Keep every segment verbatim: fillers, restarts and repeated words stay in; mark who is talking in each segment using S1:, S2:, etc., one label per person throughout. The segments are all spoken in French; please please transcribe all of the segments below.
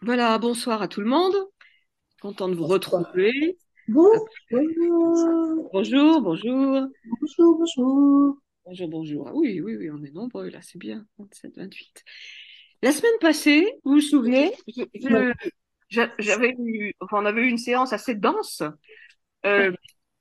S1: Voilà, bonsoir à tout le monde. Content de vous retrouver.
S2: Bon, bonjour,
S1: Bonjour, bonjour.
S2: bonjour, bonjour.
S1: Bonjour, bonjour. Ah oui, oui, oui, on est nombreux là, c'est bien. vingt-sept, vingt-huit. La semaine passée, vous vous souvenez, je-
S2: Oui.
S1: je- j'a- j'avais eu, enfin, on avait eu une séance assez dense, euh,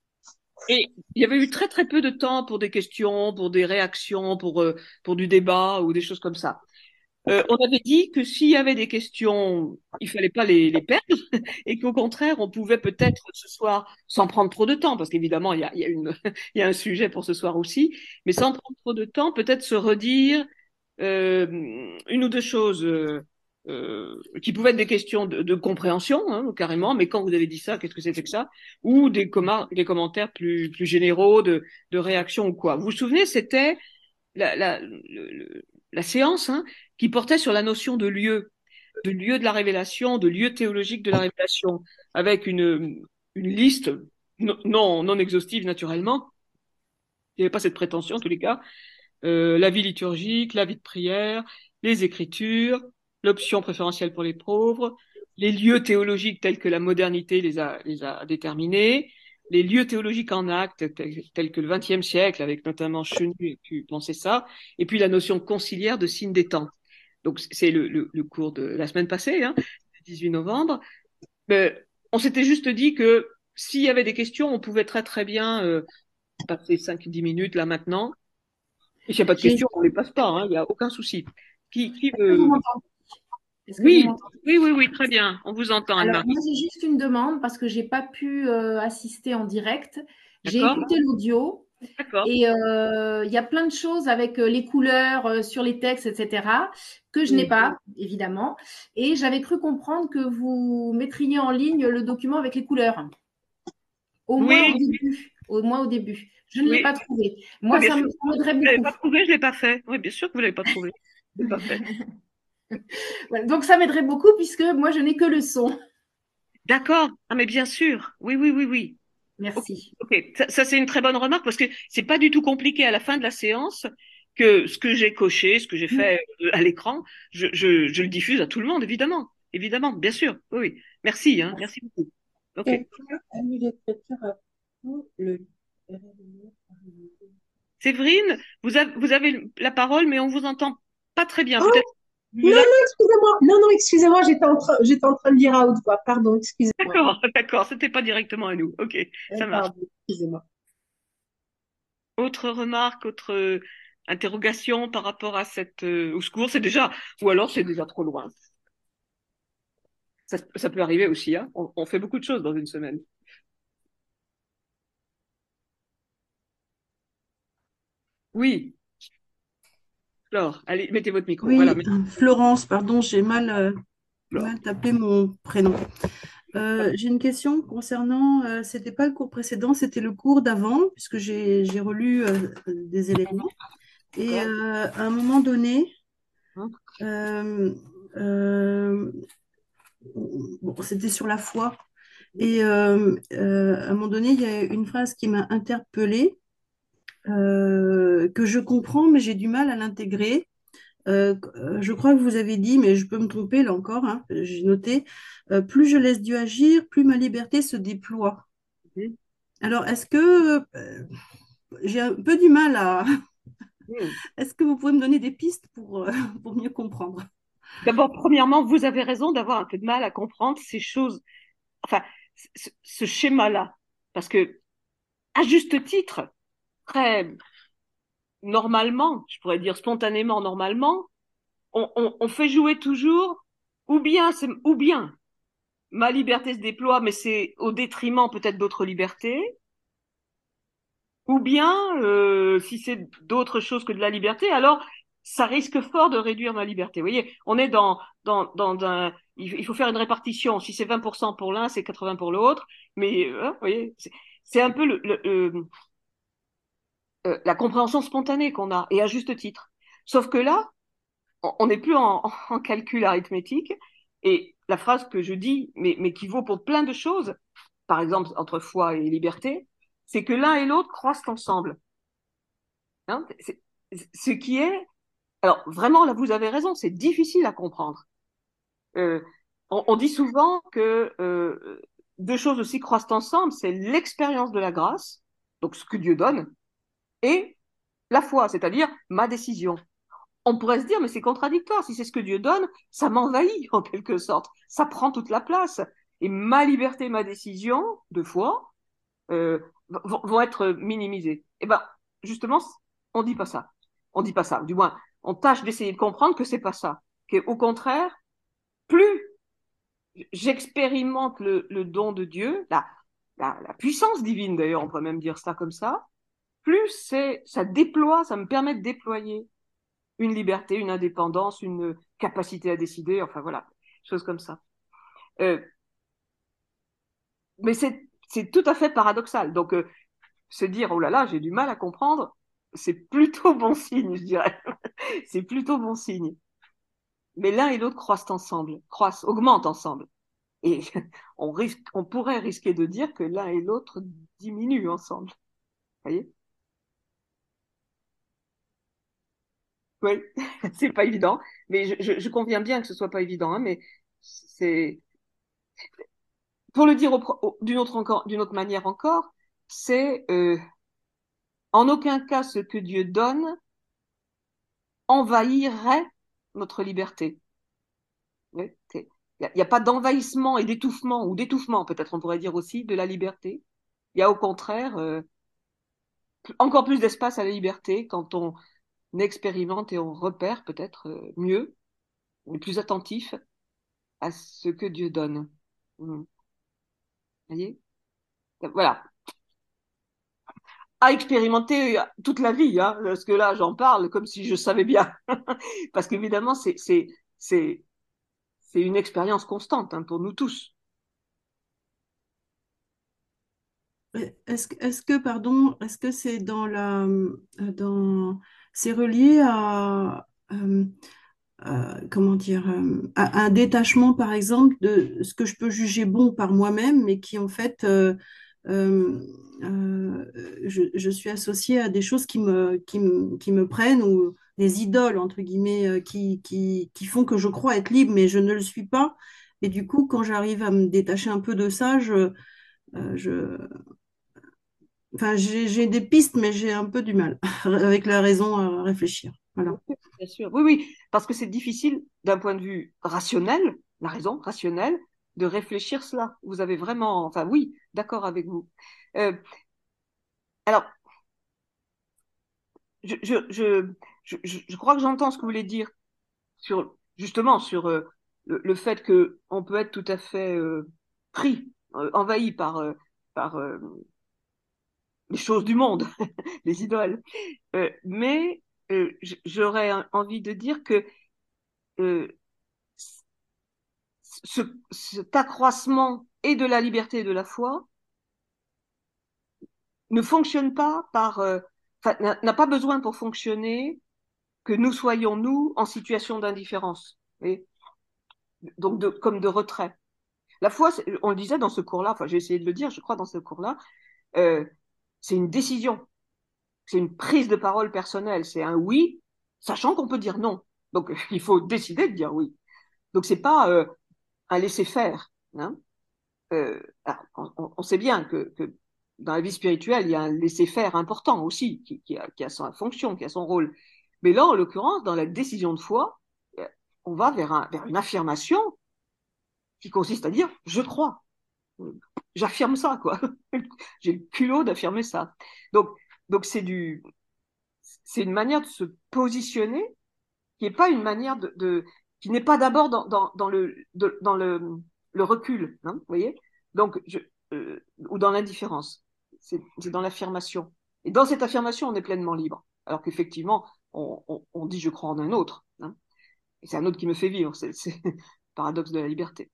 S1: et il y avait eu très très peu de temps pour des questions, pour des réactions, pour, euh, pour du débat ou des choses comme ça. Euh, on avait dit que s'il y avait des questions, il fallait pas les, les perdre et qu'au contraire, on pouvait peut-être ce soir, sans prendre trop de temps, parce qu'évidemment, il y a, il y a une, il y a un sujet pour ce soir aussi, mais sans prendre trop de temps, peut-être se redire euh, une ou deux choses euh, euh, qui pouvaient être des questions de, de compréhension, hein, carrément, mais quand vous avez dit ça, qu'est-ce que c'était que ça? Ou des, comma- des commentaires plus, plus généraux de, de réaction ou quoi. Vous vous souvenez, c'était la, la, le- le- la séance hein, qui portait sur la notion de lieu, de lieu de la révélation, de lieu théologique de la révélation, avec une, une liste non, non, non exhaustive naturellement. Il n'y avait pas cette prétention en tous les cas. Euh, la vie liturgique, la vie de prière, les écritures, l'option préférentielle pour les pauvres, les lieux théologiques tels que la modernité les a, les a déterminés, les lieux théologiques en acte tels, tels que le vingtième siècle, avec notamment Chenu et pu penser ça, et puis la notion conciliaire de signe des temps. Donc c'est le, le, le cours de la semaine passée, hein, le dix-huit novembre. Mais on s'était juste dit que s'il y avait des questions, on pouvait très très bien euh, passer cinq dix minutes là maintenant et s'il n'y a pas de
S2: J'ai-
S1: questions, on ne les passe pas, hein, il n'y a aucun souci. Qui, qui
S2: Est-ce que vous
S1: veut?
S2: m'entendez? Est-ce que vous
S1: Oui,
S2: m'entendez?
S1: oui, oui, oui, très bien. On vous entend,
S2: Alors, moi,
S1: Anne-Marie.
S2: j'ai juste une demande parce que j'ai pas pu euh, assister en direct. J'ai
S1: D'accord?
S2: écouté l'audio
S1: D'accord.
S2: et euh, il y a plein de choses avec euh, les couleurs euh, sur les textes, et cetera, que je n'ai
S1: Oui,
S2: pas, évidemment. Et j'avais cru comprendre que vous mettriez en ligne le document avec les couleurs, au moins au
S1: oui,
S2: début. Au moins au début. Je ne l'ai
S1: oui.
S2: pas trouvé.
S1: Oui,
S2: Moi,
S1: bien
S2: ça
S1: sûr.
S2: me- ça m'aiderait
S1: Vous ne l'avez
S2: beaucoup.
S1: pas trouvé, je ne l'ai pas fait. Oui, bien sûr que vous ne l'avez pas trouvé. Je l'ai pas fait.
S2: Voilà, donc ça m'aiderait beaucoup puisque moi je n'ai que le son.
S1: D'accord. Ah, mais bien sûr. Oui, oui, oui, oui. Ok,
S2: Merci.
S1: ok. Ça, ça, c'est une très bonne remarque parce que c'est pas du tout compliqué à la fin de la séance que ce que j'ai coché, ce que j'ai fait euh, à l'écran, je, je, je le diffuse à tout le monde, évidemment. Évidemment, bien sûr. Oui, oui. Merci, hein. Merci beaucoup. Ok.
S2: Quelqu'un a mis l'écriture à tout le.
S1: Séverine, vous avez, vous avez la parole, mais on vous entend pas très bien.
S2: Oh,
S1: Peut-être
S2: non,
S1: là.
S2: non, excusez-moi. Non, non, excusez-moi, j'étais en train, j'étais en train de lire à haute voix. Pardon, excusez-moi.
S1: D'accord, d'accord. C'était pas directement à nous. Ok,
S2: Euh,
S1: ça marche.
S2: Pardon, excusez-moi.
S1: Autre remarque, autre euh, interrogation par rapport à cette euh, au secours, c'est déjà, ou alors c'est déjà trop loin. Ça, ça peut arriver aussi, hein. On, on fait beaucoup de choses dans une semaine. Oui, alors, allez, mettez votre micro. Voilà.
S3: Oui,
S1: mettez-
S3: euh, Florence, pardon, j'ai mal, euh, mal tapé mon prénom. Euh, j'ai une question concernant, euh, c'était pas le cours précédent, c'était le cours d'avant, puisque j'ai j'ai relu euh, des éléments. Et
S1: D'accord.
S3: euh, à un moment donné,
S1: Hein.
S3: euh, euh, bon, c'était sur la foi. Et euh, euh, à un moment donné, il y a une phrase qui m'a interpellée, euh, que je comprends, mais j'ai du mal à l'intégrer. Euh, euh, je crois que vous avez dit, mais je peux me tromper là encore, hein, j'ai noté, euh, plus je laisse Dieu agir, plus ma liberté se déploie.
S1: Mhm.
S3: Alors, est-ce que euh, j'ai un peu du mal à...
S1: Mhm.
S3: Est-ce que vous pouvez me donner des pistes pour, euh, pour mieux comprendre?
S1: D'abord, premièrement, vous avez raison d'avoir un peu de mal à comprendre ces choses, enfin, ce, ce schéma-là, parce que à juste titre, très normalement, je pourrais dire spontanément, normalement, on, on, on fait jouer toujours, ou bien, c'est, ou bien ma liberté se déploie, mais c'est au détriment peut-être d'autres libertés, ou bien euh, si c'est d'autres choses que de la liberté, alors ça risque fort de réduire ma liberté. Vous voyez, on est dans, dans, dans un, il faut faire une répartition. Si c'est vingt pour cent pour l'un, c'est quatre-vingts pour l'autre. Mais euh, vous voyez, c'est c'est un peu le, le, le, euh, la compréhension spontanée qu'on a, et à juste titre. Sauf que là, on n'est plus en, en, calcul arithmétique. Et la phrase que je dis, mais, mais qui vaut pour plein de choses, par exemple entre foi et liberté, c'est que l'un et l'autre croissent ensemble. Hein, c'est, ce qui est, alors vraiment là vous avez raison, c'est difficile à comprendre. Euh, on, on dit souvent que euh, deux choses aussi croisent ensemble, c'est l'expérience de la grâce, donc ce que Dieu donne, et la foi, c'est-à-dire ma décision. On pourrait se dire, mais c'est contradictoire. Si c'est ce que Dieu donne, ça m'envahit en quelque sorte. Ça prend toute la place. Et ma liberté, ma décision de foi euh, vont, vont être minimisées. Eh ben, justement, on dit pas ça. On dit pas ça. Du moins, on tâche d'essayer de comprendre que c'est pas ça. Qu'au contraire, plus j'expérimente le, le don de Dieu, la, la, la puissance divine d'ailleurs, on pourrait même dire ça comme ça, plus c'est, ça déploie, ça me permet de déployer une liberté, une indépendance, une capacité à décider, enfin voilà, choses comme ça. Euh, mais c'est, c'est tout à fait paradoxal. Donc, euh, se dire, oh là là, j'ai du mal à comprendre, c'est plutôt bon signe, je dirais. C'est plutôt bon signe. Mais l'un et l'autre croissent ensemble, croissent, augmentent ensemble. Et on risque, on pourrait risquer de dire que l'un et l'autre diminuent ensemble. Vous voyez? Oui, c'est pas évident. Mais je, je, je conviens bien que ce soit pas évident, hein, mais c'est, pour le dire au pro- au- d'une autre encore, d'une autre manière encore, c'est euh, en aucun cas ce que Dieu donne envahirait notre liberté. Oui, c'est- il n'y a, il y a pas d'envahissement et d'étouffement, ou d'étouffement peut-être on pourrait dire aussi, de la liberté. Il y a au contraire euh, encore plus d'espace à la liberté quand on expérimente et on repère peut-être euh, mieux, on est plus attentif à ce que Dieu donne. Vous voyez? Voilà. À expérimenter toute la vie, hein, parce que là, j'en parle comme si je savais bien. Parce qu'évidemment, c'est, c'est, c'est, c'est une expérience constante hein, pour nous tous.
S3: Est-ce, que- est-ce que, pardon, est-ce que c'est dans la, euh, dans, c'est relié à, euh, à- comment dire, euh, à un détachement, par exemple, de ce que je peux juger bon par moi-même, mais qui en fait, euh, euh, euh, je, je suis associée à des choses qui me, qui me, qui me prennent ou des idoles, entre guillemets, euh, qui, qui, qui font que je crois être libre, mais je ne le suis pas. Et du coup, quand j'arrive à me détacher un peu de ça, je, euh, je, enfin, j'ai, j'ai des pistes, mais j'ai un peu du mal avec la raison à réfléchir. Voilà.
S1: Bien sûr. Oui, oui, parce que c'est difficile d'un point de vue rationnel, la raison rationnelle, de réfléchir cela. Vous avez vraiment, enfin oui, d'accord avec vous. Euh, alors, je, je, je, je, je je crois que j'entends ce que vous voulez dire sur justement sur euh, le, le fait que on peut être tout à fait euh, pris, euh, envahi par euh, par euh, les choses du monde, les idoles. Euh, mais euh, j- j'aurais un- envie de dire que euh, ce, cet accroissement et de la liberté et de la foi ne fonctionne pas par, euh, enfin, n'a n'a pas besoin pour fonctionner que nous soyons nous en situation d'indifférence, et donc de, comme de retrait. La foi, c'est- on le disait dans ce cours-là, enfin j'ai essayé de le dire, je crois dans ce cours-là, euh, c'est une décision, c'est une prise de parole personnelle, c'est un oui, sachant qu'on peut dire non. Donc il faut décider de dire oui. Donc c'est pas euh, un laisser faire. Hein. Euh, alors, on, on sait bien que, que dans la vie spirituelle, il y a un laisser faire important aussi, qui, qui, a, qui a sa fonction, qui a son rôle. Mais là, en l'occurrence, dans la décision de foi, euh, on va vers, un, vers une affirmation qui consiste à dire je crois. J'affirme ça, quoi. J'ai le culot d'affirmer ça. Donc, donc c'est du, c'est une manière de se positionner qui n'est pas une manière de, de qui n'est pas d'abord dans, dans, dans le, de, dans le, le recul, hein, vous voyez. Donc, je, euh, ou dans l'indifférence. C'est, c'est dans l'affirmation. Et dans cette affirmation, on est pleinement libre. Alors qu'effectivement, on, on, on dit je crois en un autre. Hein, et c'est un autre qui me fait vivre. C'est, c'est le paradoxe de la liberté.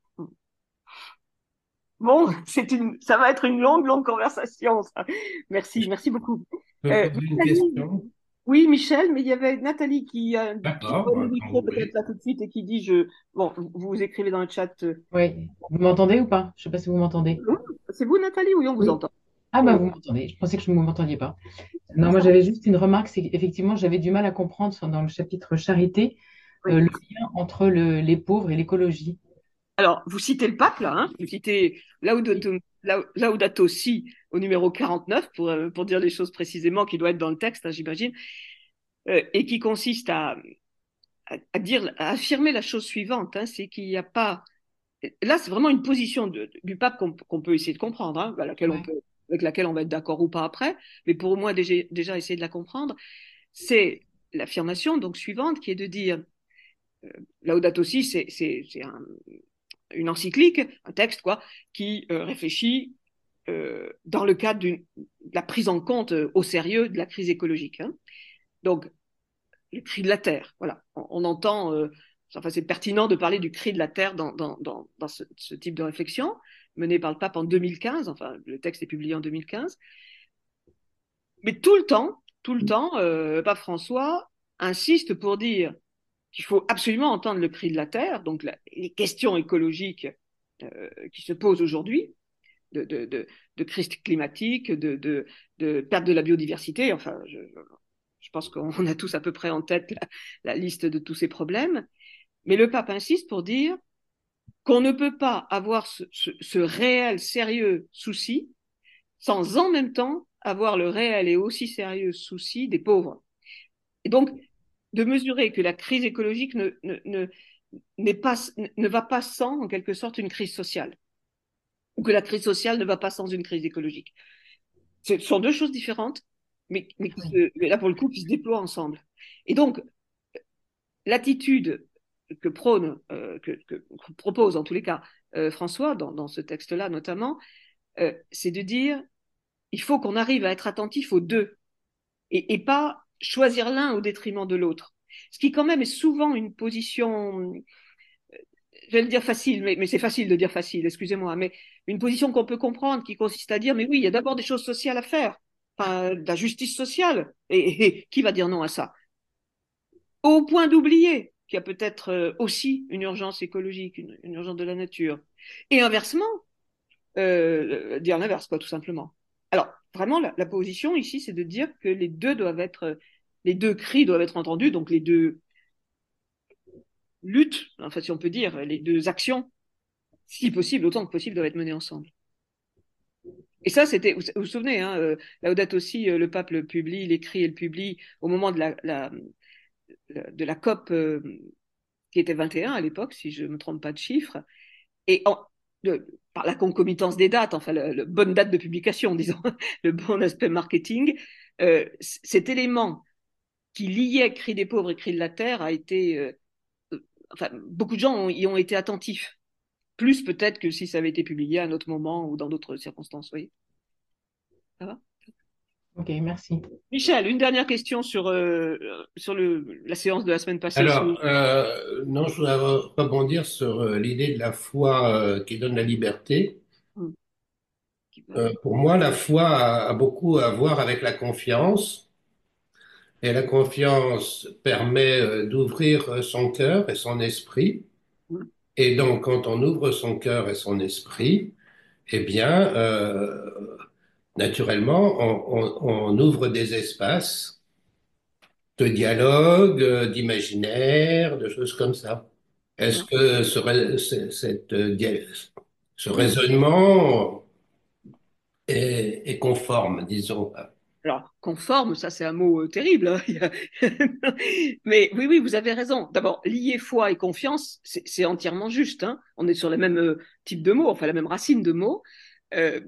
S1: Bon, c'est une, ça va être une longue, longue conversation, ça. Merci, merci beaucoup.
S4: Je peux
S1: Euh,
S4: poser une
S1: Nathalie,
S4: question?
S1: oui, Michel, mais il y avait Nathalie qui, euh, qui
S4: D'accord,
S1: prend le
S4: bah, quand
S1: micro
S4: vous
S1: peut-être
S4: voulez.
S1: là tout de suite et qui dit je, bon, vous, vous écrivez dans le chat. euh,
S5: Oui. Vous m'entendez ou pas? Je ne sais pas si vous m'entendez.
S1: C'est vous, Nathalie? Oui, on vous
S5: Oui.
S1: entend.
S5: Ah bah
S1: Oui,
S5: vous m'entendez. Je pensais que je ne m'entendiez pas.
S1: c'est
S5: Non, moi
S1: ça.
S5: j'avais juste une remarque, c'est qu'effectivement j'avais du mal à comprendre sur- dans le chapitre charité
S1: Oui.
S5: euh, le lien entre le- les pauvres et l'écologie.
S1: Alors, vous citez le pape, là, hein, vous citez Laudato, Laudato Si au numéro quarante-neuf, pour, pour dire les choses précisément, qui doit être dans le texte, hein, j'imagine, euh, et qui consiste à, à, à, dire, à affirmer la chose suivante, hein, c'est qu'il n'y a pas... Là, c'est vraiment une position de, du pape qu'on qu'on peut essayer de comprendre, hein, à laquelle on
S2: Ouais.
S1: peut, avec laquelle on va être d'accord ou pas après, mais pour au moins déjà, déjà essayer de la comprendre, c'est l'affirmation donc suivante qui est de dire, euh, Laudato Si, c'est un, une encyclique, un texte quoi, qui euh, réfléchit euh, dans le cadre de la prise en compte euh, au sérieux de la crise écologique. Hein. Donc, le cri de la terre, voilà. On, on entend, euh, enfin, c'est pertinent de parler du cri de la terre dans, dans, dans, dans ce, ce, type de réflexion, menée par le pape en deux mille quinze, enfin, le texte est publié en deux mille quinze. Mais tout le temps, tout le temps, euh, le pape François insiste pour dire qu'il faut absolument entendre le cri de la terre, donc la, les questions écologiques euh, qui se posent aujourd'hui, de, de, de, de crise climatique, de, de, de perte de la biodiversité. Enfin, je, je pense qu'on a tous à peu près en tête la, la liste de tous ces problèmes. Mais le pape insiste pour dire qu'on ne peut pas avoir ce, ce, ce réel sérieux souci sans en même temps avoir le réel et aussi sérieux souci des pauvres. Et donc, de mesurer que la crise écologique ne, ne, ne, n'est pas, ne va pas sans, en quelque sorte, une crise sociale. Ou que la crise sociale ne va pas sans une crise écologique. Ce sont deux choses différentes, mais, mais qui se, là, pour le coup, qui se déploient ensemble. Et donc, l'attitude que prône, euh, que, que, que propose en tous les cas euh, François, dans, dans ce texte-là notamment, euh, c'est de dire il faut qu'on arrive à être attentif aux deux et, et pas choisir l'un au détriment de l'autre. Ce qui quand même est souvent une position, je vais le dire facile, mais, mais c'est facile de dire facile, excusez-moi, mais une position qu'on peut comprendre qui consiste à dire mais oui, il y a d'abord des choses sociales à faire, enfin, de la justice sociale, et, et, et qui va dire non à ça? Au point d'oublier qu'il y a peut-être euh, aussi une urgence écologique, une, une urgence de la nature. Et inversement, euh, dire l'inverse, quoi, tout simplement. Alors, vraiment, la, la position ici, c'est de dire que les deux doivent être, les deux cris doivent être entendus, donc les deux luttes, enfin, si on peut dire, les deux actions, si possible, autant que possible, doivent être menées ensemble. Et ça, c'était, vous vous souvenez, hein, euh, Laudato Si, euh, le pape le publie, il écrit et le publie au moment de la, la, de la COP euh, qui était vingt et un à l'époque, si je ne me trompe pas de chiffre, et en, de, par la concomitance des dates, enfin, la, la bonne date de publication, disons, le bon aspect marketing, euh, cet élément qui liait Cri des pauvres et Cri de la terre a été, euh, enfin, beaucoup de gens ont, y ont été attentifs, plus peut-être que si ça avait été publié à un autre moment ou dans d'autres circonstances, oui. Ça va?
S5: Ok, merci.
S1: Michel, une dernière question sur, euh, sur le, la séance de la semaine passée. Sur...
S4: Alors, euh, non, je voudrais rebondir sur euh, l'idée de la foi euh, qui donne la liberté.
S1: Hum,
S4: Euh, pour moi, la foi a, a beaucoup à voir avec la confiance. Et la confiance permet euh, d'ouvrir euh, son cœur et son esprit.
S1: hum,
S4: Et donc, quand on ouvre son cœur et son esprit, eh bien, euh, naturellement, on, on- on ouvre des espaces de dialogue, euh, d'imaginaire, de choses comme ça. Est-ce
S1: hum.
S4: que ce, rai- ce- cette, euh, dia- ce
S1: Oui.
S4: raisonnement est, est conforme, disons?
S1: Alors, conforme, ça c'est un mot euh, terrible. Hein. Il y a- Mais oui, oui, vous avez raison. D'abord, lier foi et confiance, c'est c'est entièrement juste. Hein. On est sur le même euh, type de mots, enfin la même racine de mots. Euh,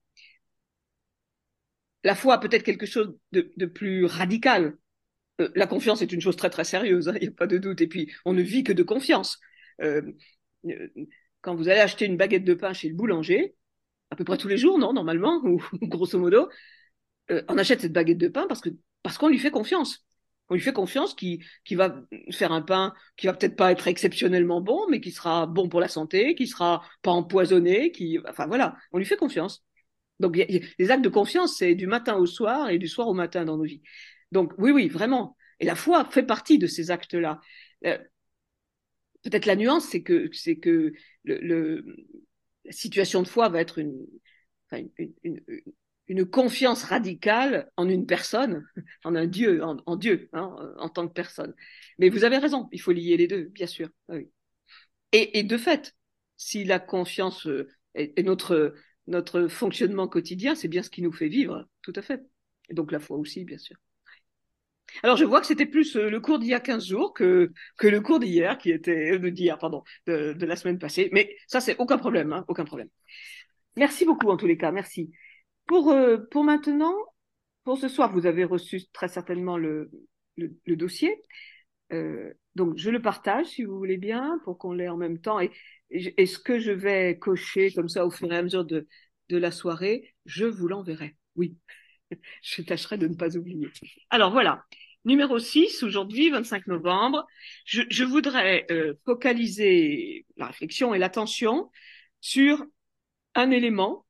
S1: la foi a peut-être quelque chose de, de plus radical. Euh, la confiance est une chose très très sérieuse, hein, il n'y a pas de doute. Et puis, on ne vit que de confiance. Euh, euh, quand vous allez acheter une baguette de pain chez le boulanger, à peu près tous les jours, non, normalement, ou grosso modo, euh, on achète cette baguette de pain parce que parce qu'on lui fait confiance. On lui fait confiance qui qui va faire un pain qui va peut-être pas être exceptionnellement bon, mais qui sera bon pour la santé, qui sera pas empoisonné, qui, enfin voilà, on lui fait confiance. Donc y a, y a, les actes de confiance, c'est du matin au soir et du soir au matin dans nos vies. Donc oui, oui, vraiment. Et la foi fait partie de ces actes-là. Euh, peut-être la nuance, c'est que c'est que le, le, la situation de foi va être une, enfin, une, une, une, une confiance radicale en une personne, en un Dieu, en, en Dieu, hein, en tant que personne. Mais vous avez raison, il faut lier les deux, bien sûr. Oui. Et, et de fait, si la conscience euh, est, est notre, notre fonctionnement quotidien, c'est bien ce qui nous fait vivre, tout à fait. Et donc la foi aussi, bien sûr. Alors, je vois que c'était plus euh, le cours d'il y a quinze jours que, que le cours d'hier, qui était, euh, d'hier, pardon, de, de la semaine passée. Mais ça, c'est aucun problème, hein, aucun problème. Merci beaucoup, en tous les cas, merci. Pour, euh, pour maintenant, pour ce soir, vous avez reçu très certainement le, le, le dossier. Euh, donc, je le partage, si vous voulez bien, pour qu'on l'ait en même temps. Et, et, et ce que je vais cocher comme ça au fur et à mesure de, de la soirée, je vous l'enverrai. Oui, je tâcherai de ne pas oublier. Alors, voilà. Numéro six, aujourd'hui, vingt-cinq novembre, je, je voudrais euh, focaliser la réflexion et l'attention sur un élément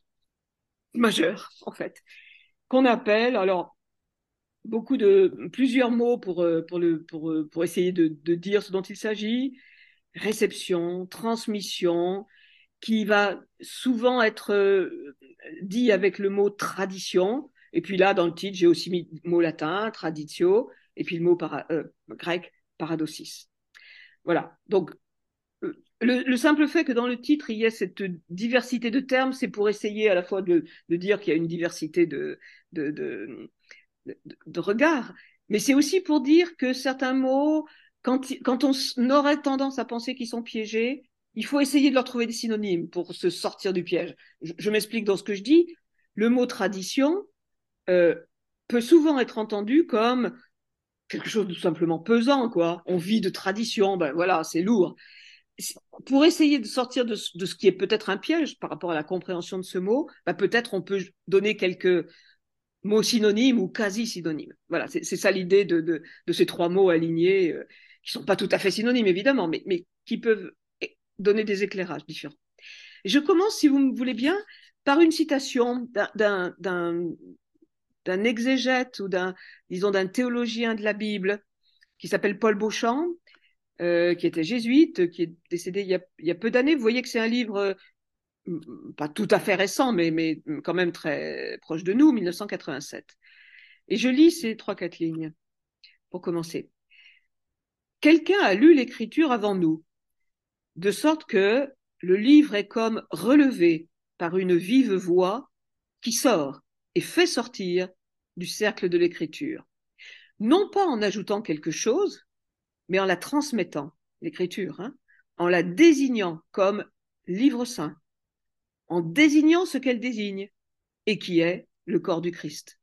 S1: majeur, en fait, qu'on appelle, alors, beaucoup de, plusieurs mots pour, euh, pour, le, pour, euh, pour essayer de, de dire ce dont il s'agit, réception, transmission, qui va souvent être euh, dit avec le mot tradition. Et puis là, dans le titre, j'ai aussi mis le mot latin, traditio, et puis le mot para, euh, grec, paradosis. Voilà. Donc, euh, le, le simple fait que dans le titre, il y ait cette diversité de termes, c'est pour essayer à la fois de, de dire qu'il y a une diversité de, de, de, de, de regards, mais c'est aussi pour dire que certains mots, quand, quand on aurait tendance à penser qu'ils sont piégés, il faut essayer de leur trouver des synonymes pour se sortir du piège. Je, je m'explique dans ce que je dis. Le mot tradition euh, peut souvent être entendu comme quelque chose de tout simplement pesant, quoi. On vit de tradition, ben voilà, c'est lourd. Pour essayer de sortir de, de ce qui est peut-être un piège par rapport à la compréhension de ce mot, ben peut-être on peut donner quelques mots synonymes ou quasi synonymes. Voilà, c'est ça l'idée de, de, de ces trois mots alignés, euh, qui sont pas tout à fait synonymes évidemment, mais, mais qui peuvent donner des éclairages différents. Et je commence, si vous me voulez bien, par une citation d'un d'un exégète ou d'un, disons, d'un théologien de la Bible qui s'appelle Paul Beauchamp, euh, qui était jésuite, qui est décédé il y a, il y a peu d'années. Vous voyez que c'est un livre euh, pas tout à fait récent, mais, mais quand même très proche de nous, mille neuf cent quatre-vingt-sept. Et je lis ces trois, quatre lignes pour commencer. Quelqu'un a lu l'écriture avant nous, de sorte que le livre est comme relevé par une vive voix qui sort et fait sortir du cercle de l'écriture. Non pas en ajoutant quelque chose, mais en la transmettant, l'écriture, hein, en la désignant comme livre saint, en désignant ce qu'elle désigne, et qui est le corps du Christ.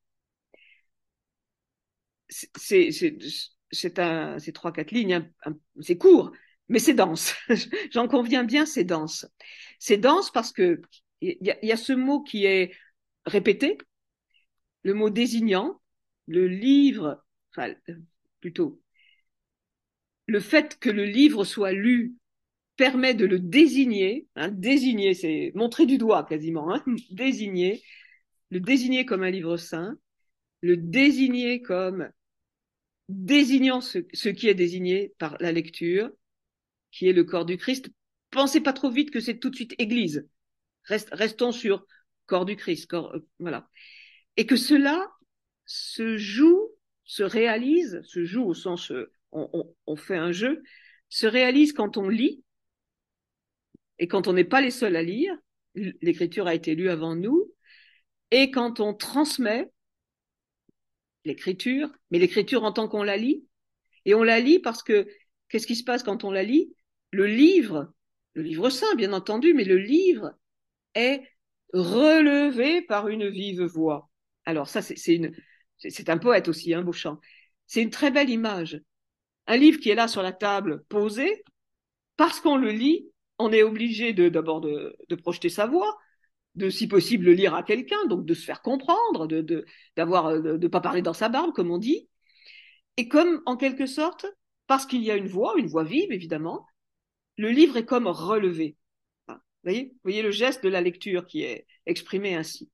S1: C'est, c'est, c'est un, c'est trois, quatre lignes, hein, c'est court, mais c'est dense. J'en conviens bien, c'est dense. C'est dense parce que il y, y a ce mot qui est répété, le mot désignant, le livre, enfin, plutôt, le fait que le livre soit lu permet de le désigner, hein, désigner, c'est montrer du doigt quasiment, hein, désigner, le désigner comme un livre saint, le désigner comme désignant ce, ce qui est désigné par la lecture, qui est le corps du Christ. Pensez pas trop vite que c'est tout de suite Église. Rest, restons sur corps du Christ, corps, euh, voilà. Et que cela se joue, se réalise, se joue au sens euh, on, on, on fait un jeu, se réalise quand on lit, et quand on n'est pas les seuls à lire, l'écriture a été lue avant nous, et quand on transmet l'écriture, mais l'écriture en tant qu'on la lit, et on la lit parce que, qu'est-ce qui se passe quand on la lit? Le livre, le livre saint, bien entendu, mais le livre est relevé par une vive voix. Alors ça, c'est une, c'est un poète aussi, hein, Beauchamp. C'est une très belle image. Un livre qui est là sur la table, posé, parce qu'on le lit, on est obligé de d'abord de, de projeter sa voix, de si possible le lire à quelqu'un, donc de se faire comprendre, de de d'avoir de, de pas parler dans sa barbe comme on dit, et comme en quelque sorte, parce qu'il y a une voix, une voix vive évidemment, le livre est comme relevé. Vous voyez, vous voyez le geste de la lecture qui est exprimé ainsi.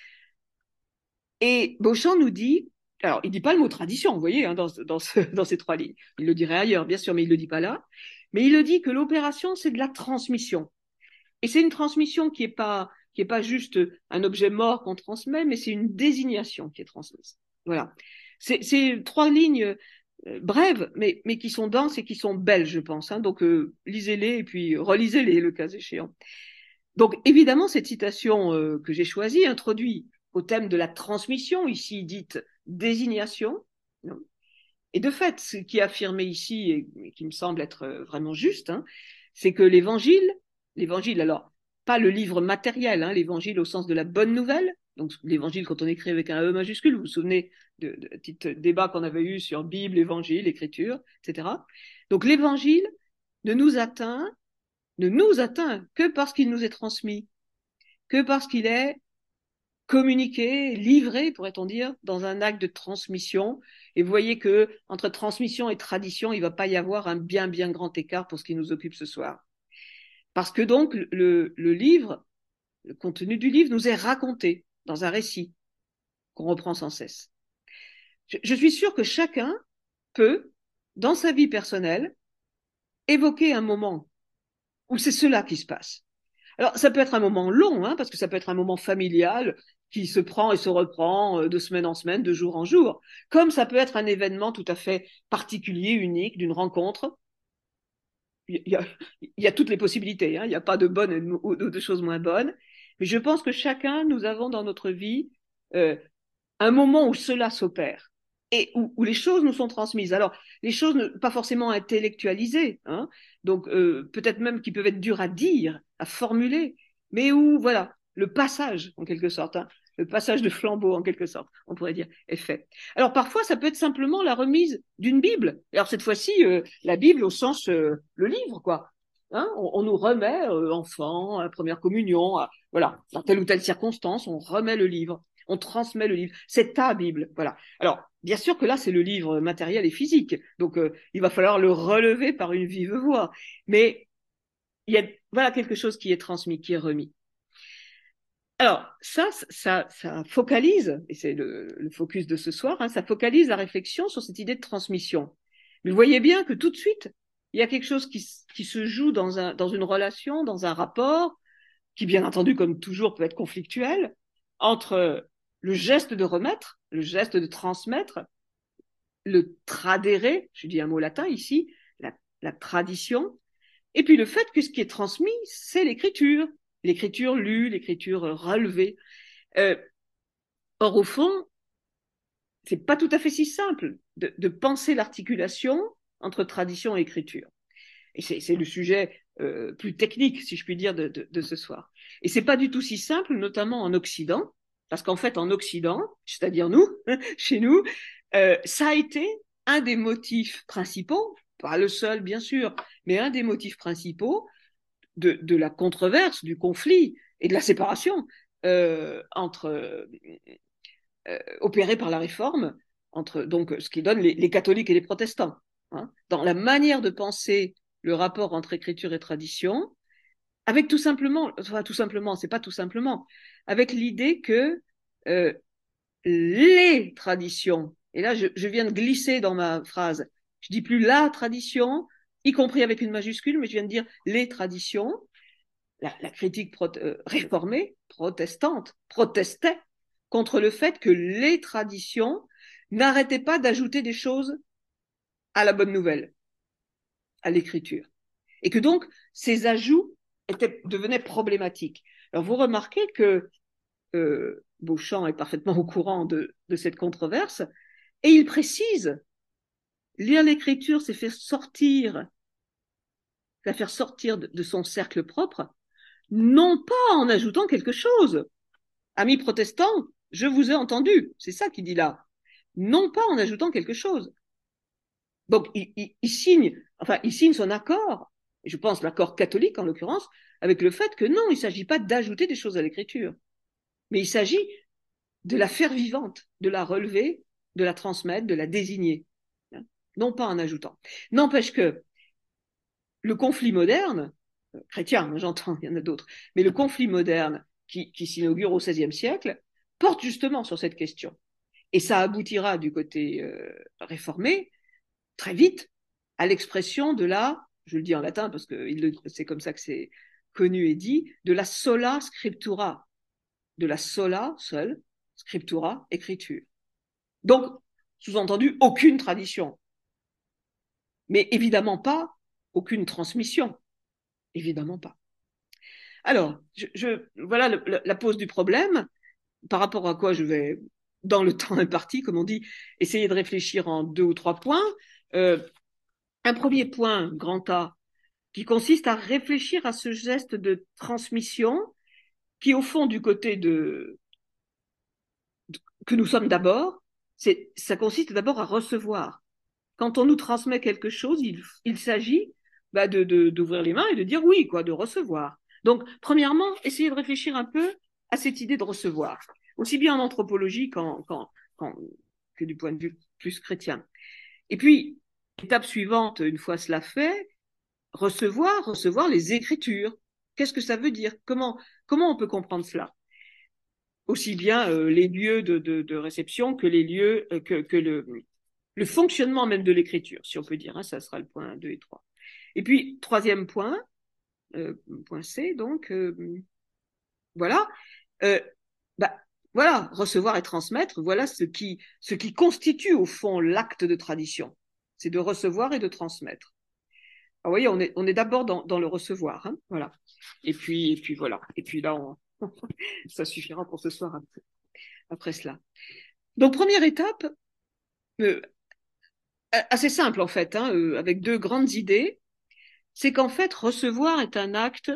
S1: Et Beauchamp nous dit, alors il dit pas le mot tradition, vous voyez, hein, dans dans, ce, dans ces trois lignes. Il le dirait ailleurs, bien sûr, mais il le dit pas là. Mais il le dit que l'opération, c'est de la transmission. Et c'est une transmission qui est pas, qui est pas juste un objet mort qu'on transmet, mais c'est une désignation qui est transmise. Voilà. C'est trois lignes euh, brèves, mais, mais qui sont denses et qui sont belles, je pense. Hein. Donc, euh, lisez-les et puis relisez-les, le cas échéant. Donc, évidemment, cette citation euh, que j'ai choisie introduit au thème de la transmission, ici dite désignation. Non. Et de fait, ce qui est affirmé ici, et, et qui me semble être vraiment juste, hein, c'est que l'évangile, l'évangile, alors, pas le livre matériel, hein, l'évangile au sens de la bonne nouvelle, donc l'évangile quand on écrit avec un E majuscule, vous vous souvenez de, de, de petit débat qu'on avait eu sur Bible, évangile, écriture, et cetera. Donc l'évangile ne nous atteint, ne nous atteint que parce qu'il nous est transmis, que parce qu'il est communiqué, livré, pourrait-on dire, dans un acte de transmission. Et vous voyez que entre transmission et tradition, il ne va pas y avoir un bien, bien grand écart pour ce qui nous occupe ce soir. Parce que donc, le, le livre, le contenu du livre nous est raconté dans un récit qu'on reprend sans cesse. Je, je suis sûre que chacun peut, dans sa vie personnelle, évoquer un moment où c'est cela qui se passe. Alors, ça peut être un moment long, hein, parce que ça peut être un moment familial qui se prend et se reprend de semaine en semaine, de jour en jour, comme ça peut être un événement tout à fait particulier, unique, d'une rencontre. Il y a, il y a toutes les possibilités, hein, il n'y a pas de bonnes ou de choses moins bonnes, mais je pense que chacun, nous avons dans notre vie euh, un moment où cela s'opère et où, où les choses nous sont transmises. Alors, les choses ne, pas forcément intellectualisées, hein, donc euh, peut-être même qui peuvent être dures à dire, à formuler, mais où, voilà, le passage, en quelque sorte, hein, le passage de flambeau, en quelque sorte, on pourrait dire, est fait. Alors, parfois, ça peut être simplement la remise d'une Bible. Alors, cette fois-ci, euh, la Bible au sens, euh, le livre, quoi. Hein, on, on nous remet, euh, enfants, à la première communion, à, voilà, dans telle ou telle circonstance, on remet le livre. On transmet le livre. C'est ta Bible, voilà. Alors, bien sûr que là, c'est le livre matériel et physique. Donc, euh, il va falloir le relever par une vive voix. Mais il y a, voilà, quelque chose qui est transmis, qui est remis. Alors, ça, ça, ça focalise, et c'est le, le focus de ce soir, hein, ça focalise la réflexion sur cette idée de transmission. Mais vous voyez bien que tout de suite, il y a quelque chose qui, qui se joue dans, un, dans une relation, dans un rapport, qui, bien entendu, comme toujours, peut être conflictuel, entre le geste de remettre, le geste de transmettre, le tradere, je dis un mot latin ici, la, la tradition, et puis le fait que ce qui est transmis, c'est l'écriture, l'écriture lue, l'écriture relevée. Euh, or, au fond, c'est pas tout à fait si simple de, de penser l'articulation entre tradition et écriture. Et c'est, c'est le sujet euh, plus technique, si je puis dire, de, de, de ce soir. Et c'est pas du tout si simple, notamment en Occident, parce qu'en fait, en Occident, c'est-à-dire nous, chez nous, euh, ça a été un des motifs principaux, pas le seul, bien sûr, mais un des motifs principaux de, de la controverse, du conflit et de la séparation euh, entre euh, opérée par la Réforme, entre donc ce qui donne les, les catholiques et les protestants, hein, dans la manière de penser le rapport entre écriture et tradition, avec tout simplement, enfin tout simplement, c'est pas tout simplement, avec l'idée que euh, les traditions, et là je, je viens de glisser dans ma phrase, je dis plus la tradition, y compris avec une majuscule, mais je viens de dire les traditions, la, la critique pro, euh, réformée, protestante, protestait contre le fait que les traditions n'arrêtaient pas d'ajouter des choses à la bonne nouvelle, à l'écriture. Et que donc, ces ajouts étaient, devenaient problématiques. Alors, vous remarquez que euh, Beauchamp est parfaitement au courant de, de cette controverse, et il précise, lire l'écriture, c'est faire sortir, la faire sortir de, de son cercle propre, non pas en ajoutant quelque chose. Amis protestants, je vous ai entendu, c'est ça qu'il dit là, non pas en ajoutant quelque chose. Donc, il, il, il signe, enfin, il signe son accord, et je pense l'accord catholique en l'occurrence, avec le fait que non, il ne s'agit pas d'ajouter des choses à l'écriture, mais il s'agit de la faire vivante, de la relever, de la transmettre, de la désigner, non pas en ajoutant. N'empêche que le conflit moderne, chrétien, j'entends, il y en a d'autres, mais le conflit moderne qui, qui s'inaugure au seizième siècle porte justement sur cette question. Et ça aboutira du côté euh, réformé très vite à l'expression de la, je le dis en latin parce que c'est comme ça que c'est connu et dit, de la sola scriptura, de la sola, seule, scriptura, écriture. Donc, sous-entendu, aucune tradition. mais évidemment pas aucune transmission, évidemment pas. Alors, je, je, voilà le, le, la pose du problème, par rapport à quoi je vais, dans le temps imparti, comme on dit, essayer de réfléchir en deux ou trois points. Euh, un premier point, grand A, qui consiste à réfléchir à ce geste de transmission qui, au fond, du côté de, de que nous sommes d'abord, c'est, ça consiste d'abord à recevoir. Quand on nous transmet quelque chose, il, il s'agit bah, de, de, d'ouvrir les mains et de dire oui, quoi, de recevoir. Donc, premièrement, essayez de réfléchir un peu à cette idée de recevoir, aussi bien en anthropologie qu'en, qu'en, qu'en, que du point de vue plus chrétien. Et puis, étape suivante, une fois cela fait, recevoir, recevoir les Écritures. Qu'est-ce que ça veut dire? Comment, comment on peut comprendre cela? Aussi bien euh, les lieux de, de, de réception que les lieux, euh, que, que le, le fonctionnement même de l'écriture, si on peut dire. Hein, ça sera le point deux et trois. Et puis, troisième point, euh, point C, donc, euh, voilà, euh, bah, voilà, recevoir et transmettre, voilà ce qui, ce qui constitue au fond l'acte de tradition. C'est de recevoir et de transmettre. Alors, vous voyez, on est, on est d'abord dans, dans le recevoir, hein, voilà. Et puis, et puis voilà. Et puis là, on... ça suffira pour ce soir après, après cela. Donc, première étape, euh, assez simple en fait, hein, euh, avec deux grandes idées, c'est qu'en fait, recevoir est un acte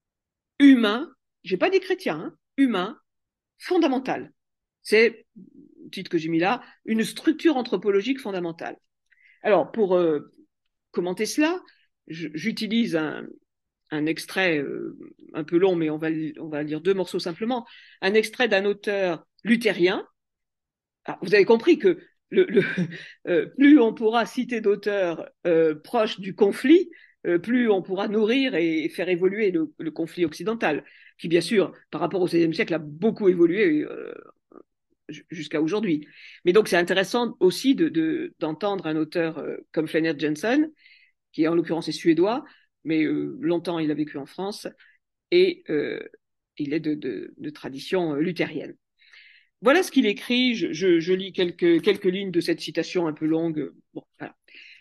S1: humain, j'ai pas dit chrétien, hein, humain, fondamental. C'est, le titre que j'ai mis là, une structure anthropologique fondamentale. Alors, pour euh, commenter cela, j'utilise un, un extrait euh, un peu long, mais on va, on va lire deux morceaux simplement, un extrait d'un auteur luthérien. Alors, vous avez compris que le, le, euh, plus on pourra citer d'auteurs euh, proches du conflit, euh, plus on pourra nourrir et faire évoluer le, le conflit occidental, qui bien sûr, par rapport au seizième siècle, a beaucoup évolué euh, jusqu'à aujourd'hui. Mais donc c'est intéressant aussi de, de, d'entendre un auteur euh, comme Flennert Jensen, qui en l'occurrence est suédois, mais euh, longtemps il a vécu en France, et euh, il est de, de, de tradition euh, luthérienne. Voilà ce qu'il écrit. Je, je, je lis quelques, quelques lignes de cette citation un peu longue. Bon, voilà.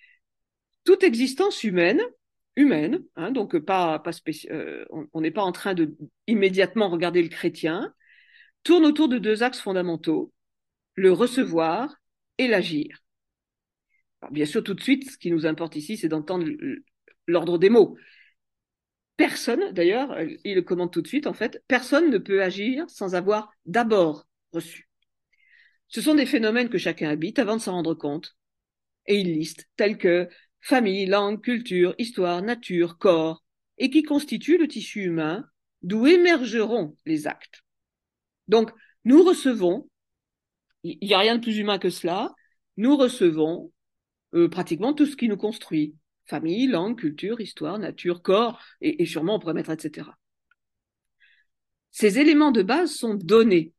S1: Toute existence humaine, humaine, hein, donc pas, pas spéci- euh, on n'est pas en train de immédiatement regarder le chrétien, tourne autour de deux axes fondamentaux, le recevoir et l'agir. Alors, bien sûr, tout de suite, ce qui nous importe ici, c'est d'entendre l'ordre des mots. Personne, d'ailleurs, il le commente tout de suite, en fait, personne ne peut agir sans avoir d'abord reçu. Ce sont des phénomènes que chacun habite avant de s'en rendre compte. Et il liste, tels que famille, langue, culture, histoire, nature, corps, et qui constituent le tissu humain d'où émergeront les actes. Donc, nous recevons, il n'y a rien de plus humain que cela, nous recevons euh, pratiquement tout ce qui nous construit. Famille, langue, culture, histoire, nature, corps, et, et sûrement on pourrait mettre et cetera. Ces éléments de base sont donnés.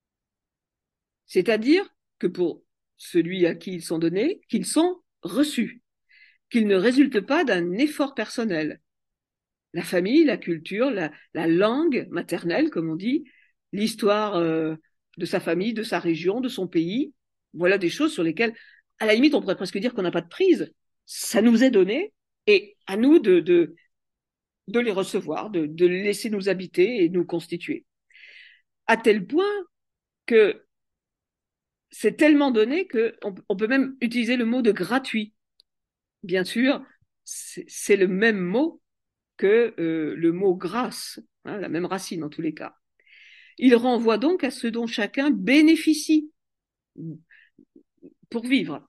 S1: C'est-à-dire que pour celui à qui ils sont donnés, qu'ils sont reçus, qu'ils ne résultent pas d'un effort personnel. La famille, la culture, la, la langue maternelle, comme on dit, l'histoire euh, de sa famille, de sa région, de son pays, voilà des choses sur lesquelles, à la limite, on pourrait presque dire qu'on n'a pas de prise. Ça nous est donné et à nous de, de, de les recevoir, de, de les laisser nous habiter et nous constituer. À tel point que c'est tellement donné qu'on on peut même utiliser le mot de gratuit. Bien sûr, c'est le même mot que euh, le mot grâce, hein, la même racine en tous les cas. Il renvoie donc à ce dont chacun bénéficie pour vivre.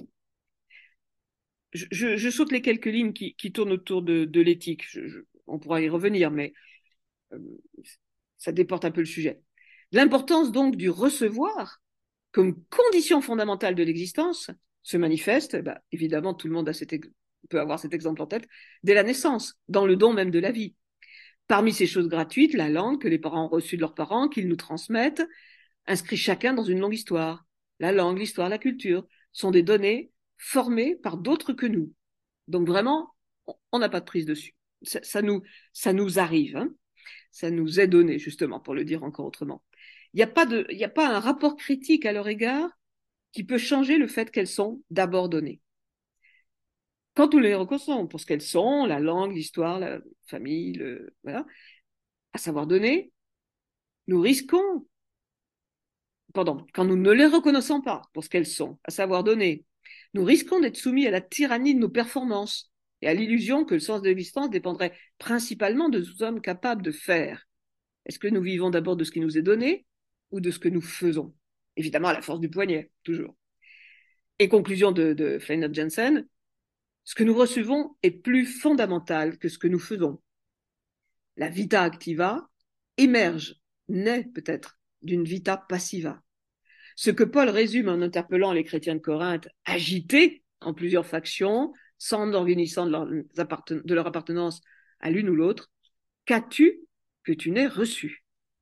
S1: Je, je, je saute les quelques lignes qui, qui tournent autour de, de l'éthique. Je, je, on pourra y revenir, mais euh, ça déporte un peu le sujet. L'importance donc du recevoir comme condition fondamentale de l'existence se manifeste, bah, évidemment tout le monde a cet, peut avoir cet exemple en tête, dès la naissance, dans le don même de la vie. Parmi ces choses gratuites, la langue que les parents ont reçue de leurs parents, qu'ils nous transmettent, inscrit chacun dans une longue histoire. La langue, l'histoire, la culture sont des données formées par d'autres que nous. Donc vraiment, on n'a pas de prise dessus. Ça, ça, nous, ça nous arrive, hein. Ça nous est donné, justement, pour le dire encore autrement. Il n'y a pas de, il n'y a pas un rapport critique à leur égard qui peut changer le fait qu'elles sont d'abord données. quand nous les reconnaissons pour ce qu'elles sont, la langue, l'histoire, la famille, le, voilà, à savoir donner, nous risquons, pardon, quand nous ne les reconnaissons pas pour ce qu'elles sont, à savoir donner, nous risquons d'être soumis à la tyrannie de nos performances et à l'illusion que le sens de l'existence dépendrait principalement de ce que nous sommes capables de faire. Est-ce que nous vivons d'abord de ce qui nous est donné ou de ce que nous faisons? Évidemment, à la force du poignet, toujours. Et conclusion de, de Fleinert Jensen, ce que nous recevons est plus fondamental que ce que nous faisons. La vita activa émerge, naît peut-être, d'une vita passiva. Ce que Paul résume en interpellant les chrétiens de Corinthe, agités en plusieurs factions, sans organisant de leur, de leur appartenance à l'une ou l'autre, qu'as-tu que tu n'aies reçu?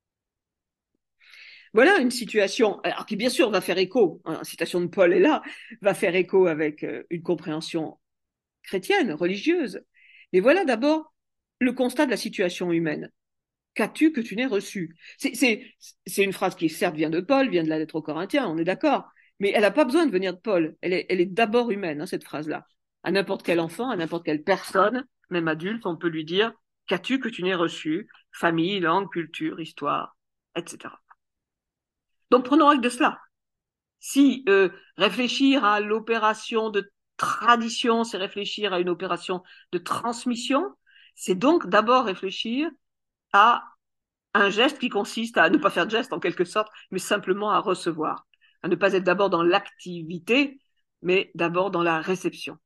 S1: Voilà une situation, alors qui bien sûr va faire écho, hein, la citation de Paul est là, va faire écho avec euh, une compréhension chrétienne, religieuse. Mais voilà d'abord le constat de la situation humaine. Qu'as-tu que tu n'aies reçu? C'est, c'est, c'est une phrase qui, certes, vient de Paul, vient de la lettre aux Corinthiens, on est d'accord, mais elle n'a pas besoin de venir de Paul. Elle est, elle est d'abord humaine, hein, cette phrase-là. À n'importe quel enfant, à n'importe quelle personne, même adulte, on peut lui dire « Qu'as-tu que tu n'aies reçu? Famille, langue, culture, histoire, et cetera » Donc, prenons acte de cela. Si euh, réfléchir à l'opération de tradition, c'est réfléchir à une opération de transmission, c'est donc d'abord réfléchir à un geste qui consiste à ne pas faire de geste en quelque sorte, mais simplement à recevoir, à ne pas être d'abord dans l'activité, mais d'abord dans la réception.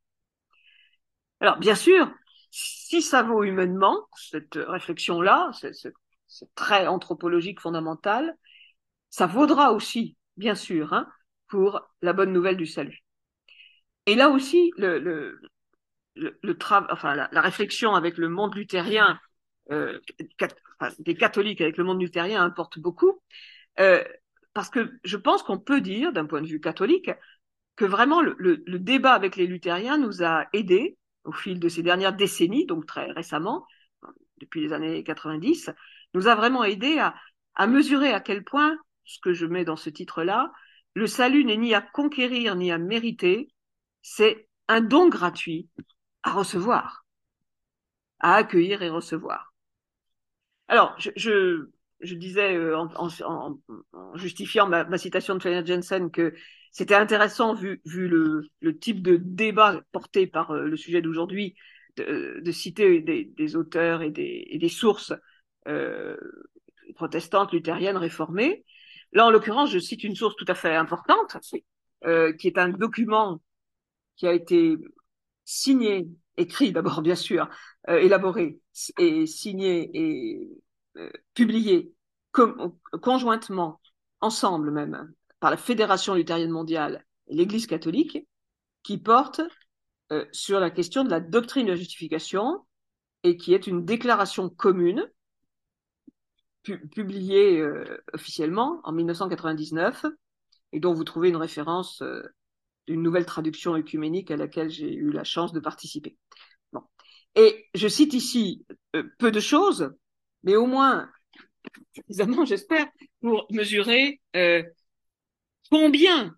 S1: Alors, bien sûr, si ça vaut humainement, cette réflexion-là, ce trait anthropologique fondamental, ça vaudra aussi, bien sûr, hein, pour la bonne nouvelle du salut. Et là aussi, le, le, le, le tra- enfin, la, la réflexion avec le monde luthérien, euh, cat- enfin, des catholiques avec le monde luthérien importe beaucoup, euh, parce que je pense qu'on peut dire, d'un point de vue catholique, que vraiment le, le, le débat avec les luthériens nous a aidés au fil de ces dernières décennies, donc très récemment, depuis les années quatre-vingt-dix, nous a vraiment aidés à, à mesurer à quel point, ce que je mets dans ce titre-là, le salut n'est ni à conquérir ni à mériter, c'est un don gratuit à recevoir, à accueillir et recevoir. Alors, je, je, je disais euh, en, en, en justifiant ma, ma citation de Fleinert Jensen que c'était intéressant, vu, vu le, le type de débat porté par euh, le sujet d'aujourd'hui, de, de citer des, des auteurs et des, et des sources euh, protestantes, luthériennes, réformées. Là, en l'occurrence, je cite une source tout à fait importante, euh, qui est un document qui a été signé, écrit d'abord bien sûr, euh, élaboré et signé et euh, publié com- conjointement, ensemble même, par la Fédération luthérienne mondiale et l'Église catholique, qui porte euh, sur la question de la doctrine de la justification et qui est une déclaration commune pu- publiée euh, officiellement en mille neuf cent quatre-vingt-dix-neuf et dont vous trouvez une référence euh, d'une nouvelle traduction œcuménique à laquelle j'ai eu la chance de participer. Bon. Et je cite ici euh, peu de choses, mais au moins suffisamment, j'espère, pour mesurer euh, combien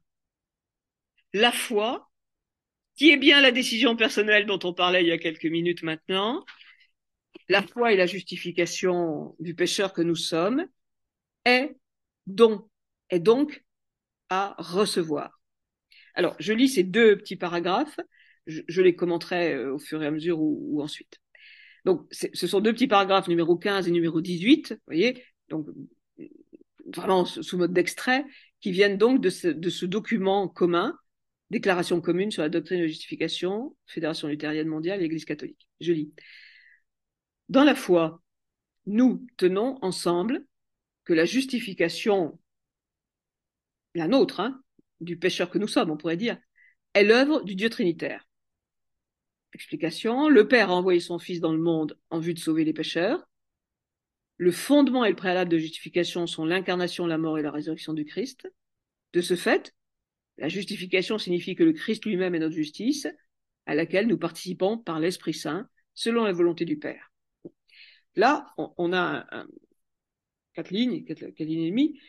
S1: la foi, qui est bien la décision personnelle dont on parlait il y a quelques minutes maintenant, la foi et la justification du pécheur que nous sommes, est don, est donc à recevoir. Alors, je lis ces deux petits paragraphes, je, je les commenterai euh, au fur et à mesure ou, ou ensuite. Donc, ce sont deux petits paragraphes, numéro quinze et numéro dix-huit, vous voyez, donc vraiment sous mode d'extrait, qui viennent donc de ce, de ce document commun, Déclaration commune sur la doctrine de justification, Fédération luthérienne mondiale et Église catholique. Je lis. Dans la foi, nous tenons ensemble que la justification, la nôtre, hein, du pécheur que nous sommes, on pourrait dire, est l'œuvre du Dieu trinitaire. Explication, le Père a envoyé son Fils dans le monde en vue de sauver les pécheurs. Le fondement et le préalable de justification sont l'incarnation, la mort et la résurrection du Christ. De ce fait, la justification signifie que le Christ lui-même est notre justice, à laquelle nous participons par l'Esprit Saint, selon la volonté du Père. Là, on, on a un, un, quatre lignes, quatre, quatre lignes et demie,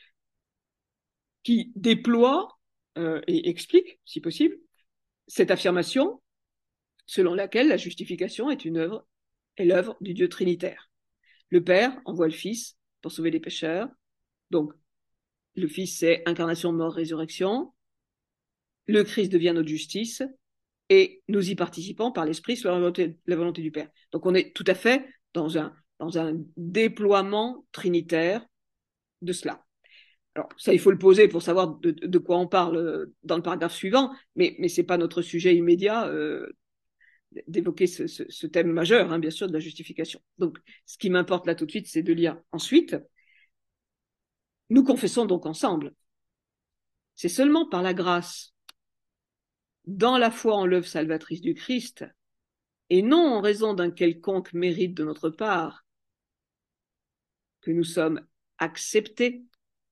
S1: qui déploie euh, et explique, si possible, cette affirmation selon laquelle la justification est une œuvre, est l'œuvre du Dieu trinitaire. Le Père envoie le Fils pour sauver les pécheurs. Donc, le Fils, c'est incarnation, mort, résurrection. Le Christ devient notre justice et nous y participons par l'Esprit sur la volonté, la volonté du Père. Donc, on est tout à fait dans un, dans un déploiement trinitaire de cela. Alors, ça, il faut le poser pour savoir de, de quoi on parle dans le paragraphe suivant, mais, mais ce n'est pas notre sujet immédiat euh, d'évoquer ce, ce, ce thème majeur, hein, bien sûr, de la justification. Donc, ce qui m'importe là tout de suite, c'est de lire ensuite. Nous confessons donc ensemble. C'est seulement par la grâce, dans la foi en l'œuvre salvatrice du Christ, et non en raison d'un quelconque mérite de notre part, que nous sommes acceptés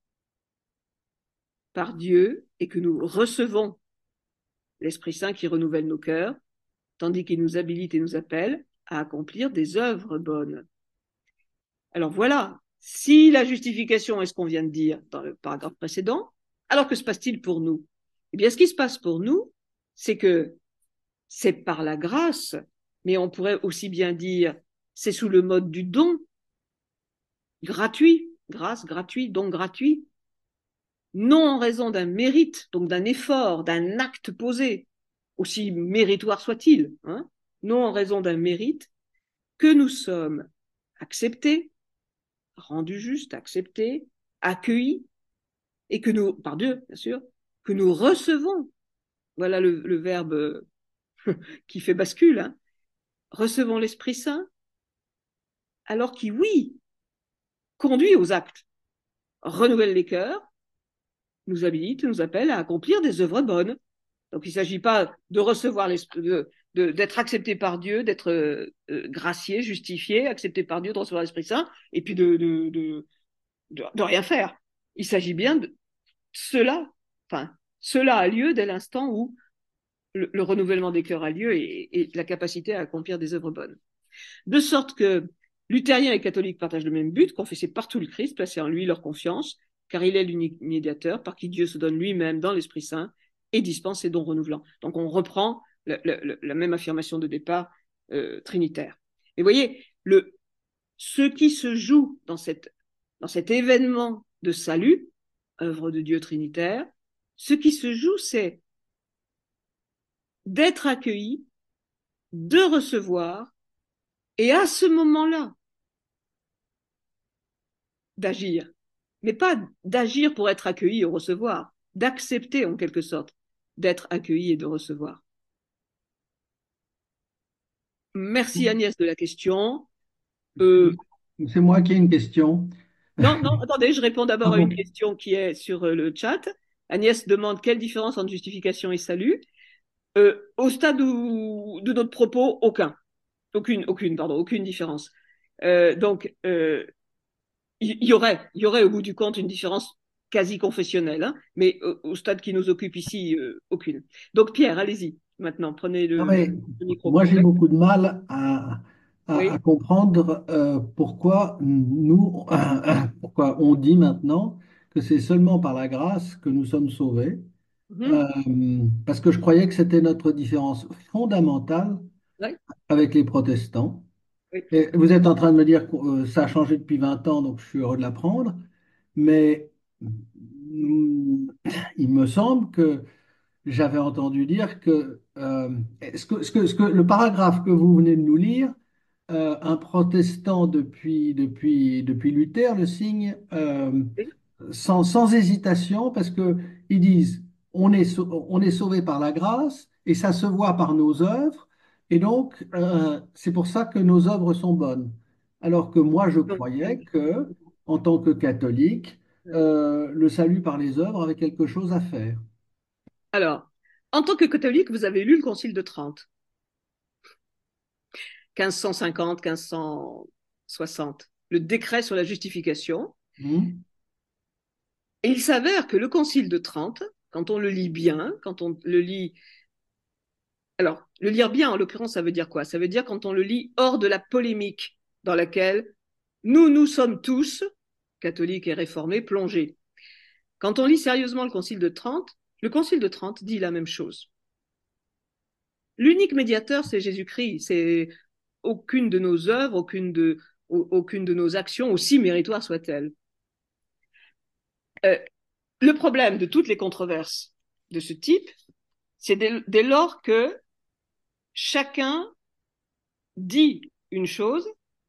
S1: par Dieu et que nous recevons l'Esprit Saint qui renouvelle nos cœurs, tandis qu'il nous habilite et nous appelle à accomplir des œuvres bonnes. Alors voilà, si la justification est ce qu'on vient de dire dans le paragraphe précédent, alors que se passe-t-il pour nous? Eh bien, ce qui se passe pour nous, c'est que c'est par la grâce, mais on pourrait aussi bien dire c'est sous le mode du don, gratuit, grâce, gratuit, don gratuit, non en raison d'un mérite, donc d'un effort, d'un acte posé, aussi méritoire soit-il, hein, non en raison d'un mérite, que nous sommes acceptés, rendus justes, acceptés, accueillis, et que nous, par Dieu, bien sûr, que nous recevons, voilà le, le verbe qui fait bascule, hein, recevons l'Esprit Saint, alors qui, oui, conduit aux actes, renouvelle les cœurs, nous habilite, nous appelle à accomplir des œuvres bonnes. Donc, il ne s'agit pas de recevoir l'esprit, de, de, d'être accepté par Dieu, d'être euh, gracié, justifié, accepté par Dieu, de recevoir l'Esprit Saint, et puis de, de, de, de, de rien faire. Il s'agit bien de cela, enfin, cela a lieu dès l'instant où le, le renouvellement des cœurs a lieu et, et la capacité à accomplir des œuvres bonnes. De sorte que luthériens et catholiques partagent le même but, confesser partout le Christ, placer en lui leur confiance, car il est l'unique médiateur par qui Dieu se donne lui-même dans l'Esprit Saint et dispense ses dons renouvelants. Donc on reprend la, la, la même affirmation de départ euh, trinitaire. Et vous voyez, le, ce qui se joue dans, cette, dans cet événement de salut, œuvre de Dieu trinitaire, ce qui se joue, c'est d'être accueilli, de recevoir, et à ce moment-là, d'agir. Mais pas d'agir pour être accueilli ou recevoir, d'accepter en quelque sorte d'être accueilli et de recevoir. Merci Agnès de la question.
S6: Euh... C'est moi qui ai une question.
S1: Non, non, attendez, je réponds d'abord
S6: ah
S1: à
S6: bon.
S1: une question qui est sur le chat. Agnès demande quelle différence entre justification et salut. Euh, au stade où, de notre propos, aucun. Aucune, aucune, pardon, aucune différence. Euh, donc, euh, il y aurait, il y aurait au bout du compte une différence quasi confessionnelle, hein, mais au, au stade qui nous occupe ici, euh, aucune. Donc Pierre, allez-y, maintenant, prenez le,
S6: mais,
S1: le micro.
S6: Moi, j'ai beaucoup de mal à, à,
S1: oui.
S6: à comprendre euh, pourquoi nous, euh, pourquoi on dit maintenant que c'est seulement par la grâce que nous sommes sauvés,
S1: Mm-hmm.
S6: euh, parce que je croyais que c'était notre différence fondamentale
S1: oui.
S6: avec les protestants.
S1: Oui.
S6: Et vous êtes en train de me dire que euh, ça a changé depuis vingt ans, donc je suis heureux de l'apprendre. Mais mm, il me semble que j'avais entendu dire que, euh, ce que, ce que, ce que le paragraphe que vous venez de nous lire, euh, un protestant depuis, depuis, depuis Luther le signe euh,
S1: Oui.
S6: sans, sans hésitation parce que ils disent on est, on est sauvé par la grâce et ça se voit par nos œuvres. Et donc, euh, c'est pour ça que nos œuvres sont bonnes. Alors que moi, je croyais que, en tant que catholique, euh, le salut par les œuvres avait quelque chose à faire.
S1: Alors, en tant que catholique, vous avez lu le Concile de Trente. quinze cent cinquante, quinze cent soixante. Le décret sur la justification.
S6: Mmh.
S1: Et il s'avère que le Concile de Trente, quand on le lit bien, quand on le lit... Alors, le lire bien, en l'occurrence, ça veut dire quoi? Ça veut dire quand on le lit hors de la polémique dans laquelle nous, nous sommes tous, catholiques et réformés, plongés. Quand on lit sérieusement le Concile de Trente, le Concile de Trente dit la même chose. L'unique médiateur, c'est Jésus-Christ. C'est aucune de nos œuvres, aucune de, aucune de nos actions, aussi méritoires soient-elles. Euh, le problème de toutes les controverses de ce type, c'est dès, dès lors que chacun dit une chose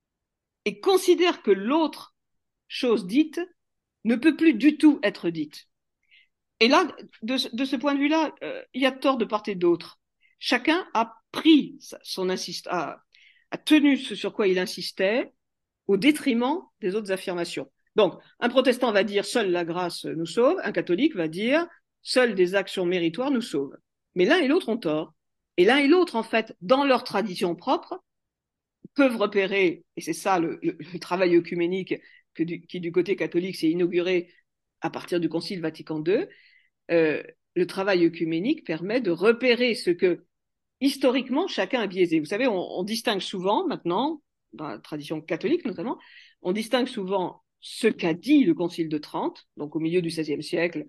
S1: et considère que l'autre chose dite ne peut plus du tout être dite. Et là, de, de ce point de vue-là, euh, il y a tort de part et d'autre. Chacun a pris son insiste, a, a tenu ce sur quoi il insistait au détriment des autres affirmations. Donc, un protestant va dire « seule la grâce nous sauve », un catholique va dire « seules des actions méritoires nous sauvent ». Mais l'un et l'autre ont tort. Et l'un et l'autre, en fait, dans leur tradition propre, peuvent repérer, et c'est ça le, le, le travail œcuménique que du, qui, du côté catholique, s'est inauguré à partir du Concile Vatican deux, euh, le travail œcuménique permet de repérer ce que, historiquement, chacun a biaisé. Vous savez, on, on distingue souvent, maintenant, dans la tradition catholique notamment, on distingue souvent ce qu'a dit le Concile de Trente, donc au milieu du seizième siècle,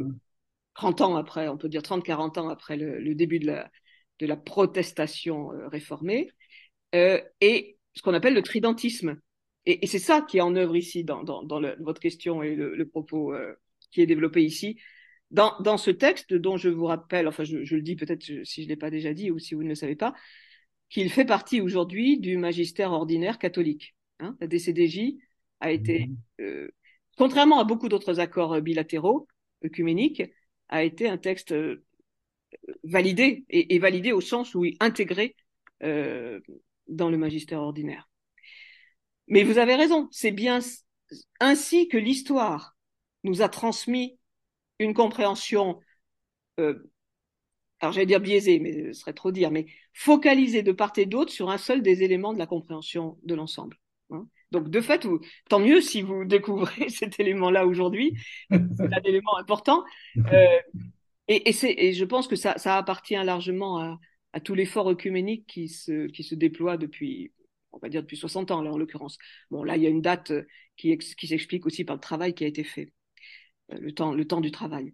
S1: trente ans après, on peut dire trente quarante ans après le, le début de la, de la protestation euh, réformée, euh, et ce qu'on appelle le tridentisme. Et, et c'est ça qui est en œuvre ici, dans, dans, dans le, votre question et le, le propos euh, qui est développé ici. Dans, dans ce texte dont je vous rappelle, enfin je, je le dis peut-être si je ne l'ai pas déjà dit ou si vous ne le savez pas, qu'il fait partie aujourd'hui du magistère ordinaire catholique. Hein, la D C D J a été, euh, contrairement à beaucoup d'autres accords bilatéraux, œcuméniques, a été un texte euh, validé, et, et validé au sens où il est intégré euh, dans le magistère ordinaire. Mais vous avez raison, c'est bien ainsi que l'histoire nous a transmis une compréhension, euh, alors j'allais dire biaisée, mais ce serait trop dire, mais focalisée de part et d'autre sur un seul des éléments de la compréhension de l'ensemble. Hein. Donc de fait, vous, tant mieux si vous découvrez cet élément-là aujourd'hui, c'est un élément important. Euh, et, et, c'est, et je pense que ça, ça appartient largement à, à tout l'effort œcuménique qui se, qui se déploie depuis, on va dire depuis soixante ans, là, en l'occurrence. Bon, là, il y a une date qui, ex, qui s'explique aussi par le travail qui a été fait, le temps, le temps du travail.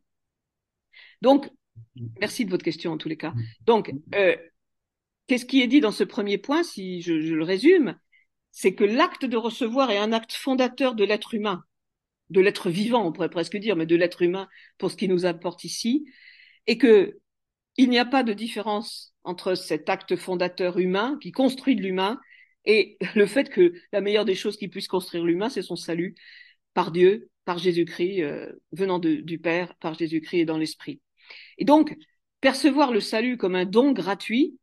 S1: Donc, merci de votre question en tous les cas. Donc, euh, qu'est-ce qui est dit dans ce premier point, si je, je le résume, c'est que l'acte de recevoir est un acte fondateur de l'être humain, de l'être vivant, on pourrait presque dire, mais de l'être humain pour ce qui nous apporte ici, et que il n'y a pas de différence entre cet acte fondateur humain qui construit de l'humain et le fait que la meilleure des choses qui puisse construire l'humain, c'est son salut par Dieu, par Jésus-Christ, euh, venant de, du Père, par Jésus-Christ et dans l'Esprit. Et donc, percevoir le salut comme un don gratuit,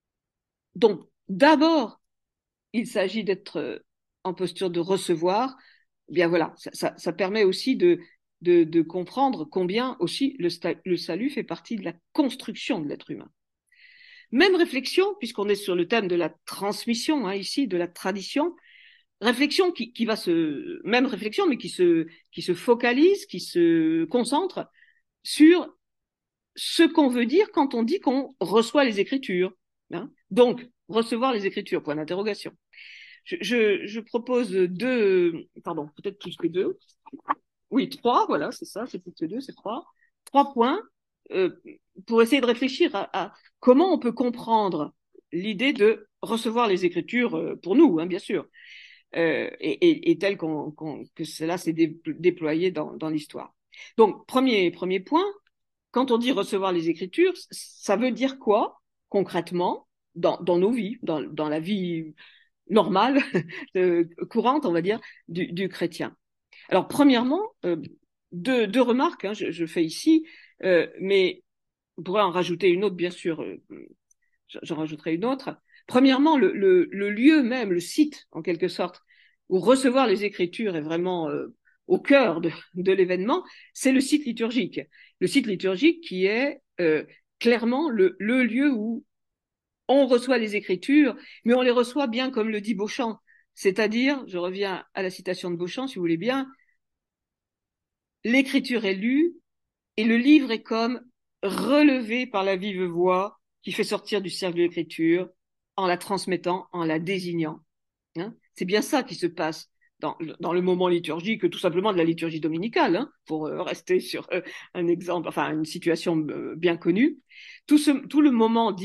S1: donc d'abord, il s'agit d'être en posture de recevoir, eh bien voilà, ça, ça, ça permet aussi de, de, de comprendre combien aussi le, le salut fait partie de la construction de l'être humain. Même réflexion, puisqu'on est sur le thème de la transmission, hein, ici, de la tradition, réflexion qui, qui va se, même réflexion, mais qui se, qui se focalise, qui se concentre sur ce qu'on veut dire quand on dit qu'on reçoit les Écritures. Hein. Donc, recevoir les Écritures, point d'interrogation. Je, je, je propose deux, pardon, peut-être plus que deux. Oui, trois, voilà, c'est ça, c'est plus que deux, c'est trois. Trois points euh, pour essayer de réfléchir à, à comment on peut comprendre l'idée de recevoir les Écritures euh, pour nous, hein, bien sûr, euh, et, et, et tel qu'on, qu'on, que cela s'est dé, déployé dans, dans l'histoire. Donc, premier, premier point, quand on dit recevoir les Écritures, ça veut dire quoi, concrètement, dans, dans nos vies, dans, dans la vie normale, euh, courante, on va dire, du, du chrétien. Alors, premièrement, euh, deux, deux remarques, hein, je, je fais ici, euh, mais on pourrait en rajouter une autre, bien sûr, euh, j'en rajouterai une autre. Premièrement, le, le, le lieu même, le site, en quelque sorte, où recevoir les Écritures est vraiment euh, au cœur de, de l'événement, c'est le site liturgique. Le site liturgique qui est euh, clairement le, le lieu où on reçoit les Écritures, mais on les reçoit bien comme le dit Beauchamp. C'est-à-dire, je reviens à la citation de Beauchamp, si vous voulez bien, l'écriture est lue et le livre est comme relevé par la vive voix qui fait sortir du cercle de l'écriture en la transmettant, en la désignant. Hein, c'est bien ça qui se passe dans, dans le moment liturgique, tout simplement de la liturgie dominicale, hein, pour euh, rester sur euh, un exemple, enfin une situation euh, bien connue. Tout, ce, tout le moment dit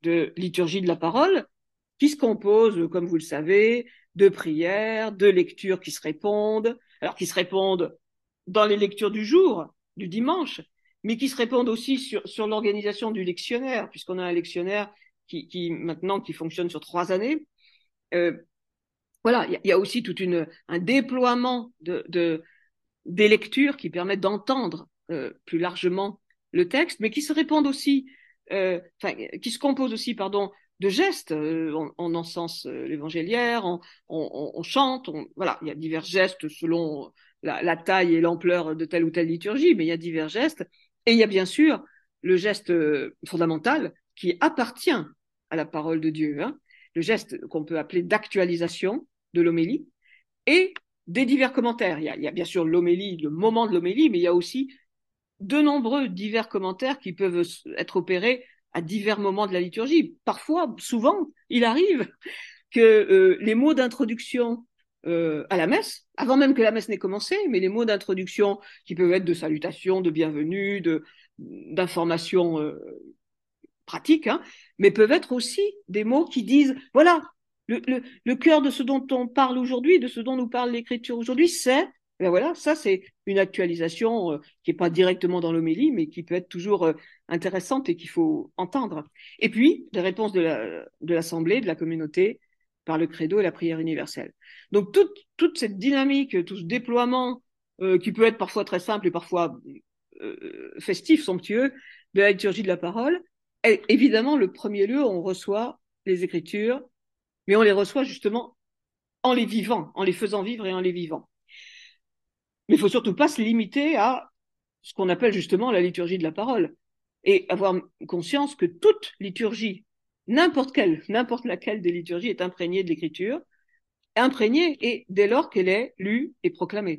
S1: de liturgie de la parole qui se compose, comme vous le savez, de prières, de lectures qui se répondent, alors qui se répondent dans les lectures du jour, du dimanche, mais qui se répondent aussi sur, sur l'organisation du lectionnaire, puisqu'on a un lectionnaire qui, qui maintenant qui fonctionne sur trois années. Euh, voilà, il y, y a aussi tout une, un déploiement de, de, des lectures qui permettent d'entendre euh, plus largement le texte, mais qui se répondent aussi, euh, enfin, qui se composent aussi, pardon, de gestes. Euh, on, on encense euh, l'évangéliaire, on, on, on chante, on, voilà, il y a divers gestes selon la, la taille et l'ampleur de telle ou telle liturgie, mais il y a divers gestes. Et il y a bien sûr le geste euh, fondamental qui appartient à la parole de Dieu, hein, le geste qu'on peut appeler d'actualisation de l'homélie et des divers commentaires. Il y a, il y a bien sûr l'homélie, le moment de l'homélie, mais il y a aussi de nombreux divers commentaires qui peuvent être opérés à divers moments de la liturgie. Parfois, souvent, il arrive que euh, les mots d'introduction euh, à la messe, avant même que la messe n'ait commencé, mais les mots d'introduction qui peuvent être de salutation, de bienvenue, de, d'information euh, pratique, hein, mais peuvent être aussi des mots qui disent, voilà, le, le, le cœur de ce dont on parle aujourd'hui, de ce dont nous parle l'Écriture aujourd'hui, c'est, ben voilà, ça c'est une actualisation euh, qui n'est pas directement dans l'homélie, mais qui peut être toujours euh, intéressante et qu'il faut entendre. Et puis, les réponses de, la, de l'Assemblée, de la communauté, par le credo et la prière universelle. Donc, toute, toute cette dynamique, tout ce déploiement, euh, qui peut être parfois très simple et parfois euh, festif, somptueux, de la liturgie de la parole, est évidemment le premier lieu où on reçoit les Écritures, mais on les reçoit justement en les vivant, en les faisant vivre et en les vivant. Mais il faut surtout pas se limiter à ce qu'on appelle justement la liturgie de la parole et avoir conscience que toute liturgie, n'importe quelle, n'importe laquelle des liturgies est imprégnée de l'Écriture, imprégnée et dès lors qu'elle est lue et proclamée,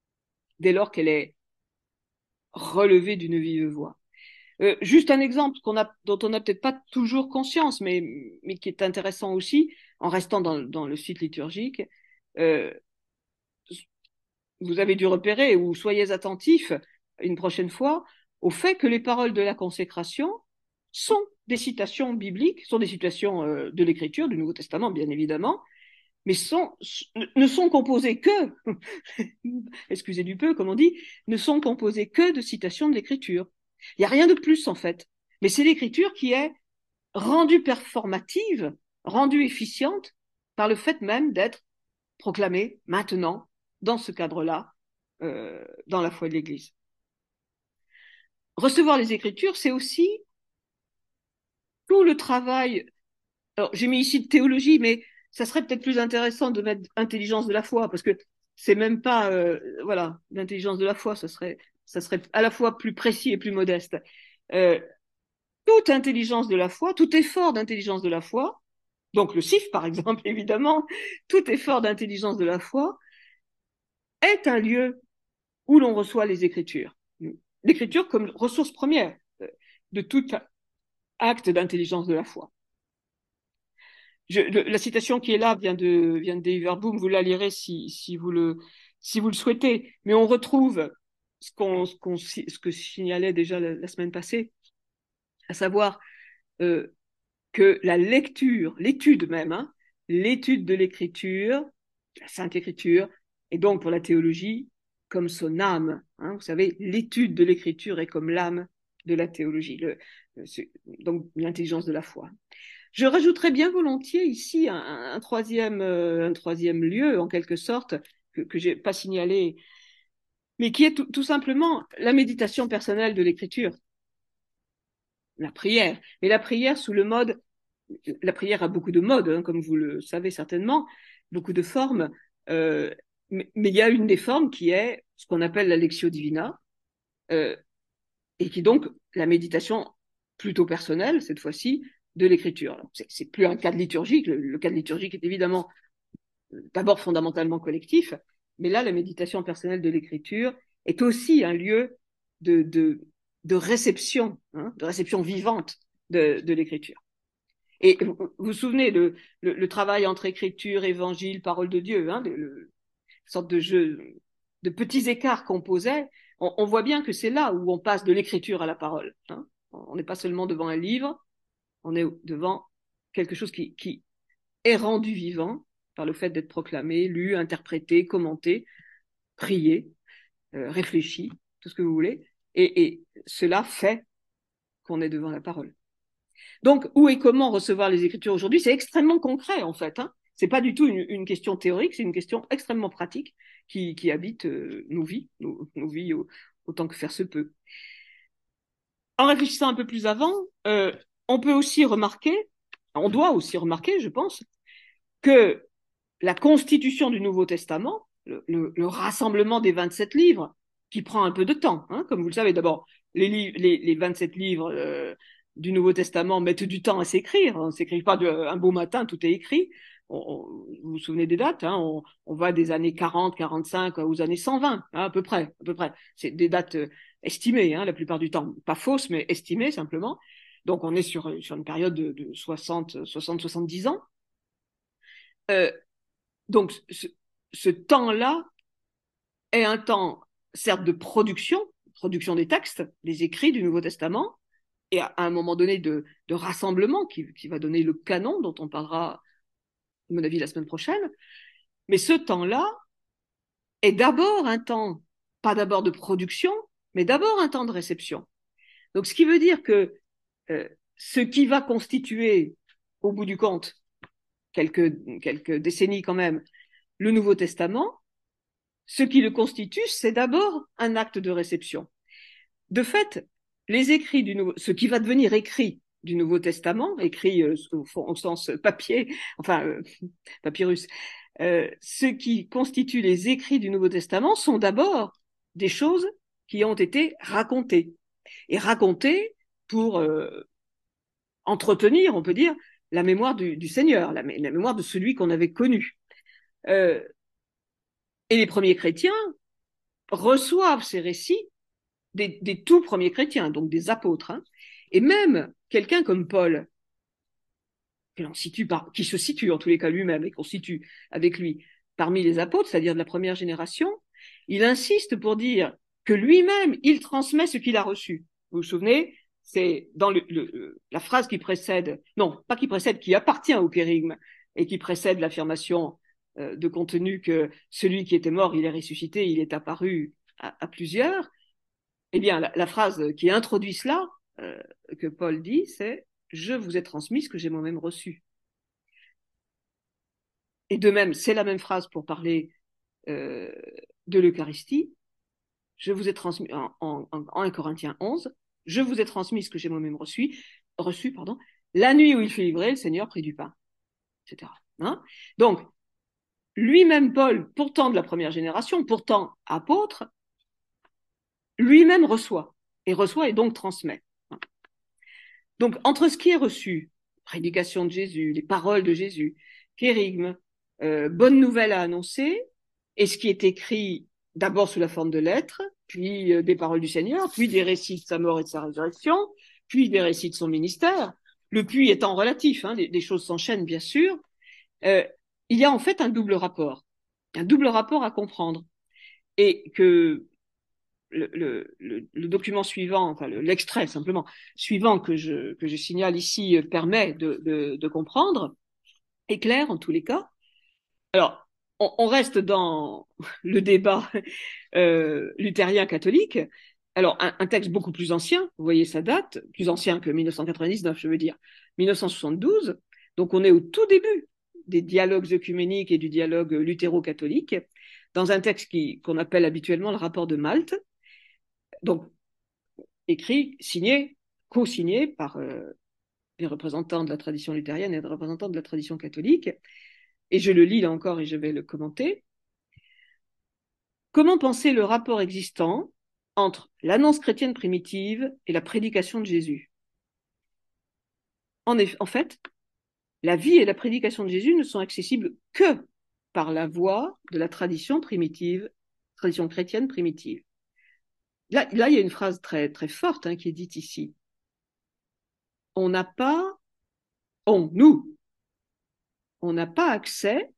S1: dès lors qu'elle est relevée d'une vive voix. Euh, juste un exemple qu'on a, dont on n'a peut-être pas toujours conscience, mais, mais qui est intéressant aussi, en restant dans, dans le site liturgique, euh, vous avez dû repérer, ou soyez attentifs une prochaine fois, au fait que les paroles de la consécration sont des citations bibliques, sont des citations euh, de l'Écriture, du Nouveau Testament, bien évidemment, mais sont, ne sont composées que, excusez du peu, comme on dit, ne sont composées que de citations de l'Écriture. Il n'y a rien de plus, en fait. Mais c'est l'Écriture qui est rendue performative, rendue efficiente par le fait même d'être proclamée maintenant, dans ce cadre-là, euh, dans la foi de l'Église. Recevoir les Écritures, c'est aussi tout le travail. Alors, j'ai mis ici de théologie, mais ça serait peut-être plus intéressant de mettre intelligence de la foi, parce que c'est même pas, euh, voilà, l'intelligence de la foi, ça serait, ça serait à la fois plus précis et plus modeste. Euh, toute intelligence de la foi, tout effort d'intelligence de la foi, donc le C I F par exemple, évidemment, tout effort d'intelligence de la foi est un lieu où l'on reçoit les Écritures. L'Écriture comme ressource première de tout acte d'intelligence de la foi. Je, le, la citation qui est là vient de vient de Dei Verbum, vous la lirez si si vous le si vous le souhaitez, mais on retrouve ce qu'on ce qu'on ce que signalait déjà la, la semaine passée, à savoir euh, que la lecture, l'étude même, hein, l'étude de l'Écriture, la Sainte Écriture, et donc pour la théologie comme son âme. Hein, vous savez, l'étude de l'Écriture est comme l'âme de la théologie, le, donc l'intelligence de la foi. Je rajouterais bien volontiers ici un, un, troisième, euh, un troisième lieu, en quelque sorte, que, que je n'ai pas signalé, mais qui est tout, tout simplement la méditation personnelle de l'Écriture. La prière. Mais la prière sous le mode, la prière a beaucoup de modes, hein, comme vous le savez certainement, beaucoup de formes, euh, mais, mais il y a une des formes qui est ce qu'on appelle la lectio divina, euh, et qui est donc la méditation plutôt personnelle, cette fois-ci, de l'écriture. C'est, c'est plus un cadre liturgique, le, le cadre liturgique est évidemment d'abord fondamentalement collectif, mais là, la méditation personnelle de l'écriture est aussi un lieu de, de, de réception, hein, de réception vivante de, de l'écriture. Et vous vous, vous souvenez, le, le, le travail entre écriture, évangile, parole de Dieu, hein, le, le sorte de jeu, de petits écarts qu'on posait, on, on voit bien que c'est là où on passe de l'écriture à la parole. Hein. On n'est pas seulement devant un livre, On est devant quelque chose qui, qui est rendu vivant par le fait d'être proclamé, lu, interprété, commenté, prié, euh, réfléchi, tout ce que vous voulez. Et, et cela fait qu'on est devant la parole. Donc, où et comment recevoir les Écritures aujourd'hui, c'est extrêmement concret en fait. Hein. C'est pas du tout une, une question théorique, c'est une question extrêmement pratique qui, qui habite euh, nos vies, nos, nos vies au, autant que faire se peut. En réfléchissant un peu plus avant, euh, on peut aussi remarquer, on doit aussi remarquer, je pense, que la constitution du Nouveau Testament, le, le, le rassemblement des vingt-sept livres, qui prend un peu de temps, hein, comme vous le savez, d'abord, les, les, les vingt-sept livres euh, du Nouveau Testament mettent du temps à s'écrire, on ne s'écrit pas de, un beau matin, tout est écrit. On, on, vous vous souvenez des dates, hein, on, on va des années quarante, quarante-cinq aux années cent vingt, hein, à peu près, à peu près. C'est des dates euh, estimées, hein, la plupart du temps, pas fausses, mais estimées simplement. Donc on est sur, sur une période de, de soixante, soixante-dix ans. Euh, donc ce, ce temps-là est un temps, certes, de production, production des textes, des écrits du Nouveau Testament, et à un moment donné de, de rassemblement qui, qui va donner le canon dont on parlera, à mon avis, la semaine prochaine. Mais ce temps-là est d'abord un temps, pas d'abord de production, mais d'abord un temps de réception. Donc, ce qui veut dire que euh, ce qui va constituer, au bout du compte, quelques, quelques décennies quand même, le Nouveau Testament, ce qui le constitue, c'est d'abord un acte de réception. De fait, les écrits du Nouveau, ce qui va devenir écrit du Nouveau Testament, écrit euh, au, au sens papier, enfin euh, papyrus, euh, ce qui constitue les écrits du Nouveau Testament sont d'abord des choses qui ont été racontées. Et racontées pour euh, entretenir, on peut dire, la mémoire du, du Seigneur, la, la mémoire de celui qu'on avait connu. Euh, et les premiers chrétiens reçoivent ces récits des, des tout premiers chrétiens, donc des apôtres. Hein. Et même quelqu'un comme Paul, qui, situe par, qui se situe en tous les cas lui-même et qu'on situe avec lui parmi les apôtres, c'est-à-dire de la première génération, il insiste pour dire que lui-même, il transmet ce qu'il a reçu. Vous vous souvenez, c'est dans le, le, la phrase qui précède, non, pas qui précède, qui appartient au kérigme et qui précède l'affirmation euh, de contenu que celui qui était mort, il est ressuscité, il est apparu à, à plusieurs. Eh bien, la, la phrase qui introduit cela, euh, que Paul dit, c'est « Je vous ai transmis ce que j'ai moi-même reçu ». Et de même, c'est la même phrase pour parler euh, de l'Eucharistie. Je vous ai transmis, en, en, en un Corinthiens onze, « Je vous ai transmis ce que j'ai moi-même reçu, reçu pardon, la nuit où il fut livré, le Seigneur prit du pain, et cetera. Hein. Donc, lui-même Paul, pourtant de la première génération, pourtant apôtre, lui-même reçoit, et reçoit et donc transmet. Donc, entre ce qui est reçu, prédication de Jésus, les paroles de Jésus, kérigme, euh, bonne nouvelle à annoncer, et ce qui est écrit d'abord sous la forme de lettres, puis euh, des paroles du Seigneur, puis des récits de sa mort et de sa résurrection, puis des récits de son ministère, le puis étant relatif, hein, les, les choses s'enchaînent bien sûr, euh, il y a en fait un double rapport, un double rapport à comprendre, et que Le, le, le, le document suivant, enfin l'extrait simplement suivant que je, que je signale ici permet de, de, de comprendre, est clair en tous les cas. Alors, on, on reste dans le débat euh, luthérien-catholique. Alors, un, un texte beaucoup plus ancien, vous voyez sa date, plus ancien que mille neuf cent quatre-vingt-dix-neuf, je veux dire, mille neuf cent soixante-douze. Donc, on est au tout début des dialogues œcuméniques et du dialogue luthéro-catholique, dans un texte qui, qu'on appelle habituellement le rapport de Malte. Donc, écrit, signé, co-signé par euh, les représentants de la tradition luthérienne et les représentants de la tradition catholique. Et je le lis là encore et je vais le commenter. Comment penser le rapport existant entre l'annonce chrétienne primitive et la prédication de Jésus ? En, effet, en fait, la vie et la prédication de Jésus ne sont accessibles que par la voie de la tradition primitive, tradition chrétienne primitive. Là, là, il y a une phrase très, très forte hein, qui est dite ici. On n'a pas, on, nous, on n'a pas accès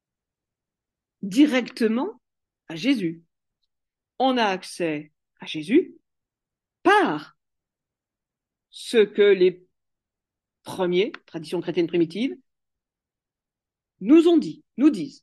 S1: directement à Jésus. On a accès à Jésus par ce que les premiers, tradition chrétienne primitive, nous ont dit, nous disent.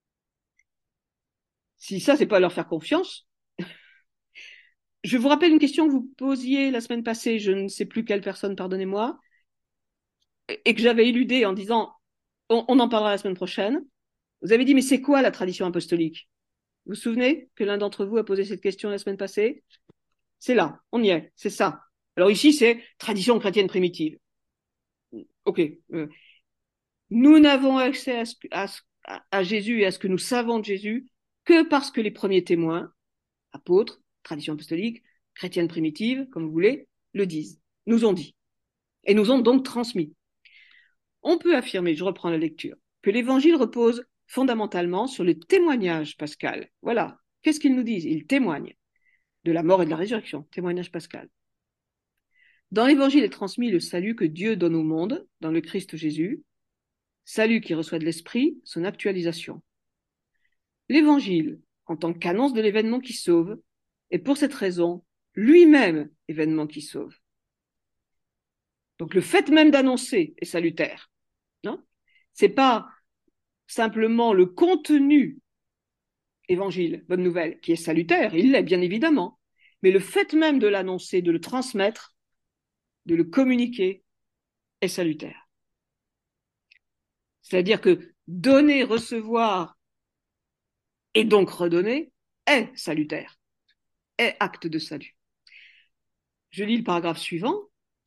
S1: Si ça, c'est pas leur faire confiance, je vous rappelle une question que vous posiez la semaine passée, je ne sais plus quelle personne, pardonnez-moi, et que j'avais éludée en disant, on, on en parlera la semaine prochaine. Vous avez dit, mais c'est quoi la tradition apostolique? Vous vous souvenez que l'un d'entre vous a posé cette question la semaine passée? C'est là, on y est, c'est ça. Alors ici, c'est tradition chrétienne primitive. Ok. Euh, nous n'avons accès à, ce, à, à Jésus et à ce que nous savons de Jésus que parce que les premiers témoins, apôtres, tradition apostolique, chrétienne primitive, comme vous voulez, le disent, nous ont dit, et nous ont donc transmis. On peut affirmer, je reprends la lecture, que l'évangile repose fondamentalement sur le témoignage pascal. Voilà. Qu'est-ce qu'ils nous disent? Ils témoignent de la mort et de la résurrection. Témoignage pascal. Dans l'évangile est transmis le salut que Dieu donne au monde, dans le Christ Jésus, salut qui reçoit de l'Esprit, son actualisation. L'évangile, en tant qu'annonce de l'événement qui sauve, est pour cette raison lui-même événement qui sauve. Donc le fait même d'annoncer est salutaire. Non? C'est pas simplement le contenu évangile, bonne nouvelle, qui est salutaire, il l'est bien évidemment, mais le fait même de l'annoncer, de le transmettre, de le communiquer, est salutaire. C'est-à-dire que donner, recevoir et donc redonner est salutaire, est acte de salut. Je lis le paragraphe suivant,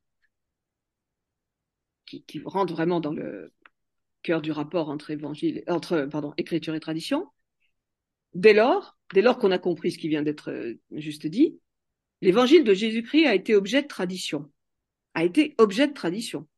S1: qui, qui rentre vraiment dans le cœur du rapport entre évangile, entre, pardon, écriture et tradition. Dès lors, dès lors qu'on a compris ce qui vient d'être juste dit, l'évangile de Jésus-Christ a été objet de tradition, a été objet de tradition.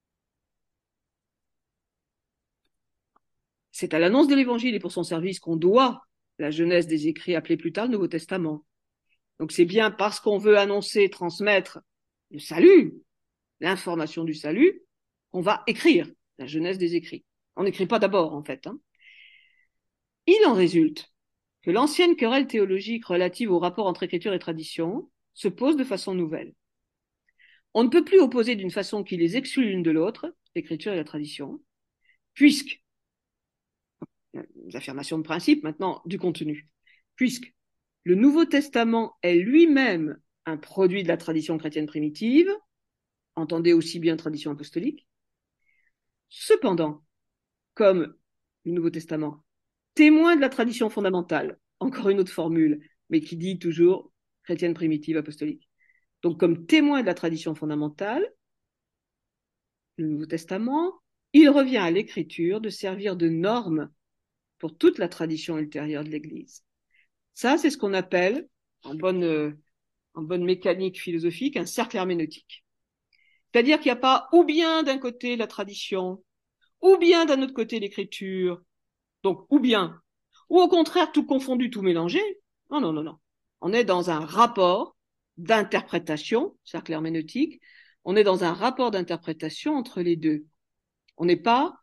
S1: C'est à l'annonce de l'évangile et pour son service qu'on doit la genèse des écrits appelés plus tard le Nouveau Testament. Donc c'est bien parce qu'on veut annoncer, transmettre le salut, l'information du salut, qu'on va écrire la genèse des écrits. On n'écrit pas d'abord, en fait. Hein. Il en résulte que l'ancienne querelle théologique relative au rapport entre écriture et tradition se pose de façon nouvelle. On ne peut plus opposer d'une façon qui les exclut l'une de l'autre, l'écriture et la tradition, puisque, les affirmations de principe maintenant du contenu, puisque le Nouveau Testament est lui-même un produit de la tradition chrétienne primitive, entendez aussi bien tradition apostolique. Cependant, comme le Nouveau Testament, témoin de la tradition fondamentale, encore une autre formule, mais qui dit toujours chrétienne primitive apostolique. Donc, comme témoin de la tradition fondamentale, le Nouveau Testament, il revient à l'Écriture de servir de norme pour toute la tradition ultérieure de l'Église. Ça, c'est ce qu'on appelle, en bonne, euh, en bonne mécanique philosophique, un cercle herméneutique. C'est-à-dire qu'il n'y a pas ou bien d'un côté la tradition, ou bien d'un autre côté l'Écriture, donc ou bien, ou au contraire tout confondu, tout mélangé. Non, non, non, non. On est dans un rapport d'interprétation, cercle herméneutique, on est dans un rapport d'interprétation entre les deux. On n'est pas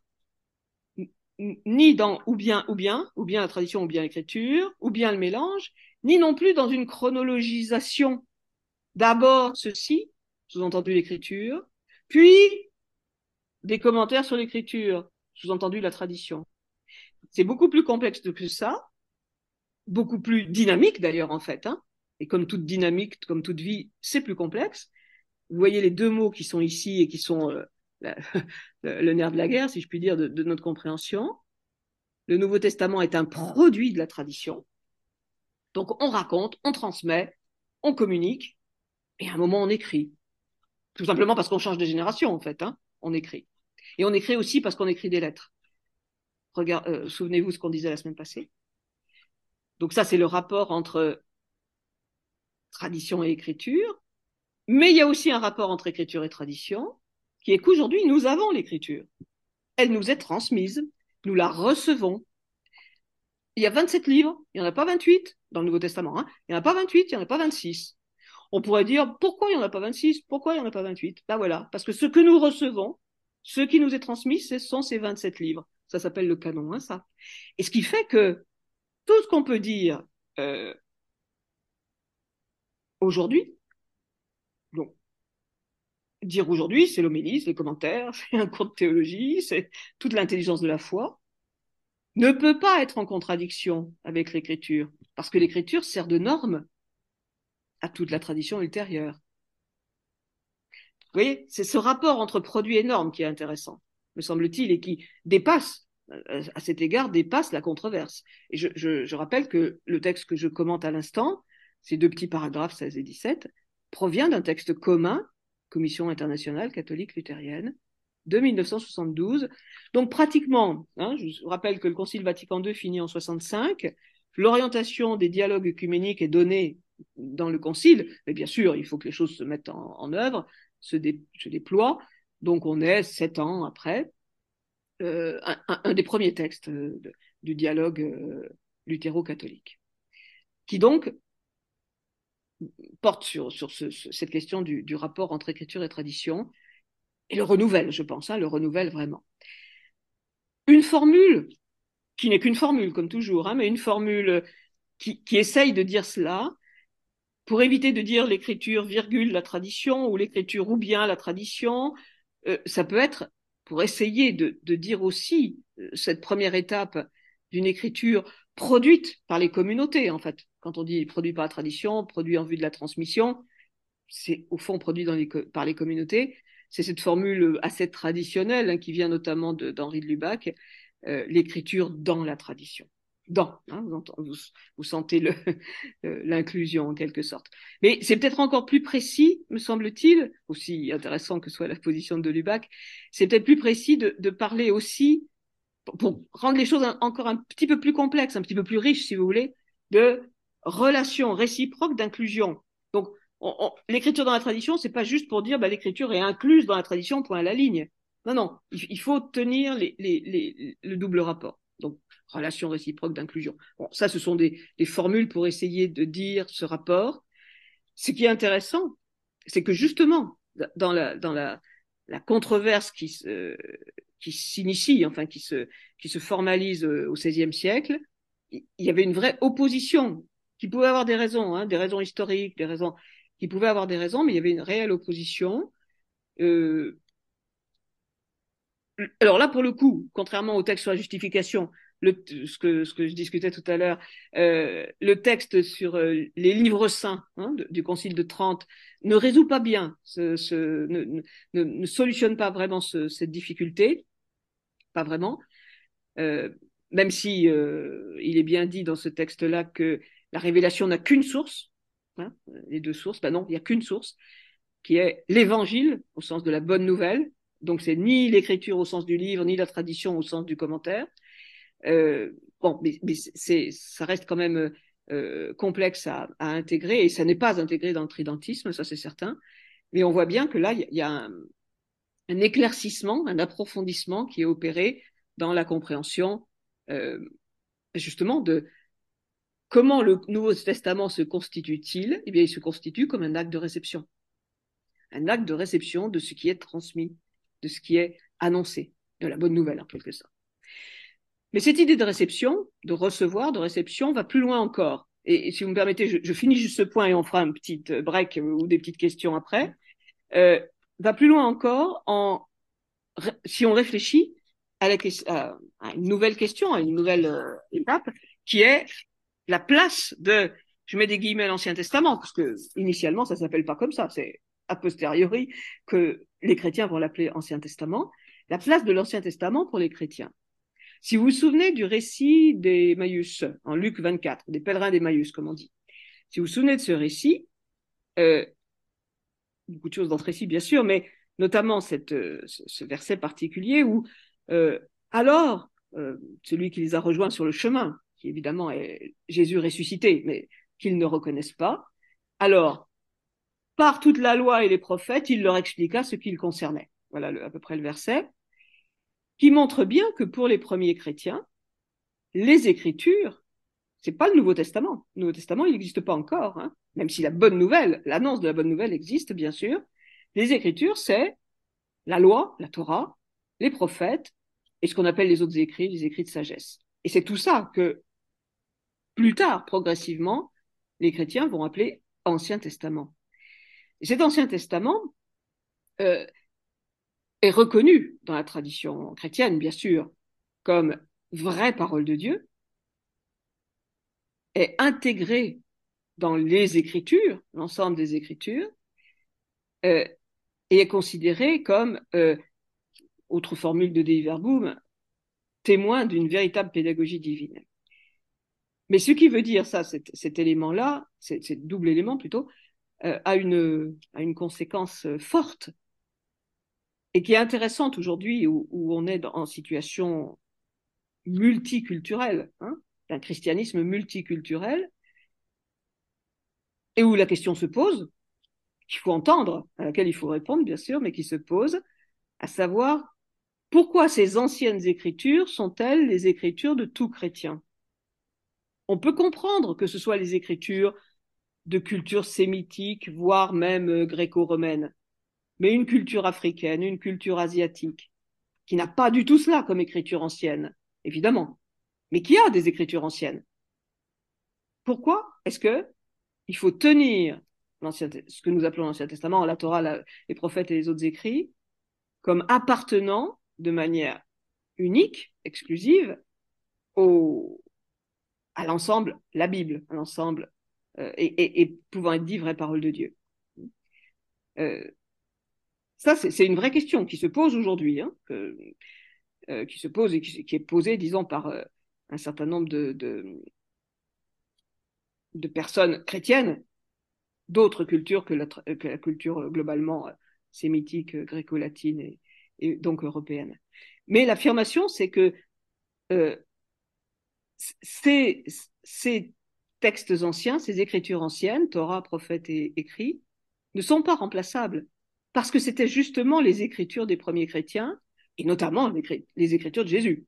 S1: ni dans ou bien, ou bien, ou bien la tradition, ou bien l'écriture, ou bien le mélange, ni non plus dans une chronologisation. D'abord ceci, sous-entendu l'écriture, puis des commentaires sur l'écriture, sous-entendu la tradition. C'est beaucoup plus complexe que ça, beaucoup plus dynamique d'ailleurs en fait, hein. Et comme toute dynamique, comme toute vie, c'est plus complexe. Vous voyez les deux mots qui sont ici et qui sont euh, la, le nerf de la guerre, si je puis dire, de, de notre compréhension. Le Nouveau Testament est un produit de la tradition. Donc on raconte, on transmet, on communique, et à un moment on écrit. Tout simplement parce qu'on change de génération en fait, hein, on écrit. Et on écrit aussi parce qu'on écrit des lettres. Regarde, euh, souvenez-vous ce qu'on disait la semaine passée. Donc ça, c'est le rapport entre tradition et écriture. Mais il y a aussi un rapport entre écriture et tradition, qui est qu'aujourd'hui, nous avons l'écriture. Elle nous est transmise, nous la recevons. Il y a vingt-sept livres, il n'y en a pas vingt-huit dans le Nouveau Testament. Hein. Il n'y en a pas vingt-huit, il n'y en a pas vingt-six. On pourrait dire, pourquoi il n'y en a pas vingt-six? Pourquoi il n'y en a pas vingt-huit? Ben voilà, parce que ce que nous recevons, ce qui nous est transmis, ce sont ces vingt-sept livres. Ça s'appelle le canon, hein, ça. Et ce qui fait que tout ce qu'on peut dire euh, aujourd'hui, donc, dire aujourd'hui, c'est l'homélie, c'est les commentaires, c'est un cours de théologie, c'est toute l'intelligence de la foi, ne peut pas être en contradiction avec l'écriture, parce que l'écriture sert de norme à toute la tradition ultérieure. Vous voyez, c'est ce rapport entre produit et norme qui est intéressant, me semble-t-il, et qui dépasse, à cet égard, dépasse la controverse. Et je, je, je rappelle que le texte que je commente à l'instant, ces deux petits paragraphes seize et dix-sept, provient d'un texte commun, Commission internationale catholique luthérienne, de mille neuf cent soixante-douze. Donc pratiquement, hein, je vous rappelle que le Concile Vatican deux finit en soixante-cinq, l'orientation des dialogues œcuméniques est donnée dans le Concile, mais bien sûr, il faut que les choses se mettent en, en œuvre, se, dé, se déploient. Donc on est sept ans après, euh, un, un, un des premiers textes de, du dialogue euh, luthéro-catholique, qui donc porte sur, sur ce, cette question du, du rapport entre écriture et tradition, et le renouvelle, je pense, hein, le renouvelle vraiment. Une formule, qui n'est qu'une formule, comme toujours, hein, mais une formule qui, qui essaye de dire cela, pour éviter de dire l'écriture, virgule, la tradition, ou l'écriture ou bien la tradition, euh, ça peut être, pour essayer de, de dire aussi euh, cette première étape d'une écriture produite par les communautés, en fait. Quand on dit produit par la tradition, produit en vue de la transmission, c'est au fond produit dans les, par les communautés. C'est cette formule assez traditionnelle, hein, qui vient notamment de, d'Henri de Lubac, euh, l'écriture dans la tradition. Dans, hein, vous, vous, vous sentez le, euh, l'inclusion en quelque sorte. Mais c'est peut-être encore plus précis, me semble-t-il, aussi intéressant que soit la position de Lubac, c'est peut-être plus précis de, de parler aussi, pour, pour rendre les choses un, encore un petit peu plus complexes, un petit peu plus riches, si vous voulez, de relations réciproques d'inclusion. Donc, on, on, l'écriture dans la tradition, c'est pas juste pour dire bah, l'écriture est incluse dans la tradition, point à la ligne. Non, non, il, il faut tenir les, les, les, le double rapport. Donc, relation réciproque d'inclusion. Bon, ça, ce sont des, des formules pour essayer de dire ce rapport. Ce qui est intéressant, c'est que justement, dans la, dans la, la controverse qui, se, qui s'initie, enfin, qui se, qui se formalise au seizième siècle, il y avait une vraie opposition qui pouvait avoir des raisons, hein, des raisons historiques, des raisons qui pouvaient avoir des raisons, mais il y avait une réelle opposition. Euh... Alors là, pour le coup, contrairement au texte sur la justification, le, ce, que, ce que je discutais tout à l'heure, euh, le texte sur euh, les livres saints, hein, de, du Concile de Trente ne résout pas bien, ce, ce, ne, ne, ne solutionne pas vraiment ce, cette difficulté, pas vraiment, euh, même si euh, il est bien dit dans ce texte-là que la révélation n'a qu'une source, hein, les deux sources, ben non, il n'y a qu'une source, qui est l'évangile, au sens de la bonne nouvelle. Donc, c'est ni l'écriture au sens du livre, ni la tradition au sens du commentaire. Euh, bon, mais, mais c'est, ça reste quand même euh, complexe à, à intégrer, et ça n'est pas intégré dans le tridentisme, ça c'est certain. Mais on voit bien que là, il y, y a un, un éclaircissement, un approfondissement qui est opéré dans la compréhension, euh, justement, de comment le Nouveau Testament se constitue-t-il? Eh bien, il se constitue comme un acte de réception. Un acte de réception de ce qui est transmis, de ce qui est annoncé, de la bonne nouvelle en quelque sorte. Mais cette idée de réception, de recevoir, de réception, va plus loin encore. Et, et si vous me permettez, je, je finis juste ce point et on fera un petit break ou des petites questions après. Euh, va plus loin encore en, si on réfléchit à, la, à, à une nouvelle question, à une nouvelle euh, étape, qui est la place de, je mets des guillemets à l'Ancien Testament, parce que initialement ça s'appelle pas comme ça, c'est a posteriori que les chrétiens vont l'appeler Ancien Testament, la place de l'Ancien Testament pour les chrétiens. Si vous vous souvenez du récit des Emmaüs, en Luc vingt-quatre, des pèlerins d'Emmaüs, comme on dit, si vous vous souvenez de ce récit, euh, beaucoup de choses dans ce récit, bien sûr, mais notamment cette, euh, ce verset particulier où, euh, alors, euh, celui qui les a rejoints sur le chemin, qui évidemment est Jésus ressuscité, mais qu'ils ne reconnaissent pas, alors, par toute la loi et les prophètes, il leur expliqua ce qui le concernait. Voilà le, à peu près le verset, qui montre bien que pour les premiers chrétiens, les Écritures, c'est pas le Nouveau Testament. Le Nouveau Testament, il n'existe pas encore, hein, même si la bonne nouvelle, l'annonce de la bonne nouvelle existe, bien sûr. Les Écritures, c'est la loi, la Torah, les prophètes, et ce qu'on appelle les autres écrits, les écrits de sagesse. Et c'est tout ça que, plus tard, progressivement, les chrétiens vont appeler Ancien Testament. Et cet Ancien Testament, euh, est reconnu dans la tradition chrétienne, bien sûr, comme vraie parole de Dieu, est intégré dans les Écritures, l'ensemble des Écritures, euh, et est considéré comme, euh, autre formule de Dei Verbum, témoin d'une véritable pédagogie divine. Mais ce qui veut dire ça, cet, cet élément-là, cet, cet double élément plutôt, euh, a, une, a une conséquence forte et qui est intéressante aujourd'hui où, où on est dans, en situation multiculturelle, hein, d'un christianisme multiculturel, et où la question se pose, qu'il faut entendre, à laquelle il faut répondre bien sûr, mais qui se pose, à savoir pourquoi ces anciennes écritures sont-elles les écritures de tout chrétien? On peut comprendre que ce soit les écritures de culture sémitique, voire même gréco-romaine, mais une culture africaine, une culture asiatique, qui n'a pas du tout cela comme écriture ancienne, évidemment, mais qui a des écritures anciennes. Pourquoi est-ce que il faut tenir l'Ancien, ce que nous appelons l'Ancien Testament, la Torah, la, les prophètes et les autres écrits, comme appartenant de manière unique, exclusive, au, à l'ensemble, la Bible, à l'ensemble, euh, et, et, et pouvant être dit vraie parole de Dieu. Euh, ça, c'est une vraie question qui se pose aujourd'hui, hein, que, euh, qui se pose et qui, qui est posée, disons, par euh, un certain nombre de, de, de personnes chrétiennes d'autres cultures que la, que la culture globalement euh, sémitique, euh, gréco-latine et, et donc européenne. Mais l'affirmation, c'est que euh, ces, ces textes anciens, ces écritures anciennes, Torah, prophètes et écrits, ne sont pas remplaçables, parce que c'était justement les écritures des premiers chrétiens, et notamment les, les écritures de Jésus.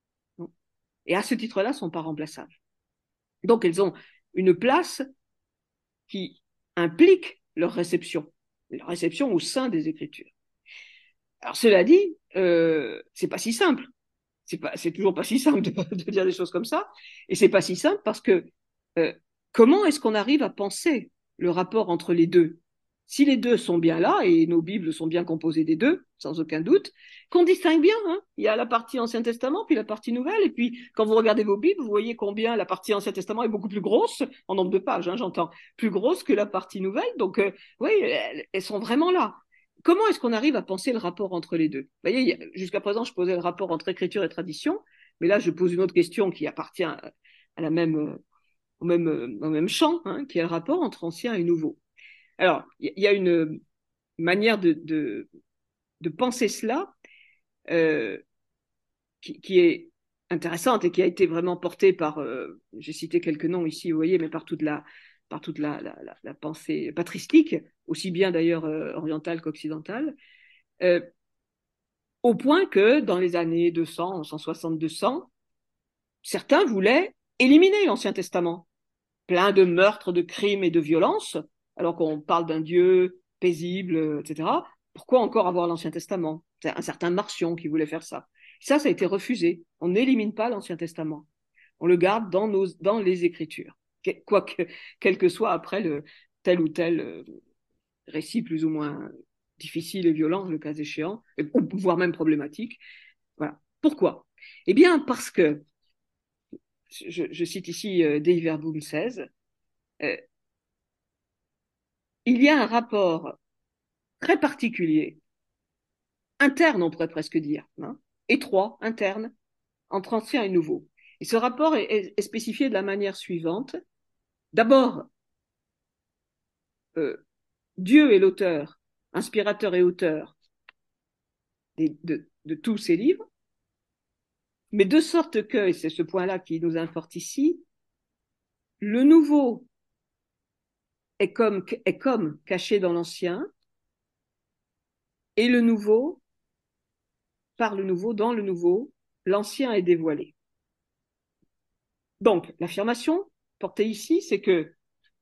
S1: Et à ce titre-là, sont pas remplaçables. Donc, elles ont une place qui implique leur réception, leur réception au sein des Écritures. Alors, cela dit, euh, c'est pas si simple. C'est pas, c'est toujours pas si simple de, de dire des choses comme ça. Et c'est pas si simple parce que euh, comment est-ce qu'on arrive à penser le rapport entre les deux? Si les deux sont bien là, et nos Bibles sont bien composées des deux, sans aucun doute, qu'on distingue bien, hein. Il y a la partie Ancien Testament, puis la partie Nouvelle, et puis quand vous regardez vos Bibles, vous voyez combien la partie Ancien Testament est beaucoup plus grosse, en nombre de pages, hein, j'entends, plus grosse que la partie Nouvelle, donc euh, oui, elles, elles sont vraiment là. Comment est-ce qu'on arrive à penser le rapport entre les deux? Vous voyez, jusqu'à présent, je posais le rapport entre écriture et tradition, mais là, je pose une autre question qui appartient à la même, au même, au même champ, hein, qui est le rapport entre ancien et nouveau. Alors, il y a une manière de, de, de penser cela euh, qui, qui est intéressante et qui a été vraiment portée par, euh, j'ai cité quelques noms ici, vous voyez, mais par toute la, par toute la, la, la, la pensée patristique, aussi bien d'ailleurs euh, orientale qu'occidentale, euh, au point que dans les années deux cents, cent soixante, deux cents, certains voulaient éliminer l'Ancien Testament, plein de meurtres, de crimes et de violences, alors qu'on parle d'un Dieu paisible, et cetera. Pourquoi encore avoir l'Ancien Testament? C'est un certain Marcion qui voulait faire ça. Ça, ça a été refusé. On n'élimine pas l'Ancien Testament. On le garde dans, nos, dans les Écritures. Quoique, quel que soit après le, tel ou tel récit plus ou moins difficile et violent, le cas échéant, voire même problématique. Voilà. Pourquoi? Eh bien, parce que, je, je cite ici euh, Dei Verbum seize, euh, il y a un rapport très particulier, interne on pourrait presque dire, hein, étroit, interne, entre ancien et nouveau. Et ce rapport est, est, est spécifié de la manière suivante. D'abord, euh, Dieu est l'auteur, inspirateur et auteur de, de, de tous ces livres, mais de sorte que, et c'est ce point-là qui nous importe ici, le nouveau est comme, est comme caché dans l'ancien, et le nouveau, par le nouveau, dans le nouveau, l'ancien est dévoilé. Donc, l'affirmation portée ici, c'est que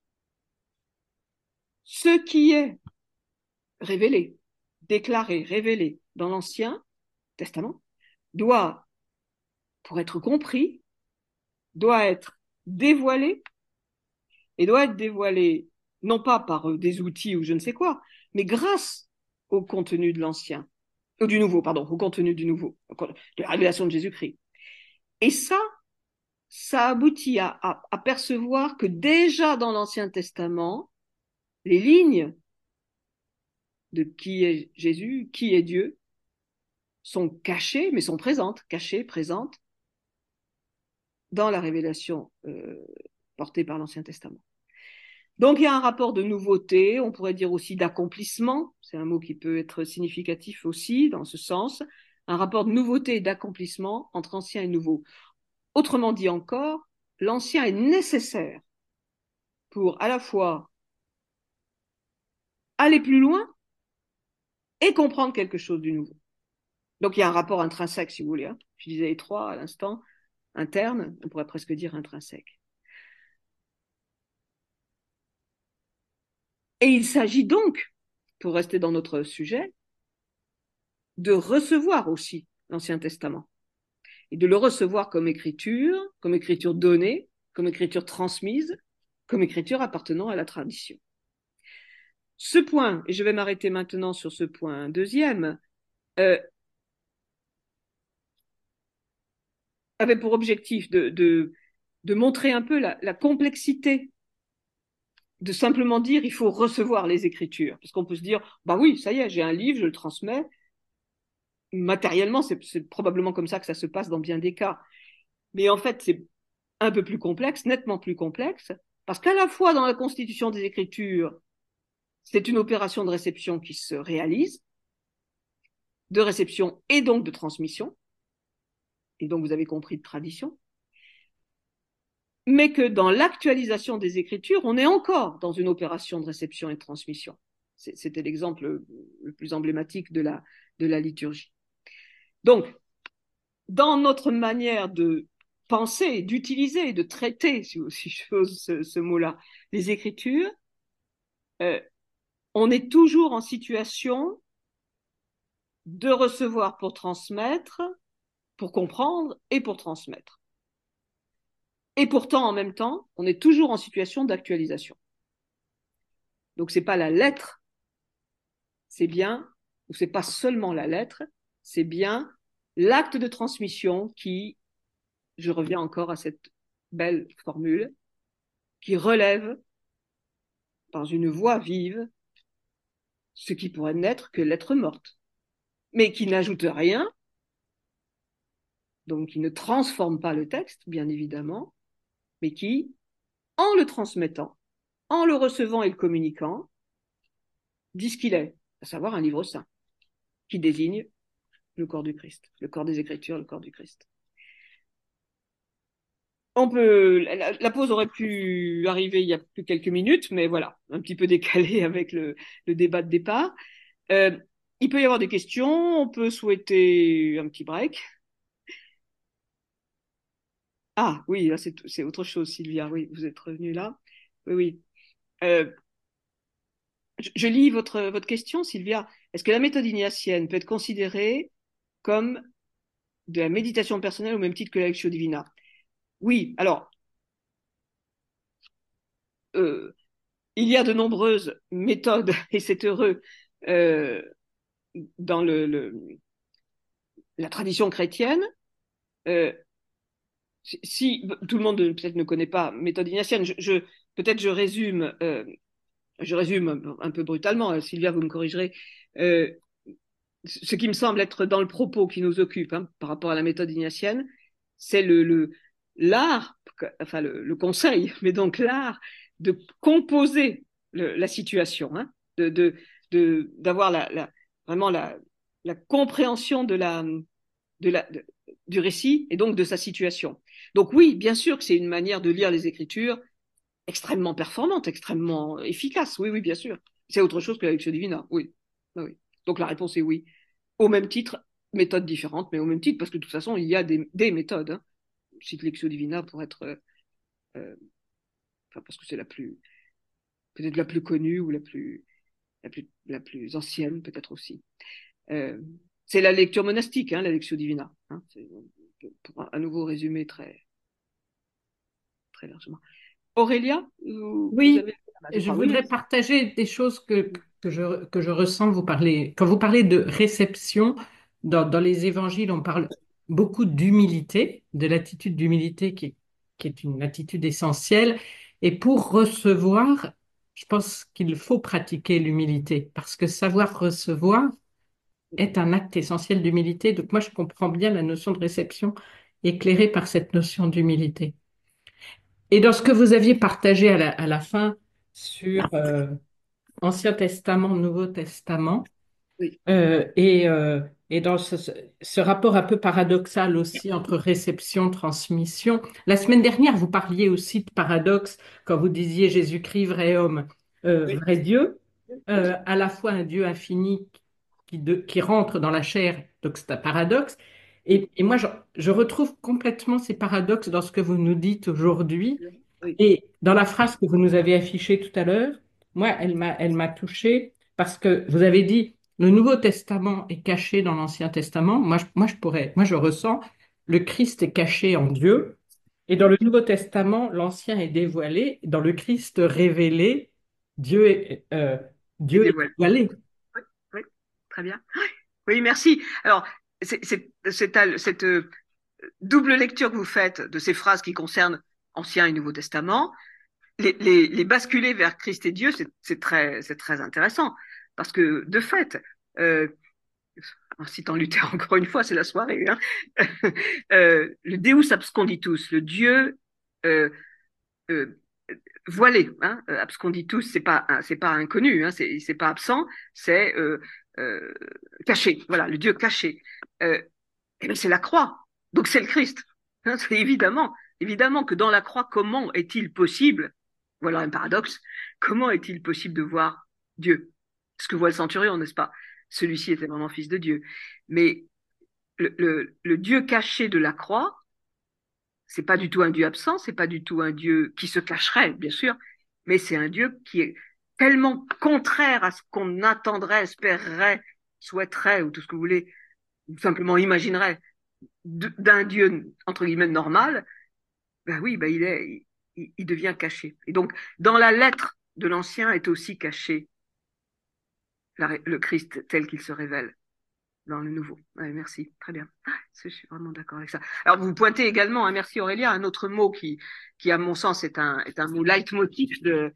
S1: ce qui est révélé, déclaré, révélé dans l'Ancien Testament, doit, pour être compris, doit être dévoilé, et doit être dévoilé non pas par des outils ou je ne sais quoi, mais grâce au contenu de l'Ancien, ou du Nouveau, pardon, au contenu du Nouveau, de la révélation de Jésus-Christ. Et ça, ça aboutit à, à, à percevoir que déjà dans l'Ancien Testament, les lignes de qui est Jésus, qui est Dieu, sont cachées, mais sont présentes, cachées, présentes, dans la révélation euh, portée par l'Ancien Testament. Donc il y a un rapport de nouveauté, on pourrait dire aussi d'accomplissement, c'est un mot qui peut être significatif aussi dans ce sens, un rapport de nouveauté et d'accomplissement entre ancien et nouveau. Autrement dit encore, l'ancien est nécessaire pour à la fois aller plus loin et comprendre quelque chose du nouveau. Donc il y a un rapport intrinsèque, si vous voulez, hein. Je disais étroit à l'instant, interne, on pourrait presque dire intrinsèque. Et il s'agit donc, pour rester dans notre sujet, de recevoir aussi l'Ancien Testament et de le recevoir comme écriture, comme écriture donnée, comme écriture transmise, comme écriture appartenant à la tradition. Ce point, et je vais m'arrêter maintenant sur ce point deuxième, euh, avait pour objectif de, de, de montrer un peu la, la complexité de simplement dire il faut recevoir les Écritures. Parce qu'on peut se dire, bah oui, ça y est, j'ai un livre, je le transmets. Matériellement, c'est, c'est probablement comme ça que ça se passe dans bien des cas. Mais en fait, c'est un peu plus complexe, nettement plus complexe, parce qu'à la fois dans la constitution des Écritures, c'est une opération de réception qui se réalise, de réception et donc de transmission, et donc vous avez compris de tradition, mais que dans l'actualisation des Écritures, on est encore dans une opération de réception et de transmission. C'était l'exemple le plus emblématique de la, de la liturgie. Donc, dans notre manière de penser, d'utiliser, de traiter, si, si j'ose ce, ce mot-là, les Écritures, euh, on est toujours en situation de recevoir pour transmettre, pour comprendre et pour transmettre. Et pourtant, en même temps, on est toujours en situation d'actualisation. Donc, c'est pas la lettre, c'est bien, ou c'est pas seulement la lettre, c'est bien l'acte de transmission qui, je reviens encore à cette belle formule, qui relève dans une voix vive ce qui pourrait n'être que l'être morte, mais qui n'ajoute rien, donc qui ne transforme pas le texte, bien évidemment, mais qui, en le transmettant, en le recevant et le communiquant, dit ce qu'il est, à savoir un livre saint, qui désigne le corps du Christ, le corps des Écritures, le corps du Christ. On peut, la, la pause aurait pu arriver il y a plus quelques minutes, mais voilà, un petit peu décalé avec le, le débat de départ. Euh, il peut y avoir des questions, on peut souhaiter un petit break. Ah oui, là c'est, c'est autre chose, Sylvia, oui, vous êtes revenue là. Oui, oui. Euh, je, je lis votre, votre question, Sylvia. Est-ce que la méthode ignatienne peut être considérée comme de la méditation personnelle au même titre que la Lectio Divina? Oui, alors, euh, il y a de nombreuses méthodes, et c'est heureux, euh, dans le, le, la tradition chrétienne. Euh, si, si tout le monde peut-être ne connaît pas méthode ignatienne, je, je, peut-être je résume, euh, je résume un, un peu brutalement, Sylvia, vous me corrigerez, euh, ce qui me semble être dans le propos qui nous occupe hein, par rapport à la méthode ignatienne, c'est le, le, l'art, enfin le, le conseil, mais donc l'art de composer le, la situation, hein, de, de, de, d'avoir la, la, vraiment la, la compréhension de la, de la, de, du récit et donc de sa situation. Donc oui, bien sûr que c'est une manière de lire les Écritures extrêmement performante, extrêmement efficace. Oui, oui, bien sûr. C'est autre chose que la Lectio Divina. Oui, oui. Donc la réponse est oui. Au même titre, méthodes différentes, mais au même titre, parce que de toute façon, il y a des, des méthodes. Hein. Je cite Lectio Divina pour être, euh, enfin parce que c'est la plus, peut-être la plus connue ou la plus, la plus, la plus ancienne, peut-être aussi. Euh, c'est la lecture monastique, hein, la Lectio Divina. Hein. C'est, pour à nouveau résumer très, très largement. Aurélia, vous,
S3: Oui,
S1: vous avez
S5: Je
S1: Oui,
S5: voudrais partager des choses que, que je, que je ressens. Vous parlez, quand vous parlez de réception, dans, dans les évangiles, on parle beaucoup d'humilité, de l'attitude d'humilité qui, est- qui est une attitude essentielle. Et pour recevoir, je pense qu'il faut pratiquer l'humilité, parce que savoir recevoir est un acte essentiel d'humilité. Donc moi, je comprends bien la notion de réception éclairée par cette notion d'humilité. Et dans ce que vous aviez partagé à la, à la fin sur euh, Ancien Testament, Nouveau Testament,
S1: oui,
S5: euh, et, euh, et dans ce, ce rapport un peu paradoxal aussi entre réception, transmission. La semaine dernière, vous parliez aussi de paradoxe quand vous disiez Jésus-Christ, vrai homme, euh,
S1: oui,
S5: vrai Dieu, euh, à la fois un Dieu infini qui, de- qui rentre dans la chair, donc c'est un paradoxe.
S1: oui,
S5: Et, et moi, je, je retrouve complètement ces paradoxes dans ce que vous nous dites aujourd'hui.
S1: oui,
S5: Et dans la phrase que vous nous avez affichée tout à l'heure, moi, elle m'a, elle m'a touchée parce que vous avez dit le Nouveau Testament est caché dans l'Ancien Testament. Moi, je, moi, je pourrais, moi, je ressens le Christ est caché en Dieu. Et dans le Nouveau Testament, l'Ancien est dévoilé. Dans le Christ révélé, Dieu est, euh,
S1: et
S5: Dieu est
S1: dévoilé.
S5: dévoilé.
S1: Oui, oui, très bien. Oui, merci. Alors, c'est c'est- c'est à- cette euh, double lecture que vous faites de ces phrases qui concernent Ancien et Nouveau Testament, les, les, les basculer vers Christ et Dieu, c'est c'est très, c'est très intéressant. Parce que, de fait, euh, en citant Luther encore une fois, c'est la soirée, hein, euh, le Deus absconditus, le Dieu euh, euh, voilé, hein, absconditus, c'est pas, c'est pas inconnu, hein, c'est c'est pas absent, c'est euh, euh, caché, voilà, le Dieu caché. Euh, eh bien, c'est la croix, donc c'est le Christ. Hein, c'est évidemment, évidemment que dans la croix, comment est-il possible, voilà un paradoxe, comment est-il possible de voir Dieu? Ce que voit le centurion, n'est-ce pas? Celui-ci était vraiment fils de Dieu. Mais le, le, le Dieu caché de la croix, c'est pas du tout un Dieu absent, c'est pas du tout un Dieu qui se cacherait, bien sûr, mais c'est un Dieu qui est tellement contraire à ce qu'on attendrait, espérerait, souhaiterait, ou tout ce que vous voulez, ou simplement imaginerait d'un Dieu, entre guillemets, normal, ben oui, ben il est, il, il devient caché. Et donc, dans la lettre de l'Ancien est aussi caché la, le Christ tel qu'il se révèle dans le Nouveau. Ouais, merci, très bien. Ah, je suis vraiment d'accord avec ça. Alors, vous pointez également, hein, merci Aurélia, un autre mot qui, qui à mon sens, est un, est un mot leitmotiv de,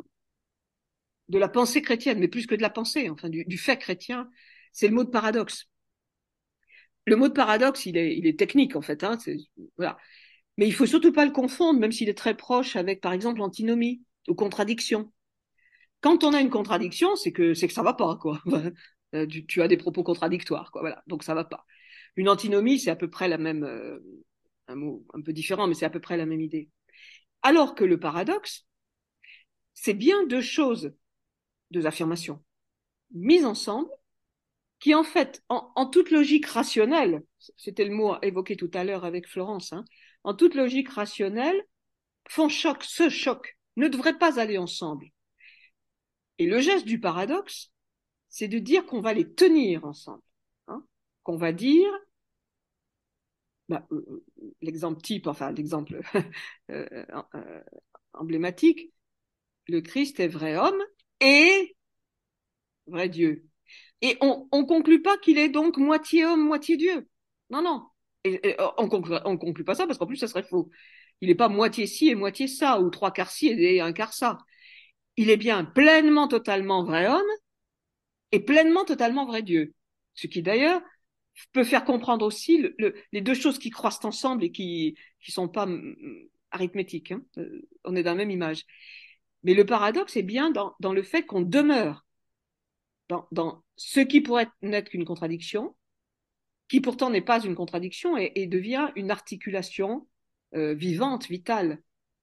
S1: de la pensée chrétienne, mais plus que de la pensée, enfin, du, du fait chrétien, c'est le mot de paradoxe. Le mot de paradoxe, il est, il est technique, en fait, hein, c'est, voilà. Mais il faut surtout pas le confondre, même s'il est très proche avec, par exemple, l'antinomie ou contradiction. Quand on a une contradiction, c'est que c'est que ça va pas, quoi. tu, tu as des propos contradictoires, quoi. Voilà, donc ça va pas. Une antinomie, c'est à peu près la même, euh, un mot un peu différent, mais c'est à peu près la même idée. Alors que le paradoxe, c'est bien deux choses, deux affirmations mises ensemble, qui en fait, en, en toute logique rationnelle, c'était le mot évoqué tout à l'heure avec Florence, hein, en toute logique rationnelle, font choc, ce choc, ne devraient pas aller ensemble. Et le geste du paradoxe, c'est de dire qu'on va les tenir ensemble. Hein, qu'on va dire, bah, euh, l'exemple type, enfin l'exemple euh, euh, emblématique, le Christ est vrai homme et vrai Dieu. Et on ne conclut pas qu'il est donc moitié homme, moitié Dieu. Non, non. Et, et on ne conclut, on conclut pas ça parce qu'en plus, ça serait faux. Il n'est pas moitié ci et moitié ça, ou trois quarts ci et un quart ça. Il est bien pleinement, totalement vrai homme et pleinement, totalement vrai Dieu. Ce qui d'ailleurs peut faire comprendre aussi le, le, les deux choses qui croissent ensemble et qui ne sont pas mm, arithmétiques. Hein. Euh, on est dans la même image. Mais le paradoxe est bien dans, dans le fait qu'on demeure dans, dans ce qui pourrait n'être qu'une contradiction, qui pourtant n'est pas une contradiction et, et devient une articulation euh, vivante, vitale.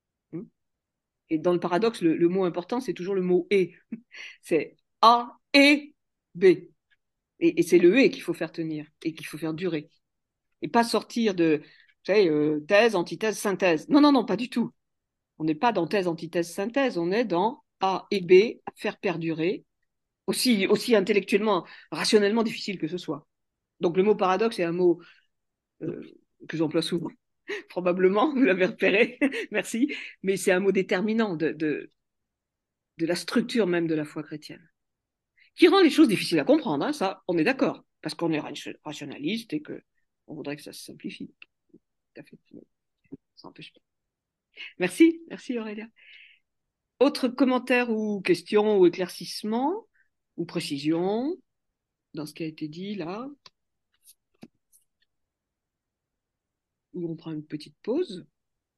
S1: Et dans le paradoxe, le, le mot important, c'est toujours le mot et. C'est A et B. Et, et c'est le et qu'il faut faire tenir et qu'il faut faire durer. Et pas sortir de, vous savez, euh, thèse, antithèse, synthèse. Non, non, non, pas du tout. On n'est pas dans thèse, antithèse, synthèse. On est dans A et B, faire perdurer, aussi, aussi intellectuellement, rationnellement difficile que ce soit. Donc le mot paradoxe est un mot euh, que j'emploie souvent, probablement, vous l'avez repéré, merci, mais c'est un mot déterminant de, de, de la structure même de la foi chrétienne, qui rend les choses difficiles à comprendre, hein, ça, on est d'accord, parce qu'on est rationaliste et qu'on voudrait que ça se simplifie. Tout à fait. Ça n'empêche pas. Merci, merci Aurélia. Autre commentaire ou question ou éclaircissement ou précision dans ce qui a été dit là, où on prend une petite pause.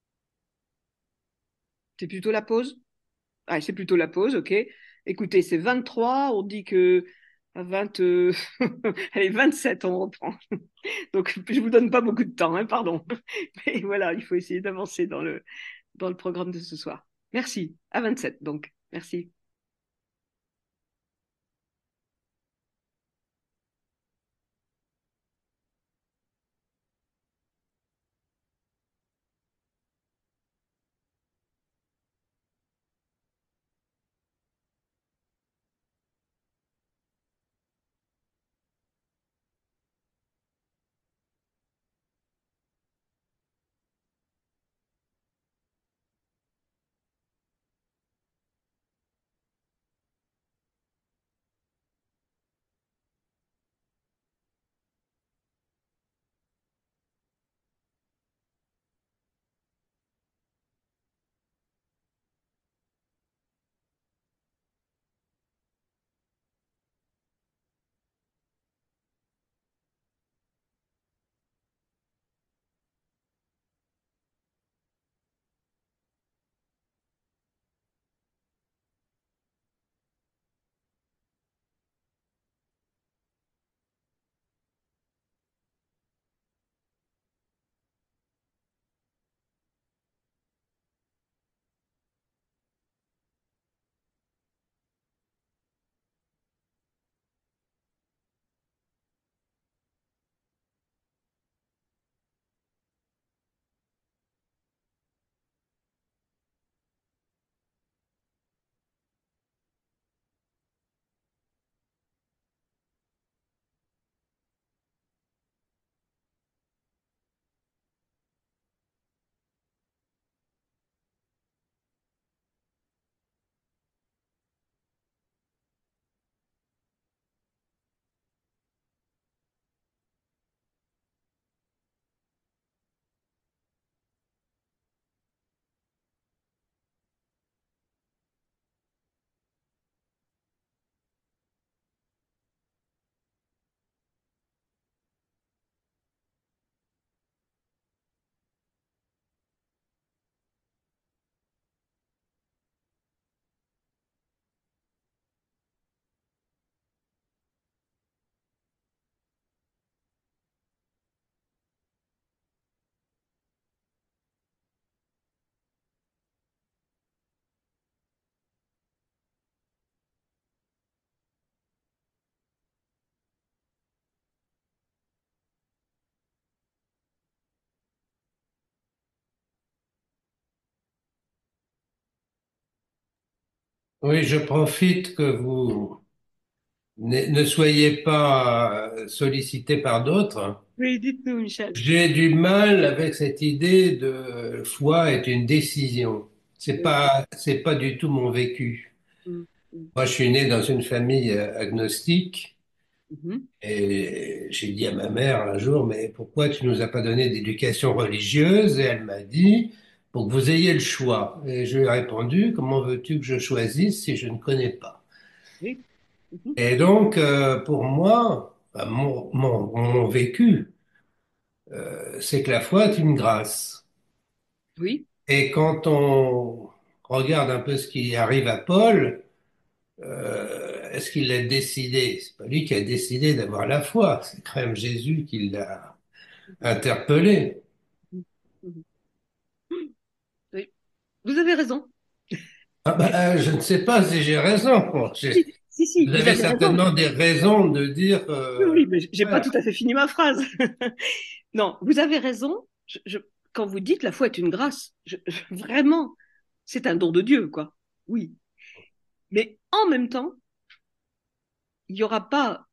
S1: C'est plutôt la pause? Ah, c'est plutôt la pause, ok. Écoutez, c'est vingt-trois, on dit que à vingt, euh... allez, vingt-sept, on reprend. Donc, je vous donne pas beaucoup de temps, hein, pardon. Mais voilà, il faut essayer d'avancer dans le, dans le programme de ce soir. Merci. À vingt-sept, donc. Merci.
S4: Oui, je profite que vous ne, ne soyez pas sollicité par d'autres.
S1: Oui, dites-nous, Michel.
S4: J'ai du mal avec cette idée de foi est une décision. C'est
S1: Oui.
S4: pas, c'est pas du tout mon vécu.
S1: Mm, mm,
S4: Moi, je suis né dans une famille euh, agnostique
S1: mhm.
S4: et j'ai dit à ma mère un jour, mais pourquoi tu nous as pas donné d'éducation religieuse? Et elle m'a dit, pour que vous ayez le choix. Et je lui ai répondu, comment veux-tu que je choisisse si je ne connais pas?
S1: Oui. Mhm.
S4: Et donc, euh, pour moi, enfin, mon, mon, mon vécu, euh, c'est que la foi est une grâce.
S1: Oui.
S4: Et quand on regarde un peu ce qui arrive à Paul, euh, est-ce qu'il l'a décidé? C'est pas lui qui a décidé d'avoir la foi, c'est quand même Jésus qui l'a interpellé.
S1: Mhm. Mhm. Oui. Vous avez raison.
S4: Ah bah, euh, je ne sais pas si j'ai raison. Bon, j'ai-
S1: Si, si, si,
S4: vous
S1: vous
S4: avez
S1: avez raison.
S4: certainement des raisons de dire.
S1: Oui,
S4: euh,
S1: oui, mais j'ai pas
S4: voilà.
S1: tout à fait fini ma phrase. Non, vous avez raison. Je, je- quand vous dites la foi est une grâce, je- je- vraiment, c'est un don de Dieu, quoi. Oui. Mais en même temps, il n'y aura pas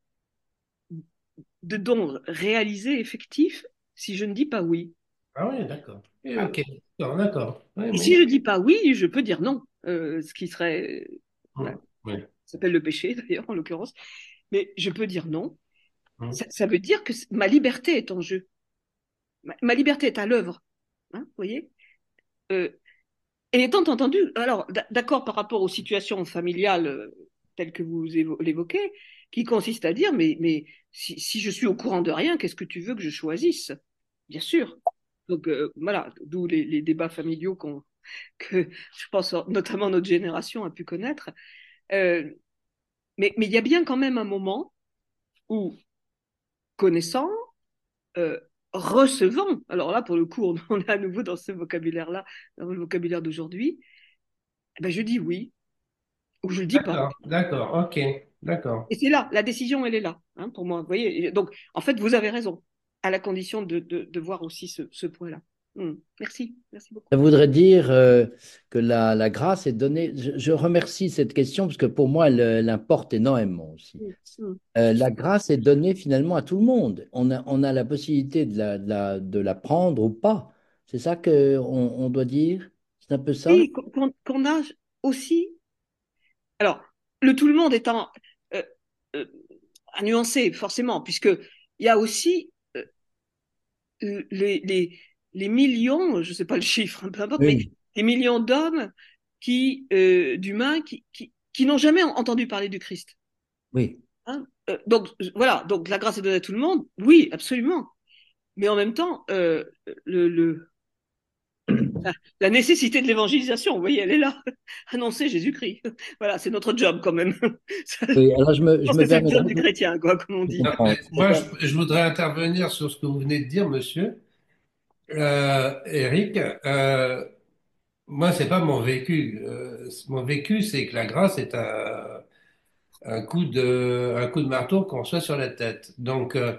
S1: de don réalisé effectif si je ne dis pas oui.
S4: Ah oui, d'accord. Oui,
S1: Ah.
S4: ok, d'accord, d'accord. Oui,
S1: Et si
S4: oui.
S1: je ne dis pas oui, je peux dire non, euh, ce qui serait Voilà.
S4: Oui.
S1: Ça s'appelle le péché, d'ailleurs, en l'occurrence. Mais je peux dire non.
S4: Hum.
S1: Ça, ça veut dire que ma liberté est en jeu. Ma, ma liberté est à l'œuvre. Hein, vous voyez euh, Et étant entendu, alors, d'accord par rapport aux situations familiales euh, telles que vous l'évoquez, qui consiste à dire, mais, mais si, si je suis au courant de rien, qu'est-ce que tu veux que je choisisse? Bien sûr. Donc euh, voilà, d'où les, les débats familiaux qu'on, que je pense notamment notre génération a pu connaître. Euh, mais mais il y a bien quand même un moment où, connaissant, euh, recevant, alors là pour le coup on, on est à nouveau dans ce vocabulaire-là, dans le vocabulaire d'aujourd'hui, eh ben, je dis oui ou je le dis pas.
S4: D'accord, d'accord, ok, d'accord.
S1: Et c'est là, la décision, elle est là, hein, pour moi. Vous voyez, donc en fait, vous avez raison, à la condition de, de, de voir aussi ce, ce point-là. Hum, Merci, merci beaucoup.
S7: Ça voudrait dire euh, que la, la grâce est donnée. Je, je remercie cette question parce que pour moi, elle, elle importe énormément aussi.
S1: Hum, hum.
S7: Euh, la grâce est donnée finalement à tout le monde. On a, on a la possibilité de la, de la, de la prendre ou pas. C'est ça qu'on on doit dire? C'est un peu ça?
S1: Oui, qu'on qu'on a aussi. Alors, le tout le monde étant euh, euh, à nuancer, forcément, puisque il y a aussi euh, les, les, les millions, je ne sais pas le chiffre, hein, peu importe, mais
S7: Oui,
S1: les millions d'hommes qui, euh, d'humains qui, qui, qui n'ont jamais entendu parler du Christ.
S7: oui.
S1: Hein. Euh, donc voilà, donc la grâce est donnée à tout le monde, oui, absolument. Mais en même temps, euh, le, le, la nécessité de l'évangélisation, vous voyez, elle est là. Annoncer Jésus-Christ. Voilà, c'est notre job quand même. Je
S7: Oui, alors je me, je
S1: pense
S7: me
S1: que c'est le job
S7: permettrai
S1: du
S7: de
S1: chrétien, quoi, comme on dit.
S4: Non,
S7: comprendre.
S4: mais moi, je, je voudrais intervenir sur ce que vous venez de dire, monsieur. Euh, Eric, euh, moi, c'est pas mon vécu. Euh, mon vécu, c'est que la grâce est un, un coup de, un coup de marteau qu'on reçoit sur la tête. Donc, euh,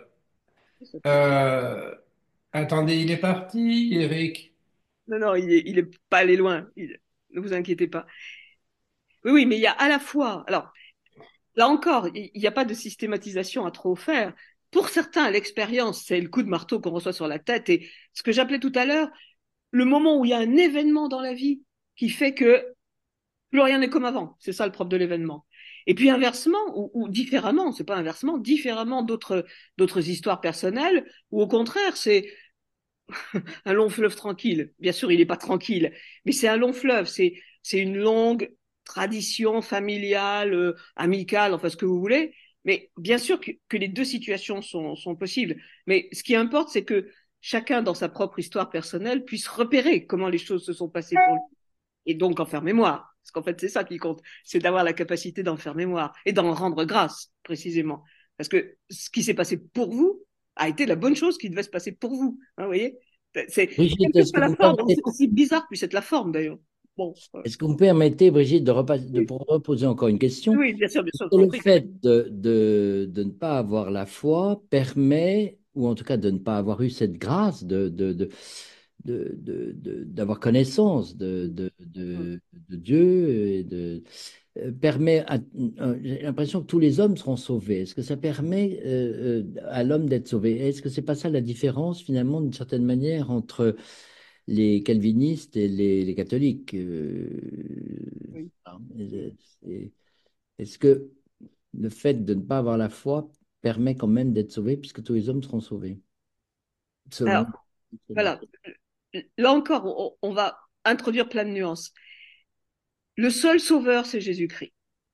S4: euh, attendez, il est parti, Eric.
S1: Non, non, il est, il est pas allé loin. Il- ne vous inquiétez pas. Oui, oui, mais il y a à la fois. Alors, là encore, il n'y a pas de systématisation à trop faire. Pour certains, l'expérience, c'est le coup de marteau qu'on reçoit sur la tête. Et ce que j'appelais tout à l'heure, le moment où il y a un événement dans la vie qui fait que plus rien n'est comme avant. C'est ça le propre de l'événement. Et puis inversement, ou, ou différemment, c'est pas inversement, différemment d'autres d'autres histoires personnelles, ou au contraire, c'est un long fleuve tranquille. Bien sûr, il n'est pas tranquille, mais c'est un long fleuve. C'est c'est une longue tradition familiale, euh, amicale, enfin ce que vous voulez. Mais bien sûr que, que les deux situations sont, sont possibles. Mais ce qui importe, c'est que chacun, dans sa propre histoire personnelle, puisse repérer comment les choses se sont passées pour lui. Et donc en faire mémoire. Parce qu'en fait, c'est ça qui compte. C'est d'avoir la capacité d'en faire mémoire et d'en rendre grâce, précisément. Parce que ce qui s'est passé pour vous a été la bonne chose qui devait se passer pour vous. Hein, vous voyez? C'est, quelle
S7: Brigitte,
S1: que
S7: est-ce
S1: soit
S7: que
S1: la
S7: vous
S1: forme,
S7: permettez,
S1: aussi, aussi bizarre puisse être la forme d'ailleurs. Bon, euh,
S7: est-ce que vous permettez, Brigitte, de, repas- de
S1: oui,
S7: pour reposer encore une question?
S1: oui, bien sûr, bien sûr, je
S7: Que
S1: vous en
S7: le
S1: prie.
S7: fait de, de, de ne pas avoir la foi permet, ou en tout cas de ne pas avoir eu cette grâce de, de, de, de- de- de- d'avoir connaissance de, de, de, de Dieu, et de, euh, permet, à- euh, j'ai l'impression que tous les hommes seront sauvés. Est-ce que ça permet euh, euh, à l'homme d'être sauvé? Est-ce que c'est pas ça la différence finalement, d'une certaine manière, entre les calvinistes et les, les catholiques? Euh,
S1: Oui.
S7: hein, et- Est-ce que le fait de ne pas avoir la foi permet quand même d'être sauvé, puisque tous les hommes seront sauvés, selon...
S1: Alors, voilà. Là encore, on, on va introduire plein de nuances. Le seul sauveur, c'est Jésus-Christ.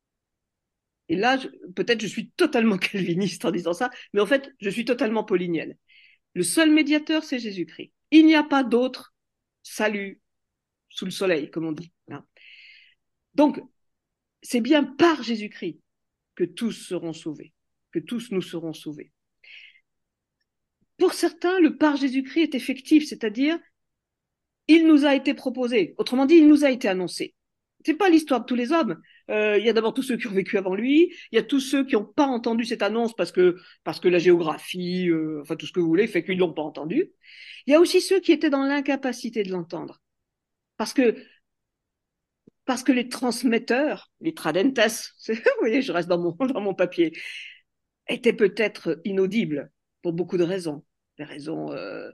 S1: Et là, je- peut-être je suis totalement calviniste en disant ça, mais en fait, je suis totalement paulinienne. Le seul médiateur, c'est Jésus-Christ. Il n'y a pas d'autre salut sous le soleil, comme on dit. Hein. Donc, c'est bien par Jésus-Christ que tous seront sauvés, que tous nous serons sauvés. Pour certains, le par Jésus-Christ est effectif, c'est-à-dire, il nous a été proposé. Autrement dit, il nous a été annoncé. C'est pas l'histoire de tous les hommes. Euh, il y a d'abord tous ceux qui ont vécu avant lui. Il y a tous ceux qui n'ont pas entendu cette annonce parce que parce que la géographie, euh, enfin tout ce que vous voulez, fait qu'ils l'ont pas entendu. Il y a aussi ceux qui étaient dans l'incapacité de l'entendre parce que parce que les transmetteurs, les tradentes, vous voyez, je reste dans mon dans mon papier, étaient peut-être inaudibles pour beaucoup de raisons, des raisons euh,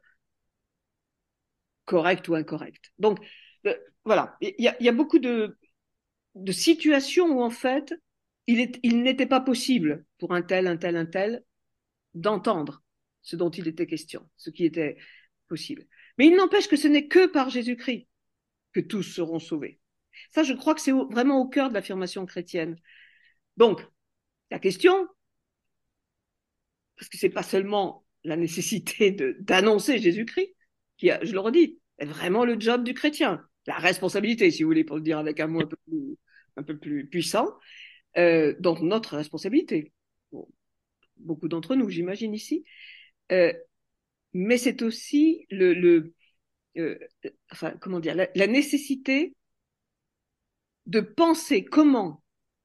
S1: correctes ou incorrectes. Donc euh, voilà, il y a, il y a beaucoup de de situations où en fait, il, est, il n'était pas possible pour un tel, un tel, un tel d'entendre ce dont il était question, ce qui était possible. Mais il n'empêche que ce n'est que par Jésus-Christ que tous seront sauvés. Ça, je crois que c'est au, vraiment au cœur de l'affirmation chrétienne. Donc, la question, parce que c'est pas seulement la nécessité de, d'annoncer Jésus-Christ, qui a, je le redis, est vraiment le job du chrétien, la responsabilité, si vous voulez, pour le dire avec un mot un peu plus, un peu plus puissant, euh, donc notre responsabilité. Bon, beaucoup d'entre nous, j'imagine ici, euh, mais c'est aussi le, le euh, enfin, comment dire, la, la nécessité de penser comment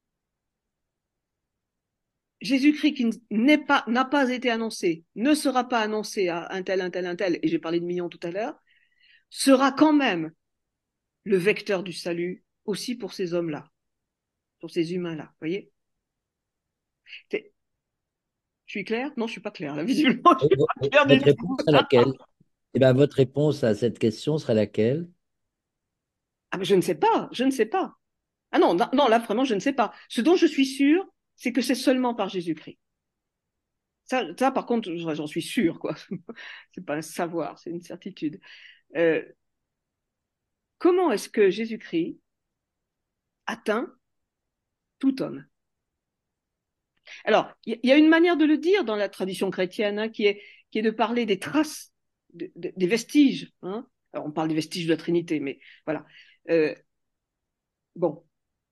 S1: Jésus-Christ qui n'est pas, n'a pas été annoncé, ne sera pas annoncé à un tel, un tel, un tel, et j'ai parlé de millions tout à l'heure, sera quand même le vecteur du salut aussi pour ces hommes-là, pour ces humains-là, vous voyez? C'est... Je suis claire? Non, je suis pas claire, là, visiblement, je suis pas claire du
S7: Votre réponse
S1: tout.
S7: à laquelle? Eh bien, votre réponse à cette question sera laquelle?
S1: Ah, mais je ne sais pas, je ne sais pas. Ah non, non, non, là, vraiment, je ne sais pas. Ce dont je suis sûre, c'est que c'est seulement par Jésus-Christ. Ça, ça, par contre, j'en suis sûre, quoi. C'est pas un savoir, c'est une certitude. Euh, comment est-ce que Jésus-Christ atteint tout homme? Alors, il y, y a une manière de le dire dans la tradition chrétienne, hein, qui est, qui est de parler des traces, de, de, des vestiges. Hein. Alors, on parle des vestiges de la Trinité, mais voilà. Euh, bon.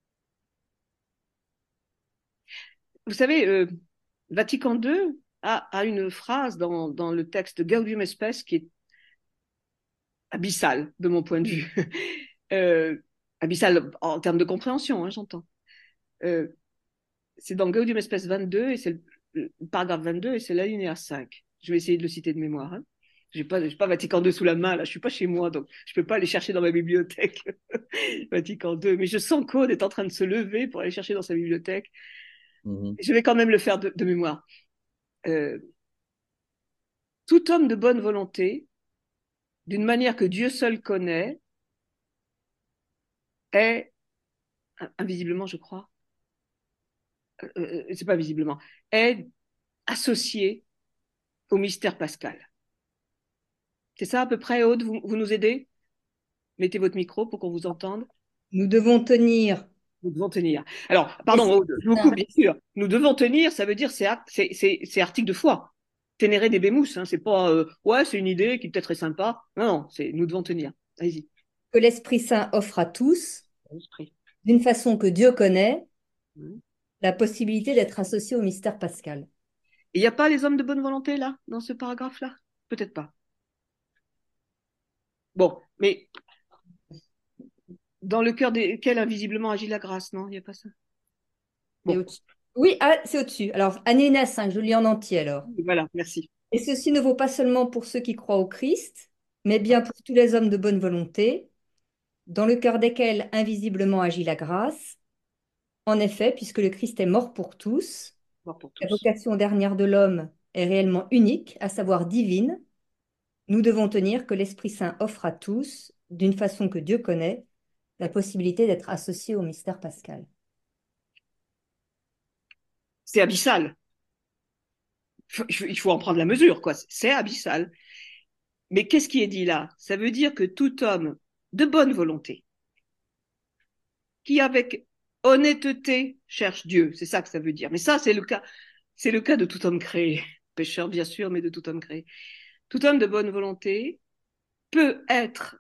S1: Vous savez, euh, Vatican deux a, a une phrase dans, dans le texte Gaudium et Spes qui est abyssale, de mon point de vue. euh, abyssale en termes de compréhension, hein, j'entends. Euh, c'est dans Gaudium et Spes vingt-deux, et c'est le, le paragraphe vingt-deux, et c'est l'alinéa cinq. Je vais essayer de le citer de mémoire. Hein. J'ai pas, j'ai pas Vatican deux sous la main, là, je suis pas chez moi, donc je peux pas aller chercher dans ma bibliothèque Vatican deux, mais je sens qu'Aude est en train de se lever pour aller chercher dans sa bibliothèque. Mmh. Je vais quand même le faire de, de mémoire. Euh, tout homme de bonne volonté, d'une manière que Dieu seul connaît, est, invisiblement je crois, euh, c'est pas visiblement, est associé au mystère pascal. C'est ça à peu près, Aude, vous, vous nous aidez? Mettez votre micro pour qu'on vous entende.
S8: Nous devons tenir.
S1: Nous devons tenir. Alors, pardon, Aude, je vous coupe, bien sûr. Nous devons tenir, ça veut dire c'est, c'est, c'est, c'est article de foi. Ténéré des bémous, hein, c'est pas euh, ouais, c'est une idée qui peut-être est sympa. Non, non, c'est nous devons tenir. Allez-y.
S8: Que l'Esprit Saint offre à tous, d'une façon que Dieu connaît, mmh. la possibilité d'être associé au mystère pascal.
S1: Il n'y a pas les hommes de bonne volonté là, dans ce paragraphe-là? Peut-être pas. Bon, mais dans le cœur desquels invisiblement agit la grâce, non? Il n'y a pas ça?
S8: Bon. Oui, ah, c'est au-dessus. Alors, alinéa cinq, je lis en entier alors.
S1: Voilà, merci.
S8: Et ceci ne vaut pas seulement pour ceux qui croient au Christ, mais bien pour tous les hommes de bonne volonté, dans le cœur desquels invisiblement agit la grâce. En effet, puisque le Christ est mort pour tous,
S1: mort pour tous.
S8: La vocation dernière de l'homme est réellement unique, à savoir divine. Nous devons tenir que l'Esprit Saint offre à tous, d'une façon que Dieu connaît, la possibilité d'être associé au mystère pascal.
S1: C'est abyssal. Il faut en prendre la mesure, quoi. C'est abyssal. Mais qu'est-ce qui est dit là? Ça veut dire que tout homme de bonne volonté, qui avec honnêteté cherche Dieu, c'est ça que ça veut dire. Mais ça, c'est le cas, c'est le cas de tout homme créé. Pécheur, bien sûr, mais de tout homme créé. Tout homme de bonne volonté peut être